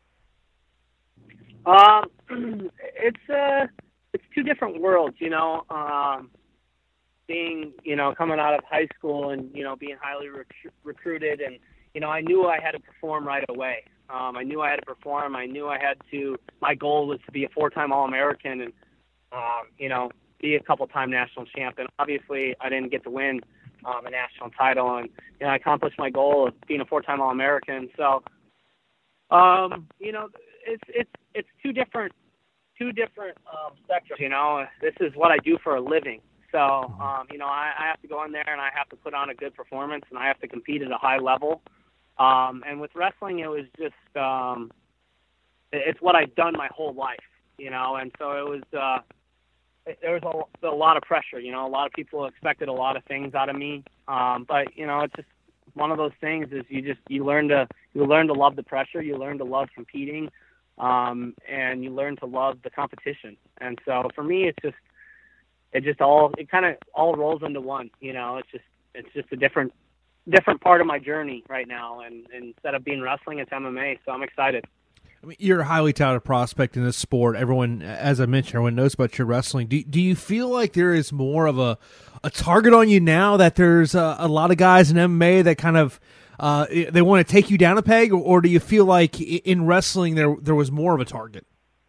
Um, it's uh, it's two different worlds, you know. Um, being, you know, coming out of high school and you know being highly rec- recruited, and you know, I knew I had to perform right away. Um, I knew I had to perform. I knew I had to. My goal was to be a four-time All-American, and um, you know. be a couple-time national champion. Obviously, I didn't get to win um, a national title, and you know, I accomplished my goal of being a four-time All-American. So, um, you know, it's it's it's two different two different um, sectors. You know, this is what I do for a living. So, um, you know, I, I have to go in there and I have to put on a good performance, and I have to compete at a high level. Um, and with wrestling, it was just um, it's what I've done my whole life. You know, and so it was. Uh, There was a, a lot of pressure, you know. A lot of people expected a lot of things out of me, um, but you know, it's just one of those things. Is you just you learn to you learn to love the pressure, you learn to love competing, um, and you learn to love the competition. And so for me, it's just it just all it kind of all rolls into one. You know, it's just it's just a different different part of my journey right now. And, and instead of being wrestling, it's M M A. So I'm excited. I mean, you're a highly touted prospect in this sport. Everyone, as I mentioned, everyone knows about your wrestling. Do, do you feel like there is more of a, a target on you now, that there's a, a lot of guys in M M A that kind of uh, they want to take you down a peg, or, or do you feel like in wrestling there there was more of a target?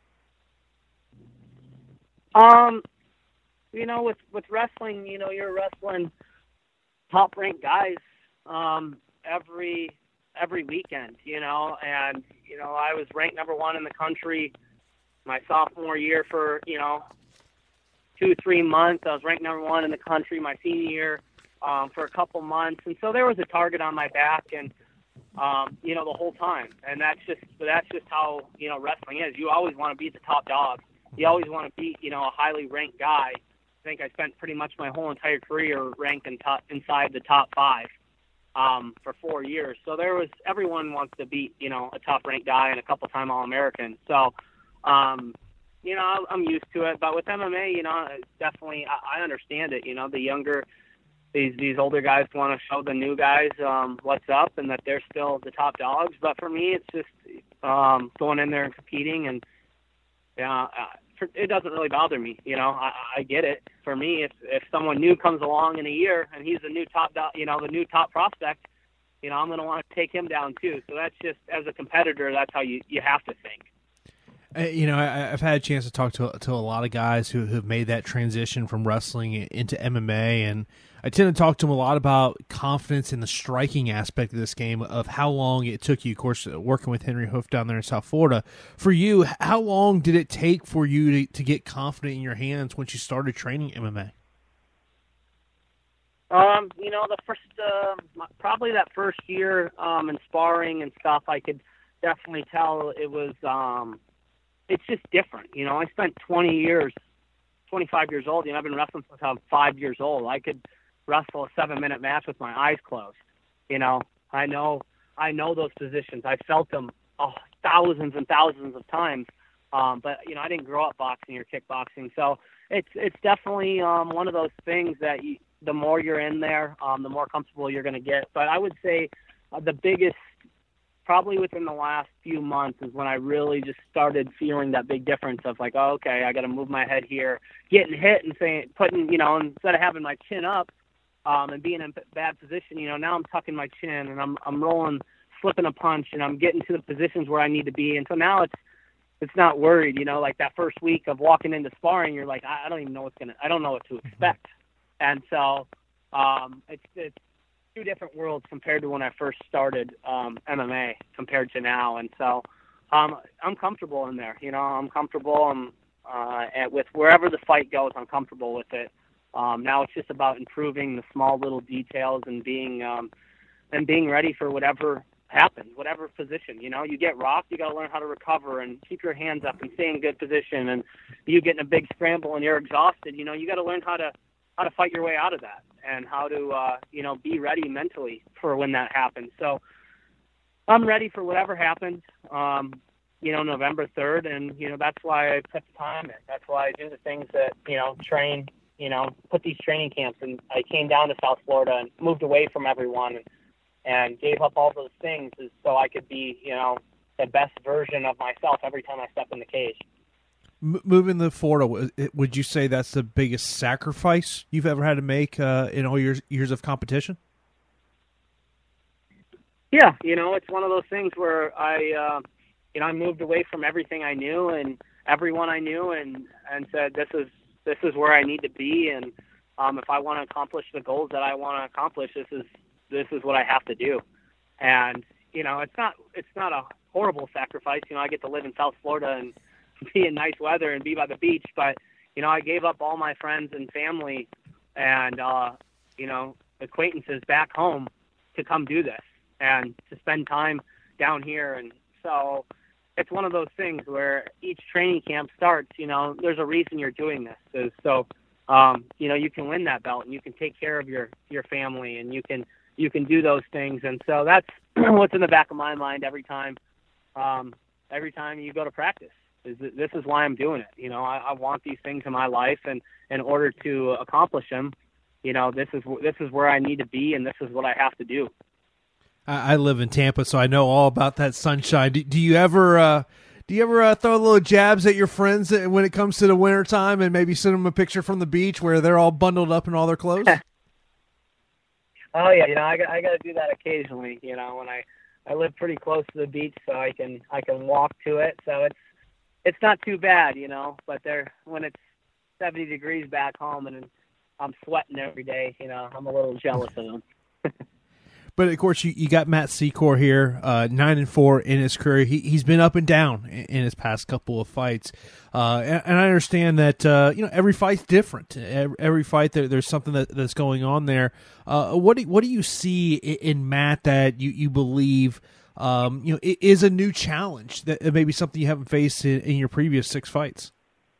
Um, you know, with with wrestling, you know, you're wrestling top ranked guys um, every. every weekend, you know, and, you know, I was ranked number one in the country my sophomore year for, you know, two, three months. I was ranked number one in the country my senior year um, for a couple months. And so there was a target on my back and, um, you know, the whole time. And that's just, that's just how, you know, wrestling is. You always want to beat the top dog. You always want to beat, you know, a highly ranked guy. I think I spent pretty much my whole entire career ranked in top, inside the top five. Um, for four years. So there was, everyone wants to beat, you know, a top ranked guy and a couple time All-American. So, um, you know, I'm used to it, but with M M A, you know, it's definitely, I, I understand it. You know, the younger, these, these older guys want to show the new guys, um, what's up and that they're still the top dogs. But for me, it's just, um, going in there and competing and, yeah, uh, it doesn't really bother me. You know, I, I get it. For me, if if someone new comes along in a year and he's the new top, you know, the new top prospect, you know, I'm going to want to take him down too. So that's just, as a competitor, that's how you, you have to think. Uh, you know, I, I've had a chance to talk to to a lot of guys who have made that transition from wrestling into M M A, and I tend to talk to them a lot about confidence in the striking aspect of this game, of how long it took you. Of course, working with Henry Hoof down there in South Florida, for you, how long did it take for you to, to get confident in your hands once you started training M M A? Um, you know, the first, uh, probably that first year um, in sparring and stuff, I could definitely tell it was, um, it's just different. You know, I spent twenty years, twenty-five years old. You know, I've been wrestling since I'm five years old. I could wrestle a seven minute match with my eyes closed. You know, I know, I know those positions. I felt them oh, thousands and thousands of times. Um, but, you know, I didn't grow up boxing or kickboxing. So it's it's definitely um, one of those things that you, the more you're in there, um, the more comfortable you're going to get. But I would say uh, the biggest, probably within the last few months, is when I really just started feeling that big difference of like, oh, okay, I got to move my head here, getting hit and saying, putting, you know, instead of having my chin up um, and being in a bad position, you know, now I'm tucking my chin and I'm I'm rolling, slipping a punch, and I'm getting to the positions where I need to be. And so now it's, it's not worried, you know, like that first week of walking into sparring, you're like, I, I don't even know what's going to, I don't know what to expect. And so um, it's, it's two different worlds compared to when I first started um, M M A compared to now. And so um, I'm comfortable in there, you know, I'm comfortable I'm, uh, at, with wherever the fight goes, I'm comfortable with it. Um, now it's just about improving the small little details and being, um, and being ready for whatever happens, whatever position. You know, you get rocked, you got to learn how to recover and keep your hands up and stay in good position. And you get in a big scramble and you're exhausted, you know, you got to learn how to how to fight your way out of that and how to, uh, you know, be ready mentally for when that happens. So I'm ready for whatever happens, um, you know, November third. And, you know, that's why I put the time in. That's why I do the things that, you know, train, you know, put these training camps. And I came down to South Florida and moved away from everyone and, and gave up all those things so I could be, you know, the best version of myself every time I step in the cage. M- moving to Florida, would you say that's the biggest sacrifice you've ever had to make uh, in all your years of competition? Yeah, you know, it's one of those things where I, uh, you know, I moved away from everything I knew and everyone I knew, and, and said, this is this is where I need to be, and um, if I want to accomplish the goals that I want to accomplish, this is this is what I have to do. And, you know, it's not, it's not a horrible sacrifice. You know, I get to live in South Florida and be in nice weather and be by the beach, but, you know, I gave up all my friends and family and, uh, you know, acquaintances back home to come do this and to spend time down here. And so it's one of those things where each training camp starts, you know, there's a reason you're doing this. Is so, um, you know, you can win that belt and you can take care of your, your family and you can, you can do those things. And so that's what's in the back of my mind every time, um, every time you go to practice, is that this is why I'm doing it. You know, I, I want these things in my life, and in order to accomplish them, you know, this is, this is where I need to be, and this is what I have to do. I, I live in Tampa, so I know all about that sunshine. Do, do you ever, uh, do you ever uh, throw little jabs at your friends when it comes to the wintertime and maybe send them a picture from the beach where they're all bundled up in all their clothes? Oh yeah, you know, I got I got to do that occasionally. You know, when I, I live pretty close to the beach, so I can I can walk to it. So it's it's not too bad, you know. But there, when it's seventy degrees back home and I'm sweating every day, you know, I'm a little jealous of them. But of course, you, you got Matt Secor here, uh, nine and four in his career. He he's been up and down in, in his past couple of fights, uh, and, and I understand that uh, you know every fight's different. Every, every fight there, there's something that, that's going on there. Uh, what do what do you see in, in Matt that you you believe um, you know is a new challenge that maybe something you haven't faced in, in your previous six fights?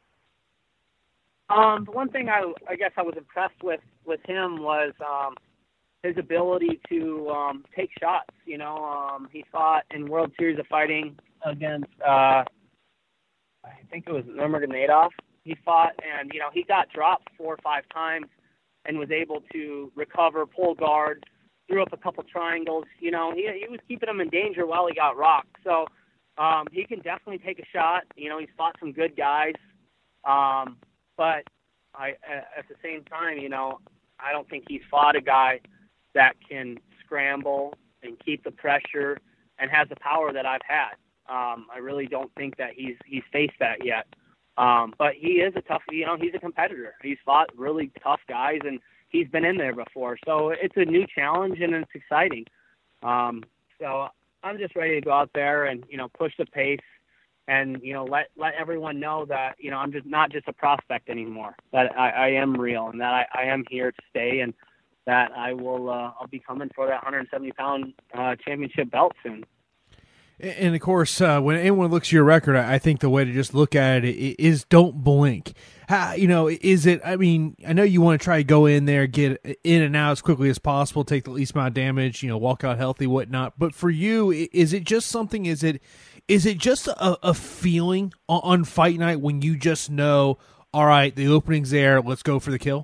Um, the one thing I I guess I was impressed with with him was. Um, his ability to um, take shots. You know, um, he fought in World Series of Fighting against, uh, I think it was Nurmagomedov. He fought, and, you know, he got dropped four or five times and was able to recover, pull guard, threw up a couple triangles. You know, he, he was keeping him in danger while he got rocked. So um, he can definitely take a shot. You know, he's fought some good guys. Um, but I, at the same time, you know, I don't think he's fought a guy that can scramble and keep the pressure and has the power that I've had. Um, I really don't think that he's he's faced that yet. Um, but he is a tough, you know, he's a competitor. He's fought really tough guys, and he's been in there before. So it's a new challenge, and it's exciting. Um, so I'm just ready to go out there and, you know, push the pace and, you know, let, let everyone know that, you know, I'm just not just a prospect anymore, that I, I am real and that I, I am here to stay, and that I will uh, I'll be coming for that one hundred seventy pound uh, championship belt soon. And of course, uh, when anyone looks at your record, I think the way to just look at it is don't blink. How, you know, is it, I mean, I know you want to try to go in there, get in and out as quickly as possible, take the least amount of damage, you know, walk out healthy, whatnot. But for you, is it just something, is it, is it just a, a feeling on, on fight night when you just know, all right, the opening's there, let's go for the kill?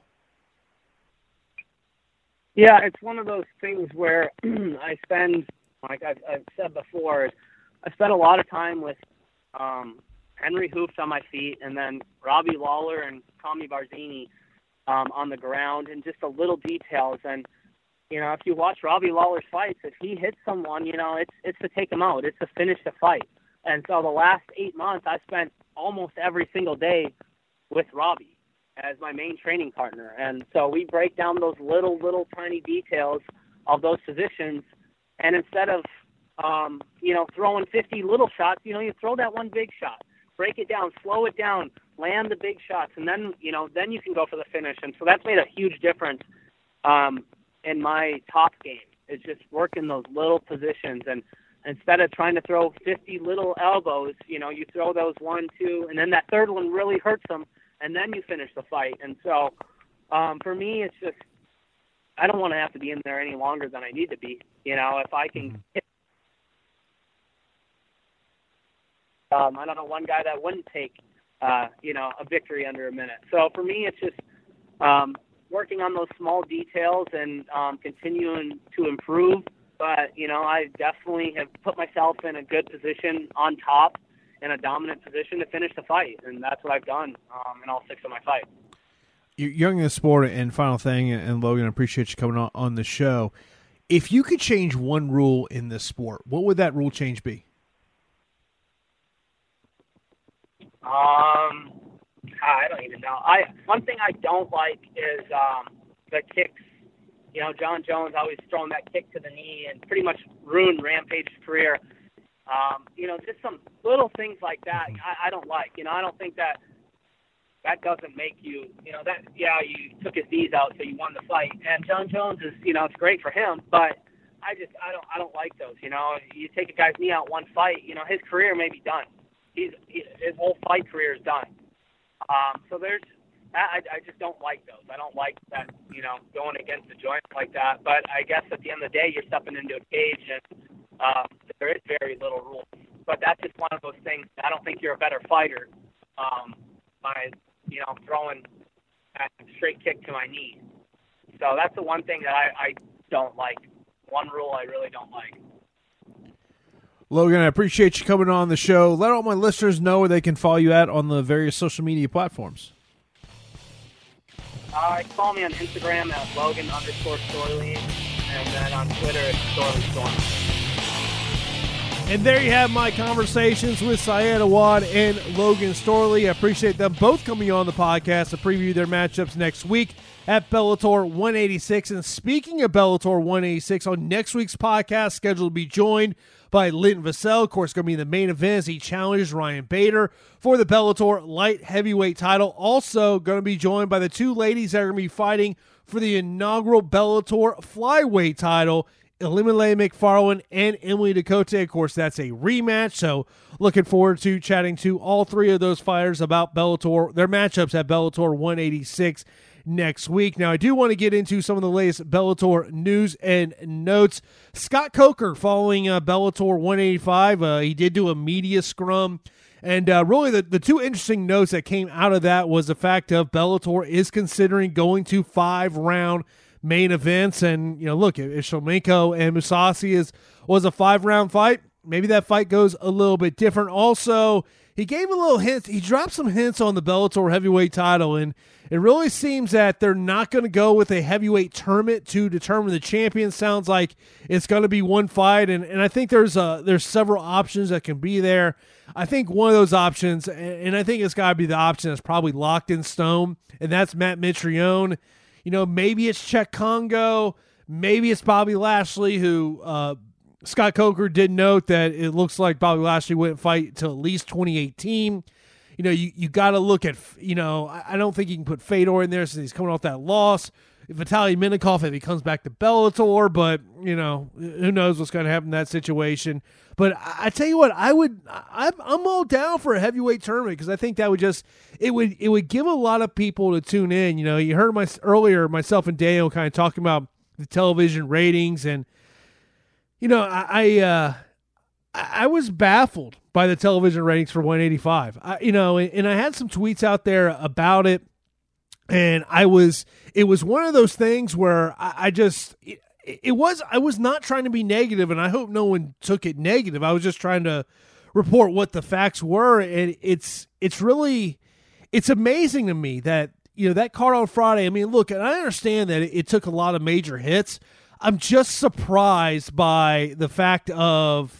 Yeah, it's one of those things where I spend, like I've, I've said before, I spent a lot of time with um, Henry Hoops on my feet, and then Robbie Lawler and Tommy Barzini um, on the ground, and just the little details. And you know, if you watch Robbie Lawler's fights, if he hits someone, you know, it's it's to take him out, it's to finish the fight. And so the last eight months, I spent almost every single day with Robbie as my main training partner, and so we break down those little, little, tiny details of those positions, and instead of Um, you know, throwing fifty little shots, you know, you throw that one big shot, break it down, slow it down, land the big shots, and then, you know, then you can go for the finish. And so that's made a huge difference um, in my top game. It's just working those little positions. And instead of trying to throw fifty little elbows, you know, you throw those one, two, and then that third one really hurts them, and then you finish the fight. And so um, for me, it's just, I don't want to have to be in there any longer than I need to be. You know, if I can hit Um, I don't know one guy that wouldn't take, uh, you know, a victory under a minute. So for me, it's just um, working on those small details and um, continuing to improve. But, you know, I definitely have put myself in a good position on top, in a dominant position to finish the fight. And that's what I've done um, in all six of my fights. You're young in the sport, and final thing, and Logan, I appreciate you coming on, on the show. If you could change one rule in this sport, what would that rule change be? Um, I don't even know. I one thing I don't like is um, the kicks. You know, John Jones always throwing that kick to the knee and pretty much ruined Rampage's career. Um, you know, just some little things like that I, I don't like. You know, I don't think that that doesn't make you, you know, that, yeah, you took his knees out, so you won the fight. And John Jones is, you know, it's great for him, but I just, I don't, I don't like those. You know, you take a guy's knee out one fight, you know, his career may be done. He's, he, his whole fight career is done. Um, so there's, I, I just don't like those. I don't like that, you know, going against the joint like that. But I guess at the end of the day, you're stepping into a cage, and uh, there is very little rules. But that's just one of those things. I don't think you're a better fighter um, by, you know, throwing that straight kick to my knee. So that's the one thing that I, I don't like. One rule I really don't like. Logan, I appreciate you coming on the show. Let all my listeners know where they can follow you at on the various social media platforms. Uh, follow me on Instagram at Logan underscore Storley, and then on Twitter it's Storley Storm. And there you have my conversations with Syed Awad and Logan Storley. I appreciate them both coming on the podcast to preview their matchups next week at Bellator one eighty-six. And speaking of Bellator one eighty-six, on next week's podcast, scheduled to be joined by Linton Vassell. Of course, going to be in the main event as he challenges Ryan Bader for the Bellator light heavyweight title. Also going to be joined by the two ladies that are going to be fighting for the inaugural Bellator flyweight title, Ilima-Lei Macfarlane and Emily Ducote. Of course, that's a rematch, so looking forward to chatting to all three of those fighters about Bellator, their matchups at Bellator one eighty-six next week. Now, I do want to get into some of the latest Bellator news and notes. Scott Coker following uh, Bellator one eighty-five. Uh, he did do a media scrum. And uh, really the, the two interesting notes that came out of that was the fact of Bellator is considering going to five-round main events. And, you know, look, if Shlemenko and Mousasi is, was a five-round fight, maybe that fight goes a little bit different. Also, he gave a little hint. He dropped some hints on the Bellator heavyweight title, and it really seems that they're not going to go with a heavyweight tournament to determine the champion. Sounds like it's going to be one fight, and, and I think there's a, there's several options that can be there. I think one of those options, and, and I think it's got to be the option that's probably locked in stone, and that's Matt Mitrione. You know, maybe it's Czech Congo, maybe it's Bobby Lashley, who uh, Scott Coker did note that it looks like Bobby Lashley wouldn't fight until at least twenty eighteen. You know, you, you got to look at, you know, I don't think you can put Fedor in there since he's coming off that loss. Vitaly Minakov if he comes back to Bellator, but, you know, who knows what's going to happen in that situation. But I, I tell you what, I would, I, I'm all down for a heavyweight tournament because I think that would just, it would, it would give a lot of people to tune in. You know, you heard my earlier, myself and Daniel kind of talking about the television ratings, and, you know, I, I, uh, I was baffled by the television ratings for one eighty-five. I, you know, and, and I had some tweets out there about it, and I was, it was one of those things where I, I just, it, it was, I was not trying to be negative, and I hope no one took it negative. I was just trying to report what the facts were, and it's, it's really, it's amazing to me that, you know, that card on Friday, I mean, look, and I understand that it, it took a lot of major hits. I'm just surprised by the fact of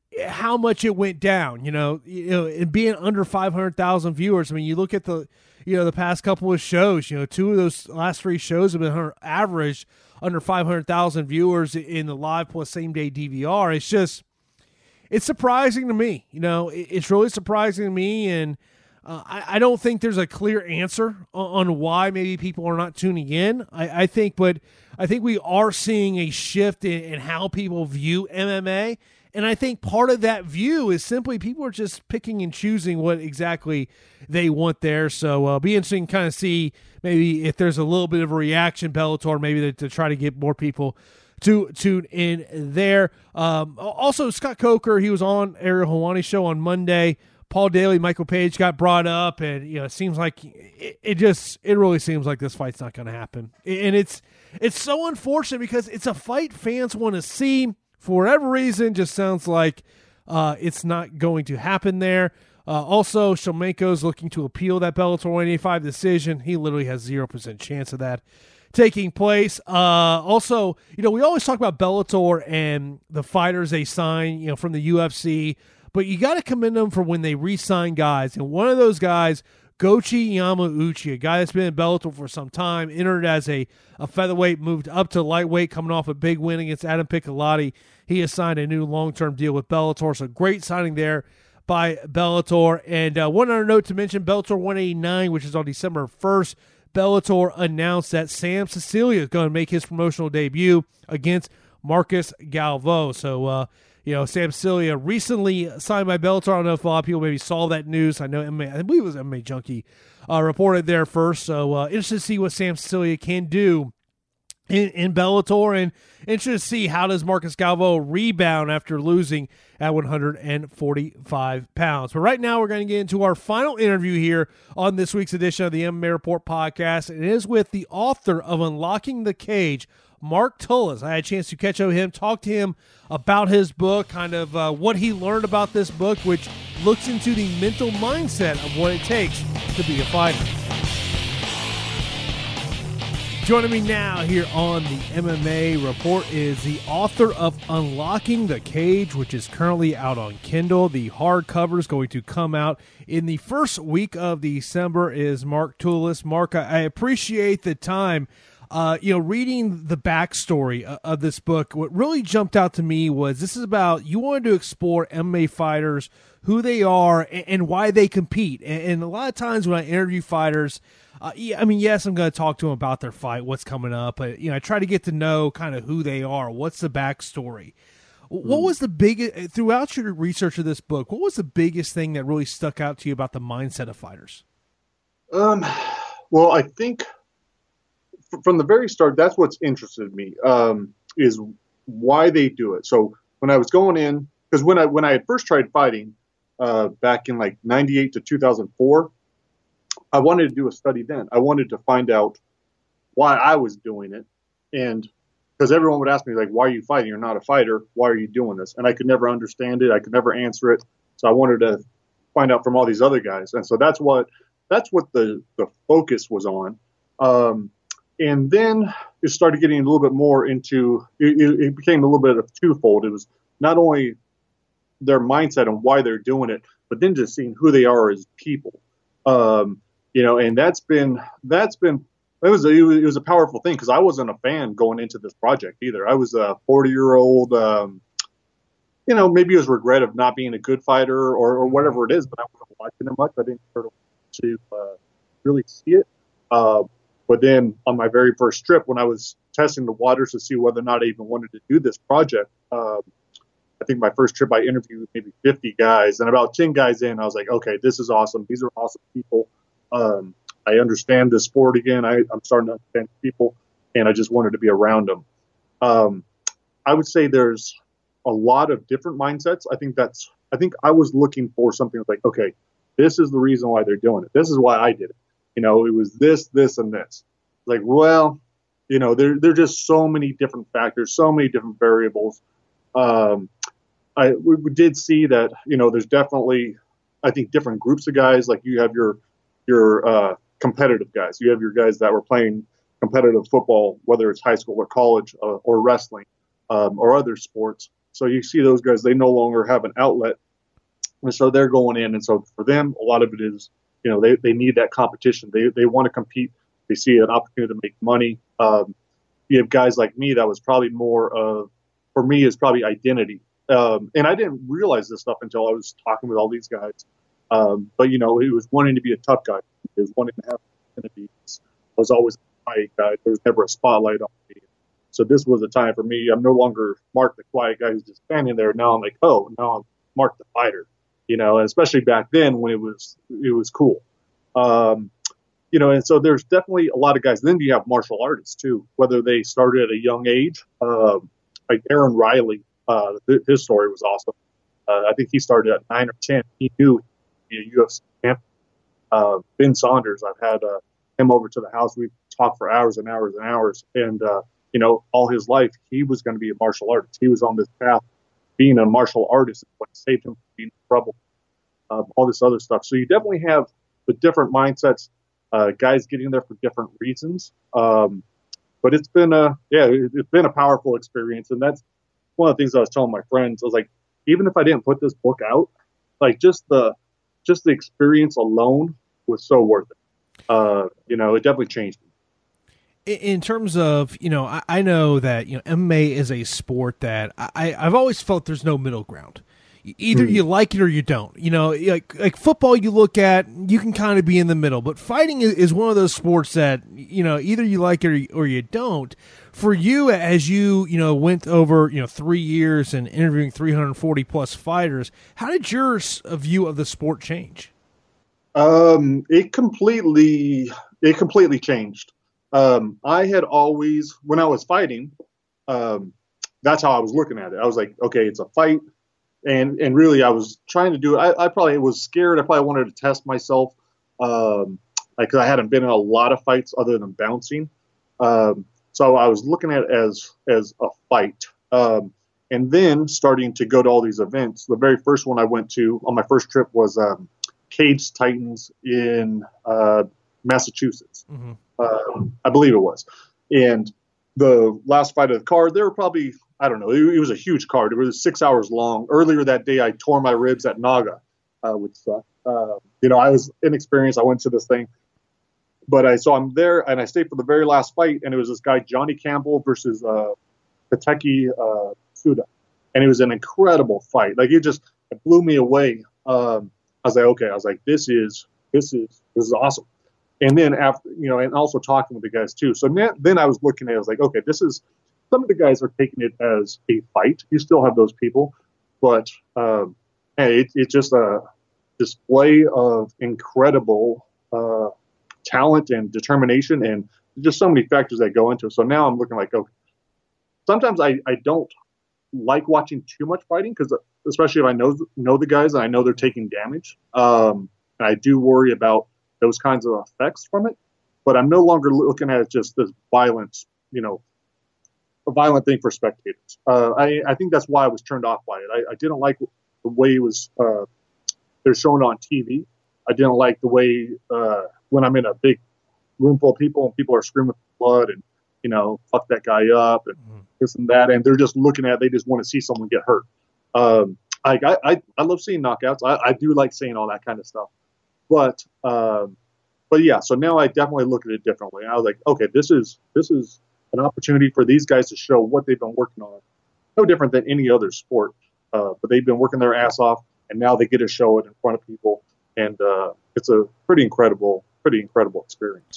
how much it went down, you know, you know, and being under five hundred thousand viewers. I mean, you look at the, you know, the past couple of shows, you know, two of those last three shows have been average under five hundred thousand viewers in the live plus same day D V R. It's just, it's surprising to me, you know, it's really surprising to me. And uh, I, I don't think there's a clear answer on, on why maybe people are not tuning in. I, I think, but I think we are seeing a shift in, in how people view M M A. And I think part of that view is simply people are just picking and choosing what exactly they want there. So uh, be interesting to kind of see maybe if there's a little bit of a reaction, Bellator, maybe to, to try to get more people to tune in there. Um, also, Scott Coker, he was on Ariel Helwani's show on Monday. Paul Daly, Michael Page got brought up, and you know, it seems like it, it just it really seems like this fight's not going to happen. And it's it's so unfortunate because it's a fight fans want to see. For whatever reason, just sounds like uh, it's not going to happen there. Uh, also, Shlemenko's looking to appeal that Bellator one eighty-five decision. He literally has zero percent chance of that taking place. Uh, also, you know, we always talk about Bellator and the fighters they sign, you know, from the U F C, but you got to commend them for when they re-sign guys. And one of those guys, Goichi Yamauchi, a guy that's been in Bellator for some time, entered as a, a featherweight, moved up to lightweight, coming off a big win against Adam Piccolotti. He has signed a new long-term deal with Bellator, so great signing there by Bellator. And uh, one other note to mention, Bellator one eighty-nine, which is on December first, Bellator announced that Sam Sicilia is going to make his promotional debut against Marcus Galvo. So, uh, you know, Sam Sicilia recently signed by Bellator. I don't know if a lot of people maybe saw that news. I know M M A, I believe it was M M A Junkie uh, reported there first. So, uh, interested to see what Sam Sicilia can do in, in Bellator, and interested to see how does Marcus Galvo rebound after losing at one forty-five pounds. But right now we're going to get into our final interview here on this week's edition of the M M A Report podcast. And it is with the author of Unlocking the Cage, Mark Tullis. I had a chance to catch up with him, talk to him about his book, kind of uh, what he learned about this book, which looks into the mental mindset of what it takes to be a fighter. Joining me now here on the M M A Report is the author of Unlocking the Cage, which is currently out on Kindle. The hardcover is going to come out in the first week of December. Is Mark Tullis. Mark, I appreciate the time. Uh, you know, reading the backstory of, of this book, what really jumped out to me was this is about, you wanted to explore M M A fighters, who they are, and, and why they compete. And, and a lot of times when I interview fighters, uh, yeah, I mean, yes, I'm going to talk to them about their fight, what's coming up, but, you know, I try to get to know kind of who they are, what's the backstory. What was the biggest, throughout your research of this book, what was the biggest thing that really stuck out to you about the mindset of fighters? Um, well, I think from the very start, that's what's interested me, um, is why they do it. So when I was going in, because when I when I had first tried fighting uh, back in like ninety-eight to two thousand four, I wanted to do a study then. I wanted to find out why I was doing it. And because everyone would ask me, like, why are you fighting? You're not a fighter. Why are you doing this? And I could never understand it. I could never answer it. So I wanted to find out from all these other guys. And so that's what that's what the, the focus was on. Um, And then it started getting a little bit more into, it, it became a little bit of twofold. It was not only their mindset and why they're doing it, but then just seeing who they are as people. Um, you know, and that's been, that's been, it was a, it was a powerful thing because I wasn't a fan going into this project either. I was a forty year old, um, you know, maybe it was regret of not being a good fighter or, or whatever it is, but I wasn't watching it much. I didn't sort of to uh, really see it. Uh, But then on my very first trip, when I was testing the waters to see whether or not I even wanted to do this project, um, I think my first trip I interviewed maybe fifty guys, and about ten guys in, I was like, okay, this is awesome. These are awesome people. Um, I understand the sport again. I, I'm starting to understand people, and I just wanted to be around them. Um, I would say there's a lot of different mindsets. I think that's, I think I was looking for something like, okay, this is the reason why they're doing it. This is why I did it. You know, it was this, this, and this. Like, well, you know, there, there are just so many different factors, so many different variables. Um, I, we, we did see that, you know, there's definitely, I think, different groups of guys. Like you have your, your uh, competitive guys. You have your guys that were playing competitive football, whether it's high school or college uh, or wrestling um, or other sports. So you see those guys, they no longer have an outlet. And so they're going in. And so for them, a lot of it is, you know, they, they need that competition. They they want to compete. They see an opportunity to make money. Um, you have guys like me that was probably more of, for me, is probably identity. Um, and I didn't realize this stuff until I was talking with all these guys. Um, but, you know, it was wanting to be a tough guy. It was wanting to have identity. I was always a quiet guy. There was never a spotlight on me. So this was a time for me. I'm no longer Mark the quiet guy who's just standing there. Now I'm like, oh, now I'm Mark the fighter. You know, especially back then when it was it was cool. Um, you know, and so there's definitely a lot of guys. Then you have martial artists too, whether they started at a young age. Um, like Aaron Riley, uh, th- his story was awesome. Uh, I think he started at nine or ten. He knew he'd be a U F C champion. Uh, Ben Saunders, I've had uh, him over to the house. We've talked for hours and hours and hours. And, uh, you know, all his life, he was going to be a martial artist. He was on this path. Being a martial artist is what saved him from being in trouble. Um, all this other stuff. So you definitely have the different mindsets, uh, guys getting there for different reasons. Um, but it's been a, yeah, it, it's been a powerful experience. And that's one of the things I was telling my friends. I was like, even if I didn't put this book out, like just the, just the experience alone was so worth it. Uh, you know, it definitely changed me. In terms of, you know, I, I know that, you know, M M A is a sport that I, I've always felt there's no middle ground. Either you like it or you don't. You know, like like football, you look at, you can kind of be in the middle. But fighting is, is one of those sports that, you know, either you like it or you, or you don't. For you, as you, you know, went over, you know, three years and interviewing three hundred forty plus fighters, how did your view of the sport change? Um, it completely, it completely changed. Um, I had always, when I was fighting, um, that's how I was looking at it. I was like, okay, it's a fight. And and really, I was trying to do it. I, I probably was scared. I probably wanted to test myself, um, like I hadn't been in a lot of fights other than bouncing. Um, so I was looking at it as as a fight. Um, and then starting to go to all these events. The very first one I went to on my first trip was um, Cage Titans in uh, Massachusetts. Mm-hmm. Um, I believe it was. And the last fight of the card, there were probably, I don't know, it, it was a huge card. It was six hours long. Earlier that day, I tore my ribs at Naga, uh, which sucked. Uh, you know, I was inexperienced. I went to this thing. But I so I'm there, and I stayed for the very last fight, and it was this guy, Johnny Campbell, versus uh, Kateki uh, Suda. And it was an incredible fight. Like, it just it blew me away. Um, I was like, okay. I was like, this is, this is, this is awesome. And then after, you know, and also talking with the guys too. So then, then I was looking at it, I was like, okay, this is, some of the guys are taking it as a fight. You still have those people, but um, hey, it, it's just a display of incredible uh, talent and determination, and just so many factors that go into it. So now I'm looking like, okay, sometimes I, I don't like watching too much fighting, because especially if I know know the guys and I know they're taking damage, um, and I do worry about those kinds of effects from it. But I'm no longer looking at it just this violence, you know, a violent thing for spectators. Uh, I, I think that's why I was turned off by it. I, I didn't like the way it was uh, they're shown on T V. I didn't like the way uh, when I'm in a big room full of people and people are screaming for blood and, you know, fuck that guy up and mm. this and that, and they're just looking at it, they just want to see someone get hurt. Um, I, I I love seeing knockouts. I, I do like seeing all that kind of stuff. But um, but yeah, so now I definitely look at it differently. I was like, okay, this is this is an opportunity for these guys to show what they've been working on. No different than any other sport, uh, but they've been working their ass off, and now they get to show it in front of people, and uh, it's a pretty incredible, pretty incredible experience.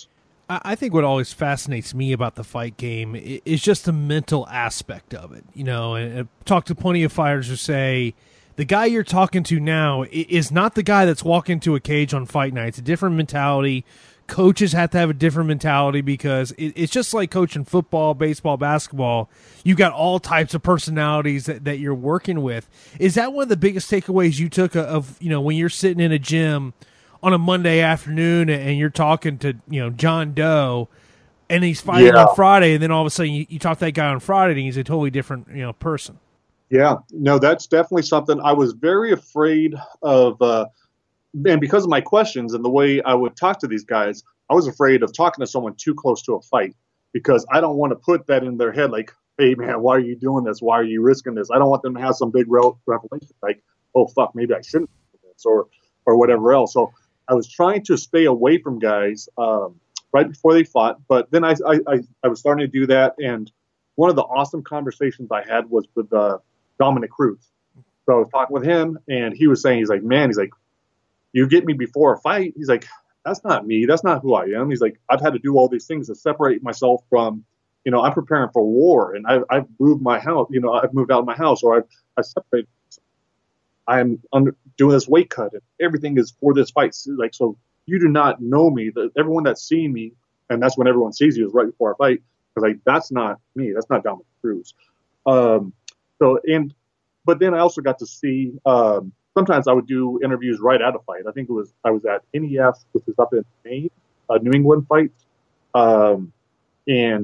I think what always fascinates me about the fight game is just the mental aspect of it. You know, and I've talked to plenty of fighters who say the guy you're talking to now is not the guy that's walking to a cage on fight night. It's a different mentality. Coaches have to have a different mentality because it's just like coaching football, baseball, basketball. You got all types of personalities that, that you're working with. Is that one of the biggest takeaways you took of, you know, when you're sitting in a gym on a Monday afternoon and you're talking to, you know, John Doe and he's fighting yeah. on Friday, and then all of a sudden you, you talk to that guy on Friday and he's a totally different, you know, person. Yeah, no, that's definitely something I was very afraid of. Uh, and because of my questions and the way I would talk to these guys, I was afraid of talking to someone too close to a fight because I don't want to put that in their head. Like, hey man, why are you doing this? Why are you risking this? I don't want them to have some big revelation like, oh fuck, maybe I shouldn't do this or, or whatever else. So I was trying to stay away from guys um, right before they fought, but then I, I I was starting to do that. And one of the awesome conversations I had was with uh, Dominic Cruz. So I was talking with him, and he was saying, he's like, man, he's like, you get me before a fight. He's like, that's not me. That's not who I am. He's like, I've had to do all these things to separate myself from, you know, I'm preparing for war, and I've, I've moved my house. You know, I've moved out of my house, or I've, I've separated myself. I'm under, doing this weight cut, and everything is for this fight. So, like, so you do not know me. The, everyone that's seen me, and that's when everyone sees you is right before a fight. Because like, that's not me. That's not Dominic Cruz. Um, so and, but then I also got to see. Um, sometimes I would do interviews right out of fight. I think it was I was at N E F, which is up in Maine, uh, New England fight, um, and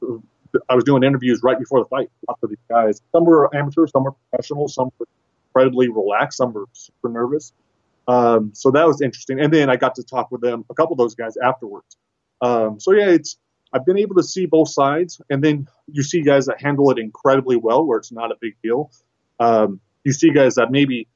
I was doing interviews right before the fight. Lots of these guys. Some were amateur, some were professional, some were incredibly relaxed, some were super nervous. Um, so that was interesting. And then I got to talk with them, a couple of those guys afterwards. Um, so yeah, it's I've been able to see both sides. And then you see guys that handle it incredibly well, where it's not a big deal. Um, you see guys that maybe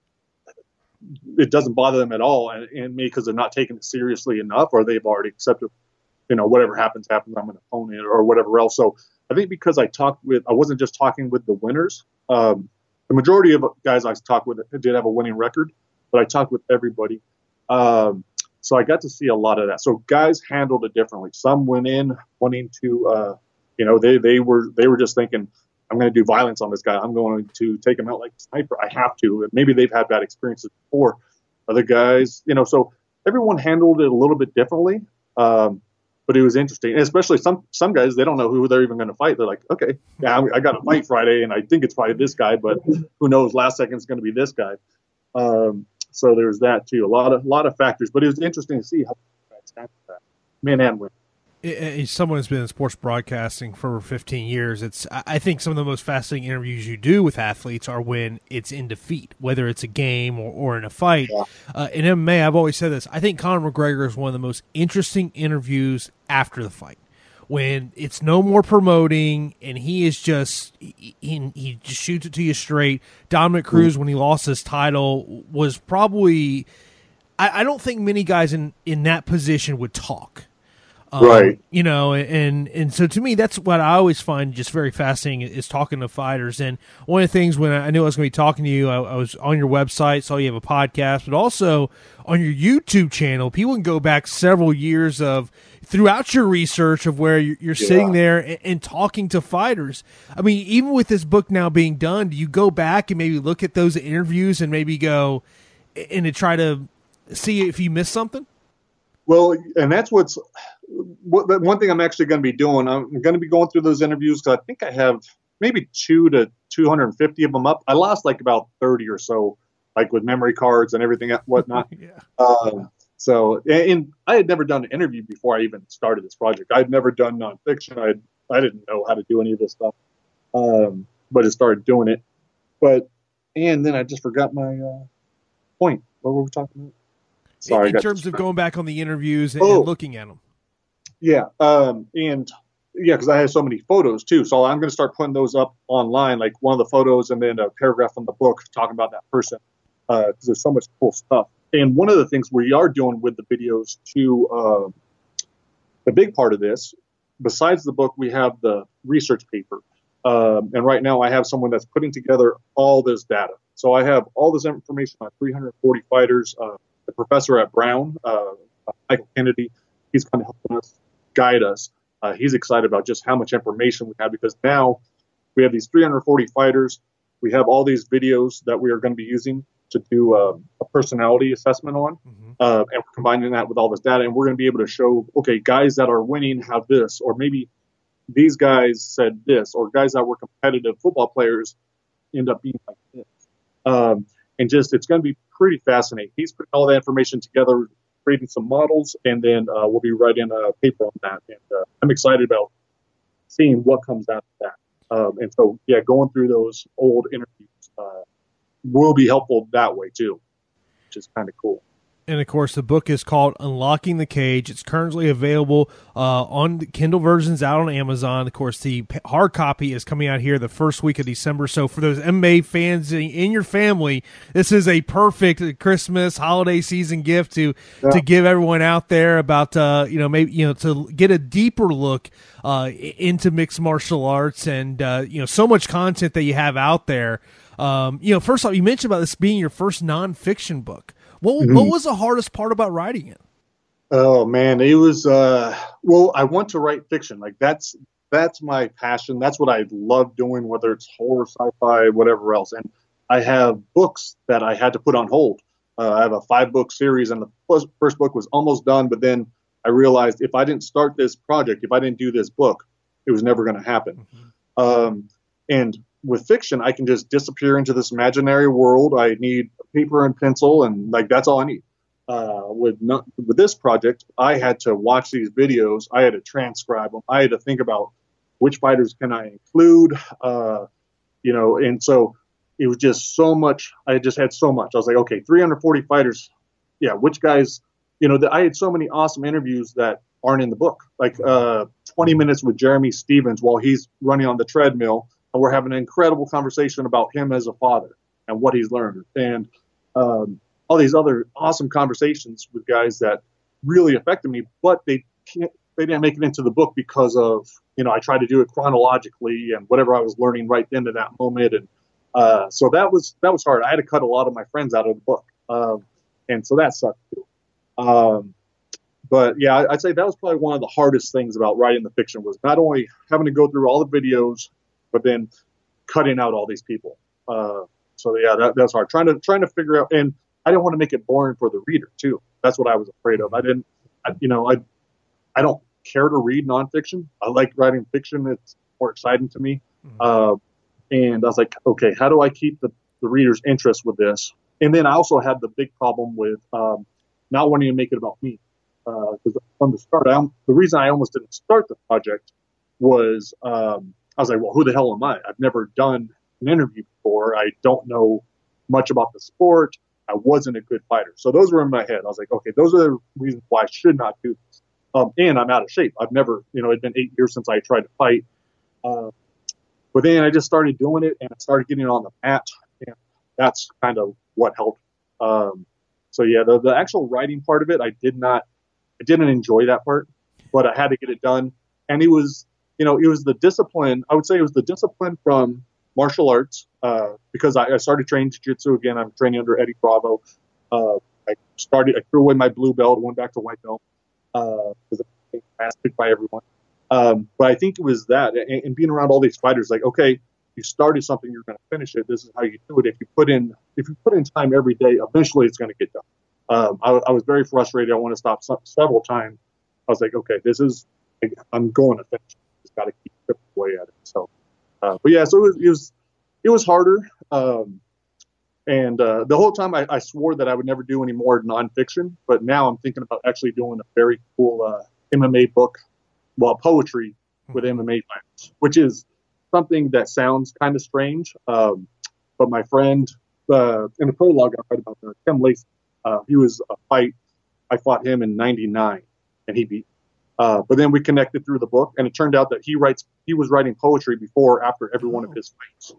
it doesn't bother them at all, and, and maybe because they're not taking it seriously enough, or they've already accepted, you know, whatever happens, happens, I'm an opponent or whatever else. So I think because I talked with, I wasn't just talking with the winners. Um, the majority of guys I talked with did have a winning record, but I talked with everybody. Um, so I got to see a lot of that. So guys handled it differently. Some went in wanting to, uh, you know, they, they were, they were just thinking, I'm going to do violence on this guy. I'm going to take him out like a sniper. I have to. Maybe they've had bad experiences before. Other guys, you know, so everyone handled it a little bit differently. Um, but it was interesting, and especially some some guys, they don't know who they're even going to fight. They're like, okay, yeah, I got to fight Friday, and I think it's probably this guy, but who knows? Last second is going to be this guy. Um, so there's that too. A lot of lot of factors, but it was interesting to see how guys handled that, men and women. As someone who's been in sports broadcasting for over fifteen years, it's I think some of the most fascinating interviews you do with athletes are when it's in defeat, whether it's a game or, or in a fight. Yeah. Uh, in M M A, I've always said this, I think Conor McGregor is one of the most interesting interviews after the fight, when it's no more promoting and he is just he, he just shoots it to you straight. Dominic Cruz, mm-hmm. when he lost his title, was probably I, I don't think many guys in, in that position would talk. Um, right. You know, and, and so to me, that's what I always find just very fascinating is talking to fighters. And one of the things when I knew I was going to be talking to you, I, I was on your website, saw you have a podcast, but also on your YouTube channel, people can go back several years of throughout your research of where you're, you're yeah. sitting there and, and talking to fighters. I mean, even with this book now being done, do you go back and maybe look at those interviews and maybe go and to try to see if you missed something? Well, and that's what's what, one thing I'm actually going to be doing. I'm going to be going through those interviews because I think I have maybe two to two hundred fifty of them up. I lost like about thirty or so, like with memory cards and everything and whatnot. yeah. Um, so, and, and I had never done an interview before I even started this project. I'd never done nonfiction. I I didn't know how to do any of this stuff, um, but I started doing it. But and then I just forgot my uh, point. What were we talking about? Sorry, in in terms of going back on the interviews and, oh, and looking at them. Yeah. Um, and yeah, because I have so many photos too. So I'm going to start putting those up online, like one of the photos and then a paragraph from the book talking about that person. Uh, because there's so much cool stuff. And one of the things we are doing with the videos too, um, the big part of this, besides the book, we have the research paper. Um, and right now I have someone that's putting together all this data. So I have all this information on three hundred forty fighters, uh, the professor at Brown, uh, Michael Kennedy, he's kind of helping us. guide us. Uh, he's excited about just how much information we have, because now we have these three hundred forty fighters. We have all these videos that we are going to be using to do uh, a personality assessment on, mm-hmm. uh, and we're combining that with all this data, and we're going to be able to show, okay, guys that are winning have this, or maybe these guys said this, or guys that were competitive football players end up being like this. Um, and just, it's going to be pretty fascinating. He's putting all that information together, creating some models, and then uh, we'll be writing a paper on that. And uh, I'm excited about seeing what comes out of that. Um, and so, yeah, going through those old interviews uh, will be helpful that way too, which is kind of cool. And, of course, the book is called Unlocking the Cage. It's currently available uh, on the Kindle versions out on Amazon. Of course, the hard copy is coming out here the first week of December. So for those M M A fans in your family, this is a perfect Christmas holiday season gift to yeah. to give everyone out there about, uh, you know, maybe, you know, to get a deeper look uh, into mixed martial arts and, uh, you know, so much content that you have out there. Um, you know, first off, you mentioned about this being your first nonfiction book. What mm-hmm. what was the hardest part about writing it? Oh man, it was uh well, I want to write fiction. Like that's that's my passion. That's what I love doing, whether it's horror, sci-fi, whatever else. And I have books that I had to put on hold. Uh, I have a five book series, and the first book was almost done, but then I realized if I didn't start this project, if I didn't do this book, it was never going to happen. Mm-hmm. Um, and with fiction, I can just disappear into this imaginary world. I need paper and pencil, and like that's all I need. Uh, with not, with this project, I had to watch these videos. I had to transcribe them. I had to think about which fighters can I include, uh, you know. And so it was just so much. I just had so much. I was like, okay, three hundred forty fighters. Yeah, which guys? You know, the, I had so many awesome interviews that aren't in the book. Like uh, twenty minutes with Jeremy Stevens while he's running on the treadmill. And we're having an incredible conversation about him as a father and what he's learned, and um, all these other awesome conversations with guys that really affected me. But they can't, they didn't make it into the book because of, you know, I tried to do it chronologically and whatever I was learning right then to that moment, and uh, so that was that was hard. I had to cut a lot of my friends out of the book, um, and so that sucked too. Um, but yeah, I'd say that was probably one of the hardest things about writing the fiction, was not only having to go through all the videos, but then cutting out all these people. Uh, so yeah, that, that's hard. Trying to trying to figure out, and I didn't want to make it boring for the reader too. That's what I was afraid of. I didn't, I, you know, I I don't care to read nonfiction. I like writing fiction. It's more exciting to me. Mm-hmm. Uh, and I was like, okay, how do I keep the, the reader's interest with this? And then I also had the big problem with um, not wanting to make it about me. Because uh, from the start, I, the reason I almost didn't start the project was um, I was like, well, who the hell am I? I've never done an interview before. I don't know much about the sport. I wasn't a good fighter. So those were in my head. I was like, okay, those are the reasons why I should not do this. Um, and I'm out of shape. I've never, you know, it'd been eight years since I tried to fight. Uh, but then I just started doing it, and I started getting on the mat. And that's kind of what helped. Um, so yeah, the, the actual writing part of it, I did not, I didn't enjoy that part, but I had to get it done. And it was, you know, it was the discipline. I would say it was the discipline from martial arts, uh, because I, I started training jiu-jitsu again. I'm training under Eddie Bravo. Uh, I started, I threw away my blue belt, went back to white belt, uh, because I was asked by everyone. Um, but I think it was that, and, and being around all these fighters, like, okay, you started something, you're going to finish it. This is how you do it. If you put in, if you put in time every day, eventually it's going to get done. Um, I, I was very frustrated. I want to stop some, several times. I was like, okay, this is, I'm going to finish. Just got to keep chipping away at it. So, uh, but yeah, so it was, it was, it was harder. Um, and uh, the whole time I, I swore that I would never do any more nonfiction, but now I'm thinking about actually doing a very cool uh, M M A book, well, poetry with M M A fighters, which is something that sounds kind of strange. Um, but my friend, uh, in the prologue I read about uh, Tim Lacey, uh, he was a fight. I fought him in ninety-nine, and he beat. Uh, but then we connected through the book, and it turned out that he writes, he was writing poetry before, after every one of his fights.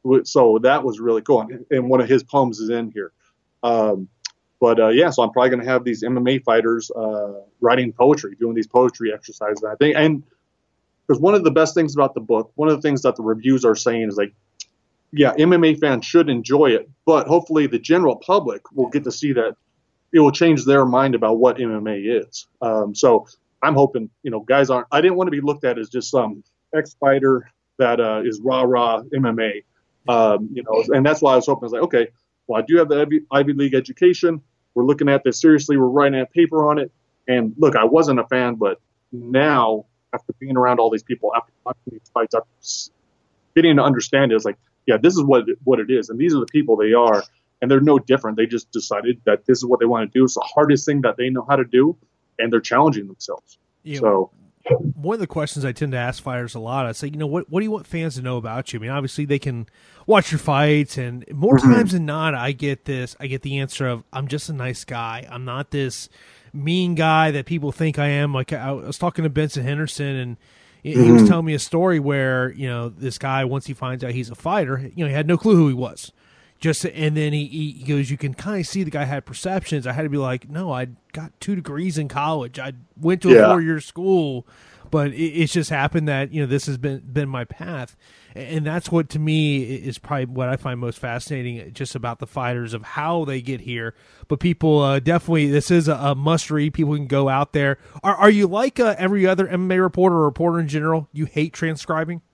So that was really cool. And, and one of his poems is in here. Um, but uh, yeah, so I'm probably going to have these M M A fighters uh, writing poetry, doing these poetry exercises. I think, and because one of the best things about the book, one of the things that the reviews are saying is like, yeah, M M A fans should enjoy it, but hopefully the general public will get to see that it will change their mind about what M M A is. Um, so I'm hoping, you know, guys aren't, I didn't want to be looked at as just some ex-fighter that uh, is rah-rah M M A. Um, you know, and that's why I was hoping, I was like, okay, well, I do have the Ivy, Ivy League education. We're looking at this seriously. We're writing a paper on it. And look, I wasn't a fan, but now after being around all these people, after watching these fights, after getting to understand it, it's like, yeah, this is what it, what it is. And these are the people they are. And they're no different. They just decided that this is what they want to do. It's the hardest thing that they know how to do. And they're challenging themselves. Yeah. So one of the questions I tend to ask fighters a lot, I say, you know, what what do you want fans to know about you? I mean, obviously they can watch your fights, and more Mm-hmm. times than not, I get this, I get the answer of, I'm just a nice guy. I'm not this mean guy that people think I am. Like I was talking to Benson Henderson, and he Mm-hmm. was telling me a story where, you know, this guy, once he finds out he's a fighter, you know, he had no clue who he was. Just and then he, he goes, you can kind of see the guy had perceptions. I had to be like, no, I got two degrees in college. I went to a Yeah. four-year school, but it, it's just happened that, you know, this has been been my path, and that's what to me is probably what I find most fascinating, just about the fighters, of how they get here. But people uh, definitely, this is a, a must read. People can go out there. Are are you like uh, every other M M A reporter or reporter in general? You hate transcribing?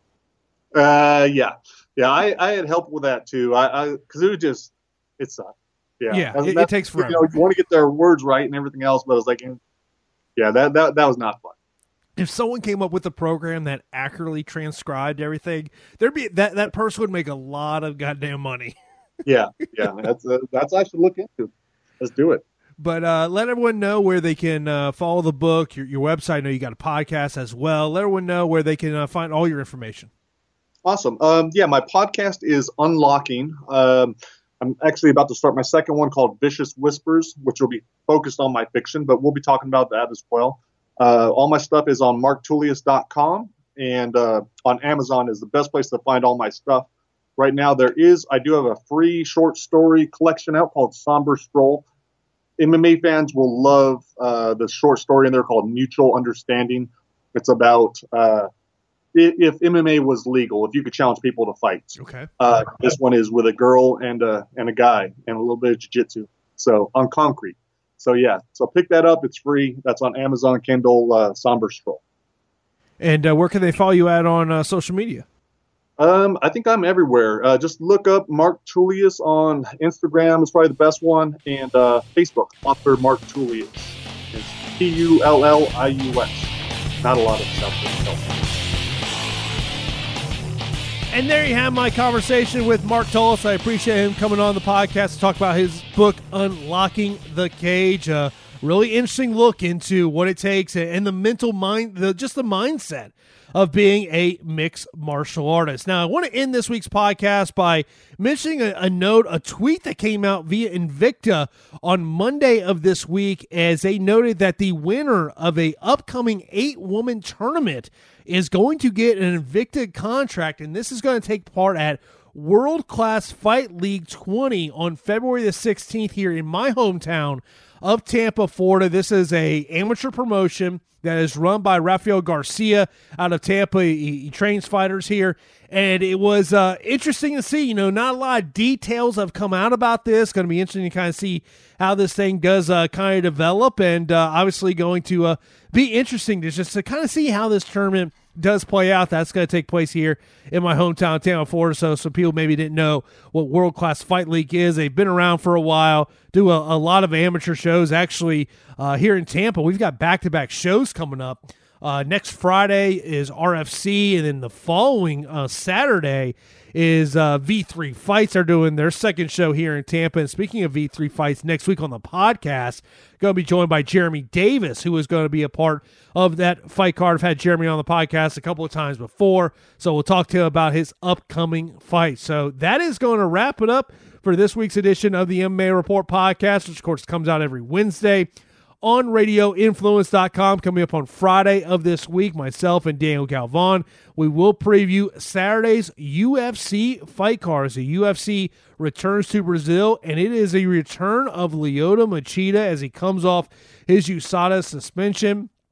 Uh, yeah, yeah. I, I had help with that too. I, I, because it was just, it sucked. Yeah, Yeah, That's- it- it that's- takes forever. You know, you want to get their words right and everything else, but I was like, yeah, that that that was not fun. If someone came up with a program that accurately transcribed everything, there'd be that that person would make a lot of goddamn money. Yeah, yeah. That's uh, that's I should look into. Let's do it. But uh, let everyone know where they can uh, follow the book, your your website. I know you got a podcast as well. Let everyone know where they can uh, find all your information. Awesome. Um, yeah, my podcast is Unlocking. Um, I'm actually about to start my second one called Vicious Whispers, which will be focused on my fiction, but we'll be talking about that as well. Uh, all my stuff is on mark tullius dot com, and uh, on Amazon is the best place to find all my stuff. Right now, there is, I do have a free short story collection out called Somber Stroll. M M A fans will love uh, the short story in there called Mutual Understanding. It's about uh, if M M A was legal, if you could challenge people to fights. Okay. Uh, this one is with a girl and a, and a guy and a little bit of jiu-jitsu. So on concrete. So yeah, so pick that up. It's free. That's on Amazon Kindle, uh, Somber Stroll. And uh, where can they follow you at on uh, social media? Um, I think I'm everywhere. Uh, just look up Mark Tullius on Instagram. It's probably the best one. And uh, Facebook, author Mark Tullius. It's T U L L I U S. Not a lot of stuff. And there you have my conversation with Mark Tullius. I appreciate him coming on the podcast to talk about his book, Unlocking the Cage. A really interesting look into what it takes and the mental mind, the just the mindset of being a mixed martial artist. Now, I want to end this week's podcast by mentioning a, a note, a tweet that came out via Invicta on Monday of this week, as they noted that the winner of a upcoming eight-woman tournament is going to get an Invicta contract, and this is going to take part at World Class Fight League twenty on February the sixteenth here in my hometown of Tampa, Florida. This is a amateur promotion that is run by Rafael Garcia out of Tampa. He, he trains fighters here, and it was uh, interesting to see. You know, not a lot of details have come out about this. Going to be interesting to kind of see how this thing does uh, kind of develop, and uh, obviously going to uh, be interesting to just to kind of see how this tournament does play out. That's going to take place here in my hometown, Tampa, Florida. So some people maybe didn't know what World Class Fight League is. They've been around for a while, do a, a lot of amateur shows. Actually, uh, here in Tampa, we've got back-to-back shows coming up. Uh, next Friday is R F C, and then the following uh, Saturday is uh, V three Fights. Are doing their second show here in Tampa. And speaking of V three Fights, next week on the podcast, going to be joined by Jeremy Davis, who is going to be a part of that fight card. I've had Jeremy on the podcast a couple of times before, so we'll talk to him about his upcoming fight. So that is going to wrap it up for this week's edition of the M M A Report podcast, which of course comes out every Wednesday on radio influence dot com. Coming up on Friday of this week, myself and Daniel Galvan, we will preview Saturday's U F C fight cards. The U F C returns to Brazil, and it is a return of Lyoto Machida as he comes off his U S A D A suspension.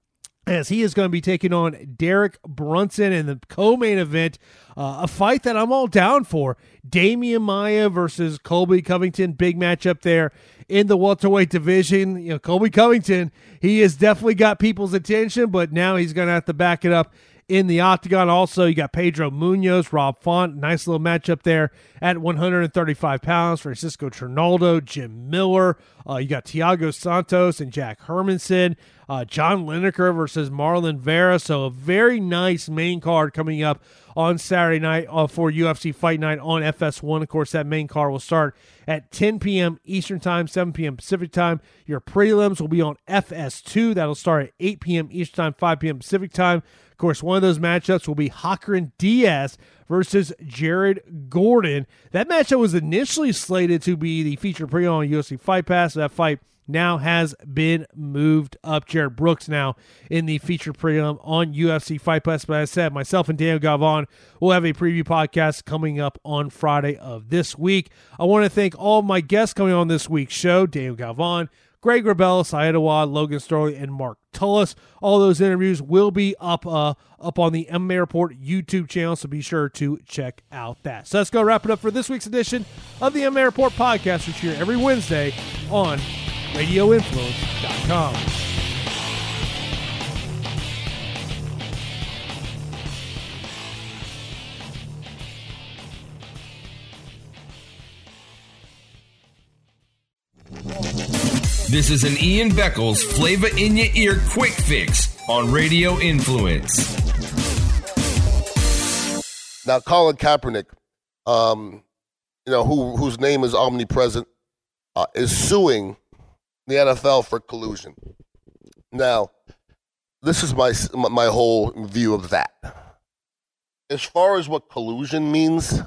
as he is going to be taking on Derek Brunson in the co-main event, uh, a fight that I'm all down for. Damian Maia versus Colby Covington, big matchup there in the welterweight division. You know, Colby Covington, he has definitely got people's attention, but now he's going to have to back it up in the octagon. Also, you got Pedro Munoz, Rob Font, nice little matchup there at one hundred thirty-five pounds. Francisco Trinaldo, Jim Miller. Uh, you got Thiago Santos and Jack Hermanson. Uh, John Lineker versus Marlon Vera. So a very nice main card coming up on Saturday night uh, for U F C Fight Night on F S one. Of course, that main card will start at ten p.m. Eastern Time, seven p.m. Pacific Time. Your prelims will be on F S two. That'll start at eight p.m. Eastern Time, five p.m. Pacific Time. Of course, one of those matchups will be Hakran Diaz versus Jared Gordon. That matchup was initially slated to be the featured prelim on U F C Fight Pass. That fight now has been moved up. Jared Brooks now in the featured prelim on U F C Fight Pass. But as I said, myself and Daniel Galvan will have a preview podcast coming up on Friday of this week. I want to thank all my guests coming on this week's show: Daniel Galvan, Greg Rebel, Syed Awad, Logan Storley, and Mark Tullis. All those interviews will be up uh, up on the M M A Report YouTube channel, so be sure to check out that. So let's go wrap it up for this week's edition of the M M A Report podcast, which here every Wednesday on radio influence dot com. This is an Ian Beckles Flavor in Your Ear Quick Fix on Radio Influence. Now, Colin Kaepernick, um, you know, who whose name is omnipresent, uh, is suing the N F L for collusion. Now, this is my my whole view of that. As far as what collusion means,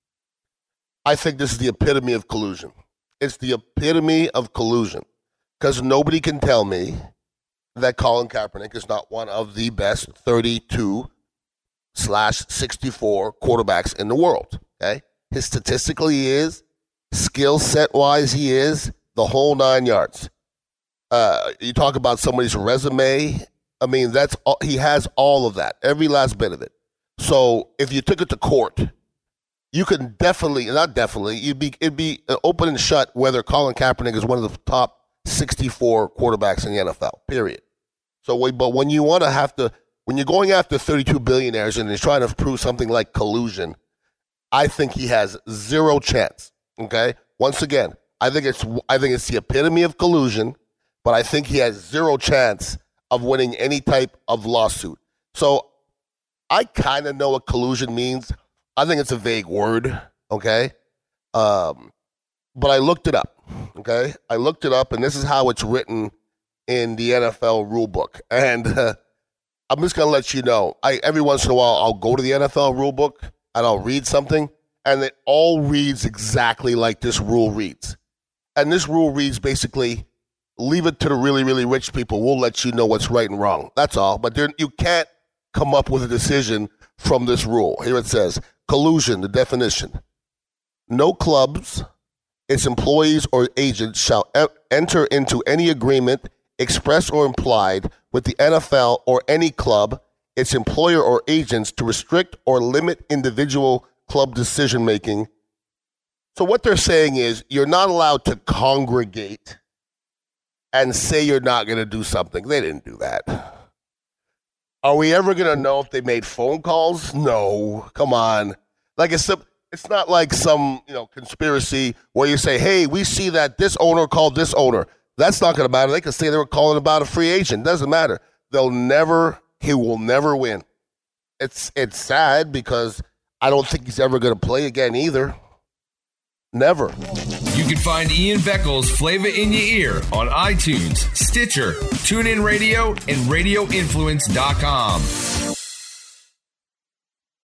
I think this is the epitome of collusion. It's the epitome of collusion. Because nobody can tell me that Colin Kaepernick is not one of the best thirty-two slash sixty-four quarterbacks in the world. Okay, his statistically he is, skill set wise he is, the whole nine yards. Uh, you talk about somebody's resume. I mean, that's all, he has all of that, every last bit of it. So if you took it to court, you can definitely, not definitely, you'd be it'd be open and shut whether Colin Kaepernick is one of the top sixty-four quarterbacks in the N F L, period. So, but when you want to have to, when you're going after thirty-two billionaires and he's trying to prove something like collusion, I think he has zero chance. Okay. Once again, I think it's I think it's the epitome of collusion, but I think he has zero chance of winning any type of lawsuit. So, I kind of know what collusion means. I think it's a vague word. Okay. Um, but I looked it up. Okay, I looked it up, and this is how it's written in the N F L rulebook. And uh, I'm just going to let you know, I every once in a while, I'll go to the N F L rulebook, and I'll read something, and it all reads exactly like this rule reads. And this rule reads basically, leave it to the really, really rich people. We'll let you know what's right and wrong. That's all. But there, you can't come up with a decision from this rule. Here it says, collusion, the definition. No clubs, its employees or agents shall e- enter into any agreement, express or implied, with the N F L or any club, its employer or agents to restrict or limit individual club decision-making. So what they're saying is you're not allowed to congregate and say you're not going to do something. They didn't do that. Are we ever going to know if they made phone calls? No. Come on. Like it's simple. It's not like some, you know, conspiracy where you say, hey, we see that this owner called this owner. That's not going to matter. They could say they were calling about a free agent. It doesn't matter. They'll never, he will never win. It's it's sad because I don't think he's ever going to play again either. Never. You can find Ian Beckles' Flavor in Your Ear on iTunes, Stitcher, TuneIn Radio, and radio influence dot com.